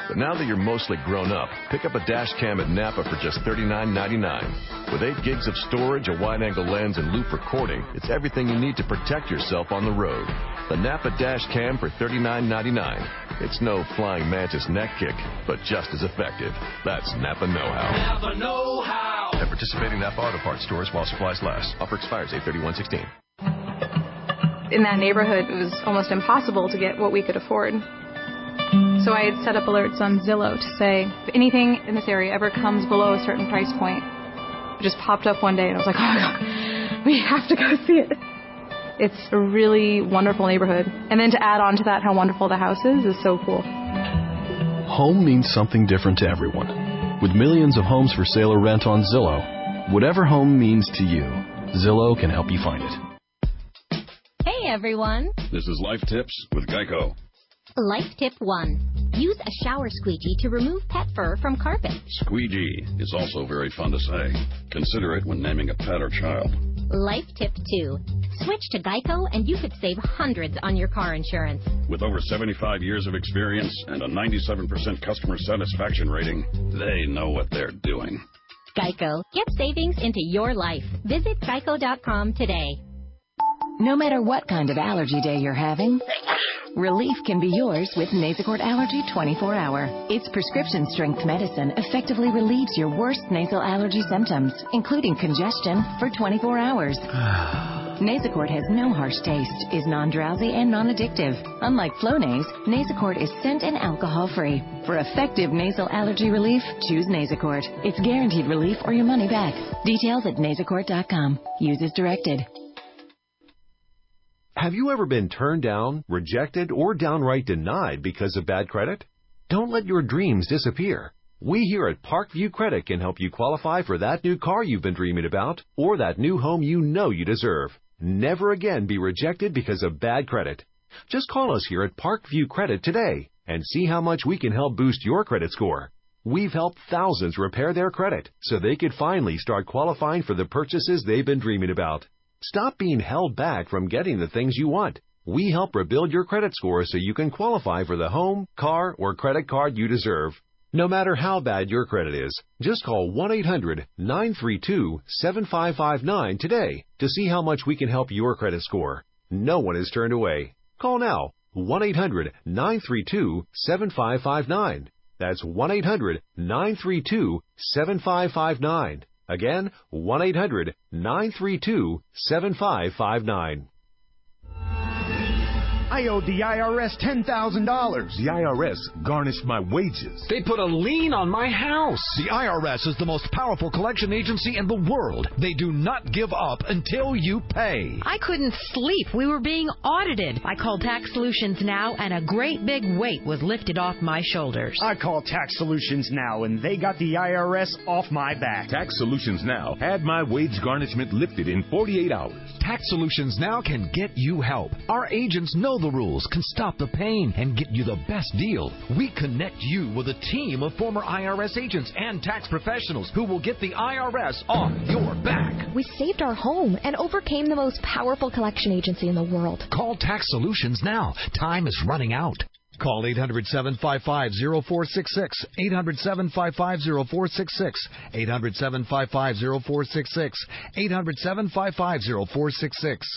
But now that you're mostly grown up, pick up a dash cam at Napa for just thirty-nine ninety-nine. With eight gigs of storage, a wide-angle lens, and loop recording, it's everything you need to protect yourself on the road. The Napa dash cam for thirty-nine ninety-nine. It's no flying mantis neck kick, but just as effective. That's Napa know-how. Napa know-how. At participating Napa Auto Parts stores while supplies last. Offer expires eight thirty-one sixteen. In that neighborhood, it was almost impossible to get what we could afford. So I had set up alerts on Zillow to say, if anything in this area ever comes below a certain price point, it just popped up one day and I was like, oh my God, we have to go see it. It's a really wonderful neighborhood. And then to add on to that how wonderful the house is is so cool. Home means something different to everyone. With millions of homes for sale or rent on Zillow, whatever home means to you, Zillow can help you find it. Hey everyone! This is Life Tips with Geico. Life Tip one. Use a shower squeegee to remove pet fur from carpet. Squeegee is also very fun to say. Consider it when naming a pet or child. Life Tip two. Switch to Geico and you could save hundreds on your car insurance. With over seventy-five years of experience and a ninety-seven percent customer satisfaction rating, they know what they're doing. Geico. Get savings into your life. Visit geico dot com today. No matter what kind of allergy day you're having, relief can be yours with Nasacort Allergy twenty-four hour. Its prescription-strength medicine effectively relieves your worst nasal allergy symptoms, including congestion, for twenty-four hours. Nasacort has no harsh taste, is non-drowsy, and non-addictive. Unlike Flonase, Nasacort is scent and alcohol-free. For effective nasal allergy relief, choose Nasacort. It's guaranteed relief or your money back. Details at nasacort dot com. Use as directed. Have you ever been turned down, rejected, or downright denied because of bad credit? Don't let your dreams disappear. We here at Parkview Credit can help you qualify for that new car you've been dreaming about or that new home you know you deserve. Never again be rejected because of bad credit. Just call us here at Parkview Credit today and see how much we can help boost your credit score. We've helped thousands repair their credit so they could finally start qualifying for the purchases they've been dreaming about. Stop being held back from getting the things you want. We help rebuild your credit score so you can qualify for the home, car, or credit card you deserve. No matter how bad your credit is, just call one eight hundred nine three two seven five five nine today to see how much we can help your credit score. No one is turned away. Call now, one eight hundred nine three two seven five five nine. That's one eight hundred nine three two seven five five nine. Again, one eight hundred nine three two seven five five nine. I owed the I R S ten thousand dollars. The I R S garnished my wages. They put a lien on my house. The I R S is the most powerful collection agency in the world. They do not give up until you pay. I couldn't sleep. We were being audited. I called Tax Solutions Now, and a great big weight was lifted off my shoulders. I called Tax Solutions Now, and they got the I R S off my back. Tax Solutions Now had my wage garnishment lifted in forty-eight hours. Tax Solutions Now can get you help. Our agents know the rules, can stop the pain, and get you the best deal. We connect you with a team of former I R S agents and tax professionals who will get the I R S off your back. We saved our home and overcame the most powerful collection agency in the world. Call Tax Solutions now. Time is running out. Call eight hundred seven five five zero four six six, eight hundred seven five five zero four six six, eight hundred seven five five zero four six six, eight hundred seven five five zero four six six.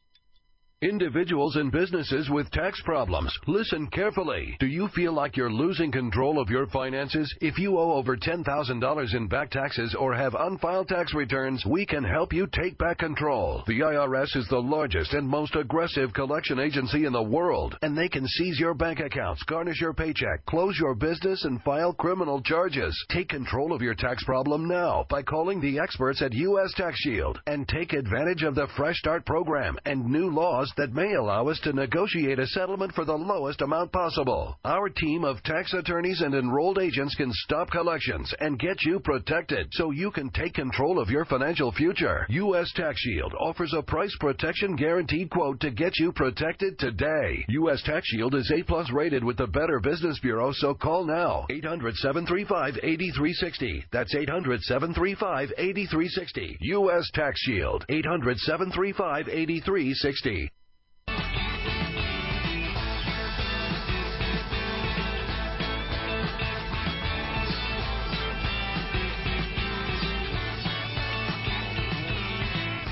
Individuals and businesses with tax problems, listen carefully. Do you feel like you're losing control of your finances? If you owe over ten thousand dollars in back taxes or have unfiled tax returns, we can help you take back control. The I R S is the largest and most aggressive collection agency in the world, and they can seize your bank accounts, garnish your paycheck, close your business, and file criminal charges. Take control of your tax problem now by calling the experts at U S Tax Shield and take advantage of the Fresh Start program and new laws that may allow us to negotiate a settlement for the lowest amount possible. Our team of tax attorneys and enrolled agents can stop collections and get you protected so you can take control of your financial future. U S Tax Shield offers a price protection guaranteed quote to get you protected today. U S Tax Shield is A plus rated with the Better Business Bureau, so call now. eight hundred seven three five eight three six zero. That's eight hundred seven three five eight three six zero. U S Tax Shield. eight hundred seven three five eight three six zero.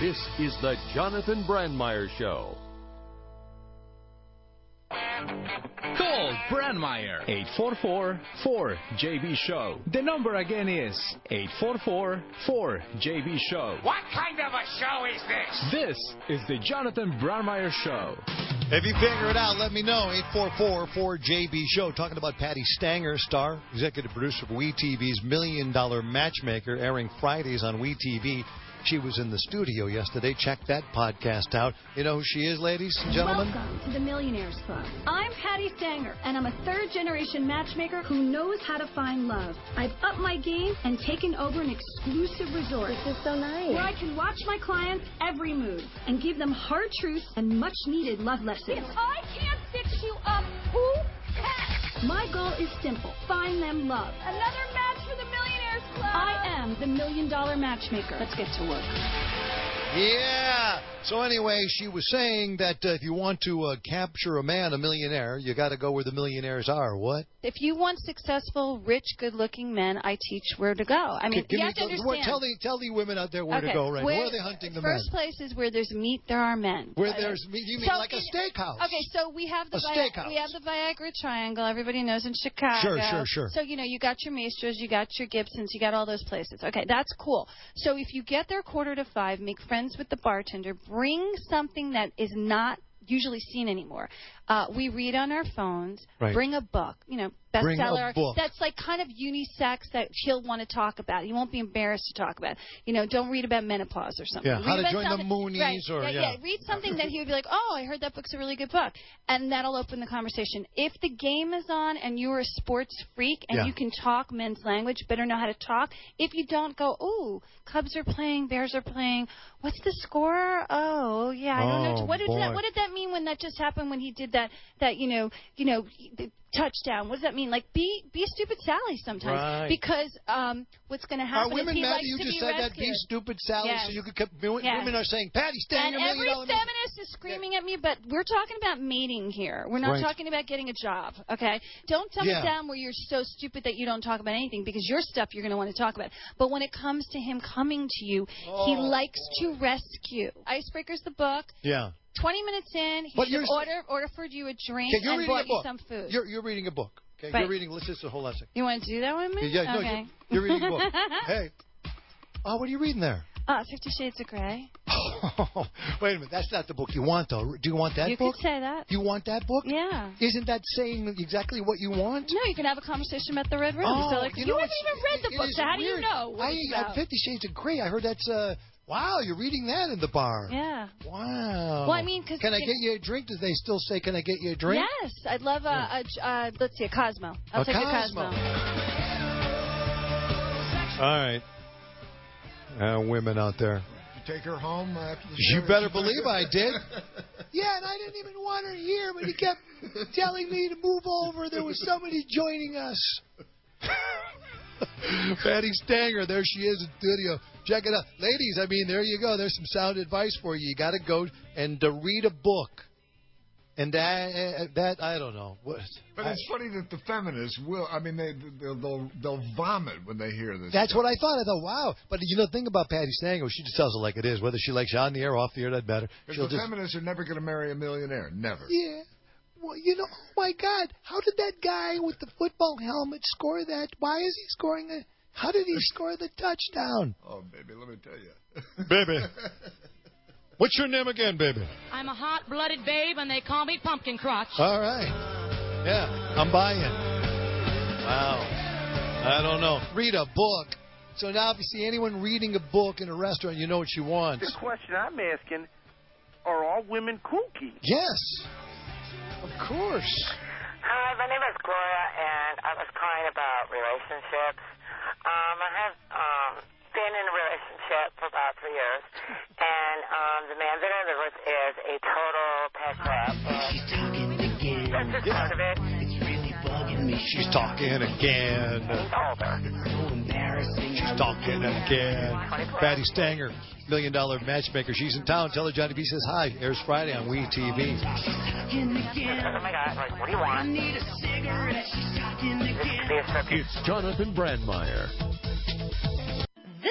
This is the Jonathan Brandmeier Show. Call Brandmeier, eight four four, four J B Show. The number again is eight four four, four J B Show. What kind of a show is this? This is the Jonathan Brandmeier Show. If you figure it out, let me know. eight four four, four J B Show. Talking about Patty Stanger, star, executive producer of WeTV's Million Dollar Matchmaker, airing Fridays on WeTV. She was in the studio yesterday. Check that podcast out. You know who she is, ladies and gentlemen? Welcome to the Millionaires Club. I'm Patty Stanger, and I'm a third-generation matchmaker who knows how to find love. I've upped my game and taken over an exclusive resort. This is so nice. Where I can watch my clients' every move and give them hard truths and much-needed love lessons. If I can't fix you up, who can? My goal is simple. Find them love. Another match for the Millionaires Club. I am the Million Dollar Matchmaker. Let's get to work. Yeah. So anyway, she was saying that uh, if you want to uh, capture a man, a millionaire, you got to go where the millionaires are. What? If you want successful, rich, good-looking men, I teach where to go. I mean, Give you me, have to understand. What, tell the tell the women out there where okay. to go. Right? Where, where are they hunting the first men? place is where there's meat, there are men. Where Okay. there's meat? You mean so like a steakhouse? Okay, so we have the A Vi- steakhouse. we have the Viagra Triangle. Everybody knows in Chicago. Sure, sure, sure. So you know you got your Maestros, you got your Gibsons, you got all those places. Okay, that's cool. So if you get there quarter to five, make friends with the bartender, bring something that is not usually seen anymore. Uh, we read on our phones. Right. Bring a book. You know, Bring a bestseller. book. That's like kind of unisex that he'll want to talk about. He won't be embarrassed to talk about. You know, don't read about menopause or something. Yeah, read how to about join the something- Moonies right. or- yeah, yeah. yeah. Read something that he would be like, oh, I heard that book's a really good book, and that'll open the conversation. If the game is on and you're a sports freak and Yeah. you can talk men's language, better know how to talk. If you don't, go, ooh, Cubs are playing, Bears are playing. What's the score? Oh, yeah, I don't Oh, know. What did boy. that? What did that mean when that just happened when he did that? That you know, you know, the touchdown. What does that mean? Like, be be a stupid Sally sometimes, Right. because um, what's going to Are happen women is he mad likes that you to just be said that? rescued. Be stupid, Sally. Yes. So you could. Keep, women Yes. are saying, Patty Stanger, And million every dollar. feminist is screaming at me, but we're talking about mating here. We're not Right. talking about getting a job, okay? Don't dumb Yeah. it down where you're so stupid that you don't talk about anything, because your stuff you're going to want to talk about. But when it comes to him coming to you, Oh. he likes to rescue. Icebreaker's the book. Yeah. twenty minutes in, he But should you're- order, order for you a drink Okay, you're and reading bought a you book. some food. You're, you're reading a book. Okay, Right. you're reading. Listen to the whole lesson. You want to do that with me? Yeah, no, okay. you're, you're reading a book. Hey. Oh, what are you reading there? Uh, Fifty Shades of Grey. Wait a minute. That's not the book you want, though. Do you want that You book? could say that. You want that book? Yeah. Isn't that saying exactly what you want? No, you can have a conversation about the Red Room. Oh, so like, you you, know haven't what's- even read the it book, is so how do you weird. know what I it's at about? Fifty Shades of Grey. I heard that's uh. Wow, you're reading that in the bar. Yeah. Wow. Well, I mean, 'cause can I you- get you a drink? Do they still say, "Can I get you a drink"? Yes, I'd love a, a, uh let's see, a Cosmo. I'll A take Cosmo. a Cosmo. All right. Uh, women out there. You take her home after the You show? better believe I did. Yeah, and I didn't even want her here, but he kept telling me to move over. There was somebody joining us. Patty Stanger, there she is in studio. Check it out. Ladies, I mean, there you go. There's some sound advice for you. You got to go and uh, read a book. And that, uh, that I don't know. What, But it's funny that the feminists will. I mean, they they'll they'll, they'll vomit when they hear this. That's stuff. what I thought. I thought, wow. But you know, the thing about Patty Stanger, she just tells it like it is. Whether she likes you on the air or off the air, doesn't matter. Because She'll the just. feminists are never going to marry a millionaire. Never. Yeah. Well, you know, oh my God, how did that guy with the football helmet score that? Why is he scoring a? How did he score the touchdown? Oh, baby, let me tell you. Baby. What's your name again, baby? I'm a hot-blooded babe, and they call me Pumpkin Crotch. All right. Yeah, I'm buying. Wow. I don't know. Read a book. So now if you see anyone reading a book in a restaurant, you know what she wants. The question I'm asking, are all women kooky? Yes. Of course. Hi, my name is Gloria, and I was calling about relationships. Um, I have um, been in a relationship for about three years, and um, the man that I live with is a total peck up. She's talking again. That's just part of it. It's really bugging me. She's talking again. He's older. So embarrassing. She's talking again. Patty Stanger, Million Dollar Matchmaker. She's in town. Tell her Johnny B says hi. Airs Friday on WeTV. Oh my God! Like, what do you want? I need a cigarette. She's talking again. It's Jonathan Brandmeier. This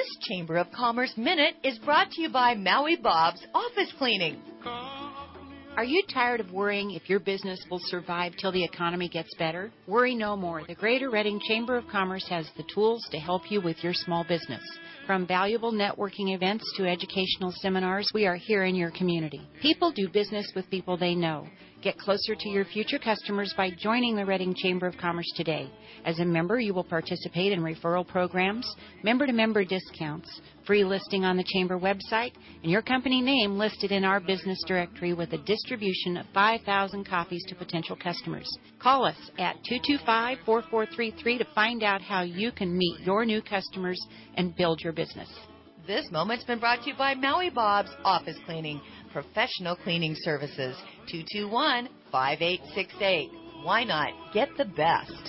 This Chamber of Commerce Minute is brought to you by Maui Bob's Office Cleaning. Are you tired of worrying if your business will survive till the economy gets better? Worry no more. The Greater Reading Chamber of Commerce has the tools to help you with your small business. From valuable networking events to educational seminars, we are here in your community. People do business with people they know. Get closer to your future customers by joining the Reading Chamber of Commerce today. As a member, you will participate in referral programs, member-to-member discounts, free listing on the Chamber website, and your company name listed in our business directory with a distribution of five thousand copies to potential customers. Call us at two two five, four four three three to find out how you can meet your new customers and build your business. This moment's been brought to you by Maui Bob's Office Cleaning, professional cleaning services. two two one, five eight six eight. Why not get the best?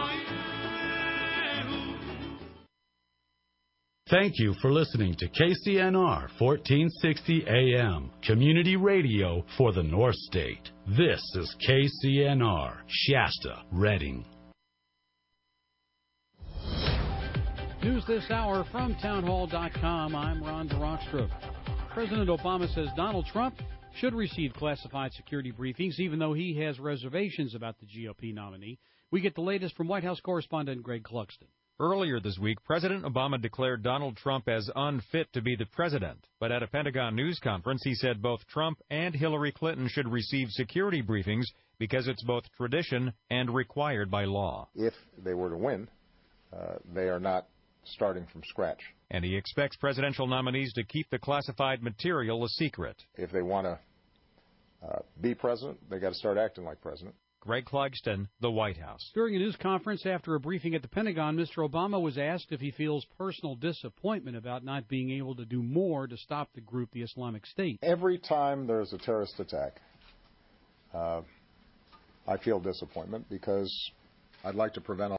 Thank you for listening to K C N R fourteen sixty A M, community radio for the North State. This is K C N R, Shasta, Reading. News this hour from townhall dot com. I'm Ron Brockström. President Obama says Donald Trump should receive classified security briefings, even though he has reservations about the G O P nominee. We get the latest from White House correspondent Greg Clugston. Earlier this week, President Obama declared Donald Trump as unfit to be the president. But at a Pentagon news conference, he said both Trump and Hillary Clinton should receive security briefings because it's both tradition and required by law. If they were to win, uh, they are not starting from scratch. And he expects presidential nominees to keep the classified material a secret. If they want to uh, be president, they got to start acting like president. Greg Clugston, the White House. During a news conference after a briefing at the Pentagon, Mister Obama was asked if he feels personal disappointment about not being able to do more to stop the group, the Islamic State. Every time there's a terrorist attack, uh, I feel disappointment because I'd like to prevent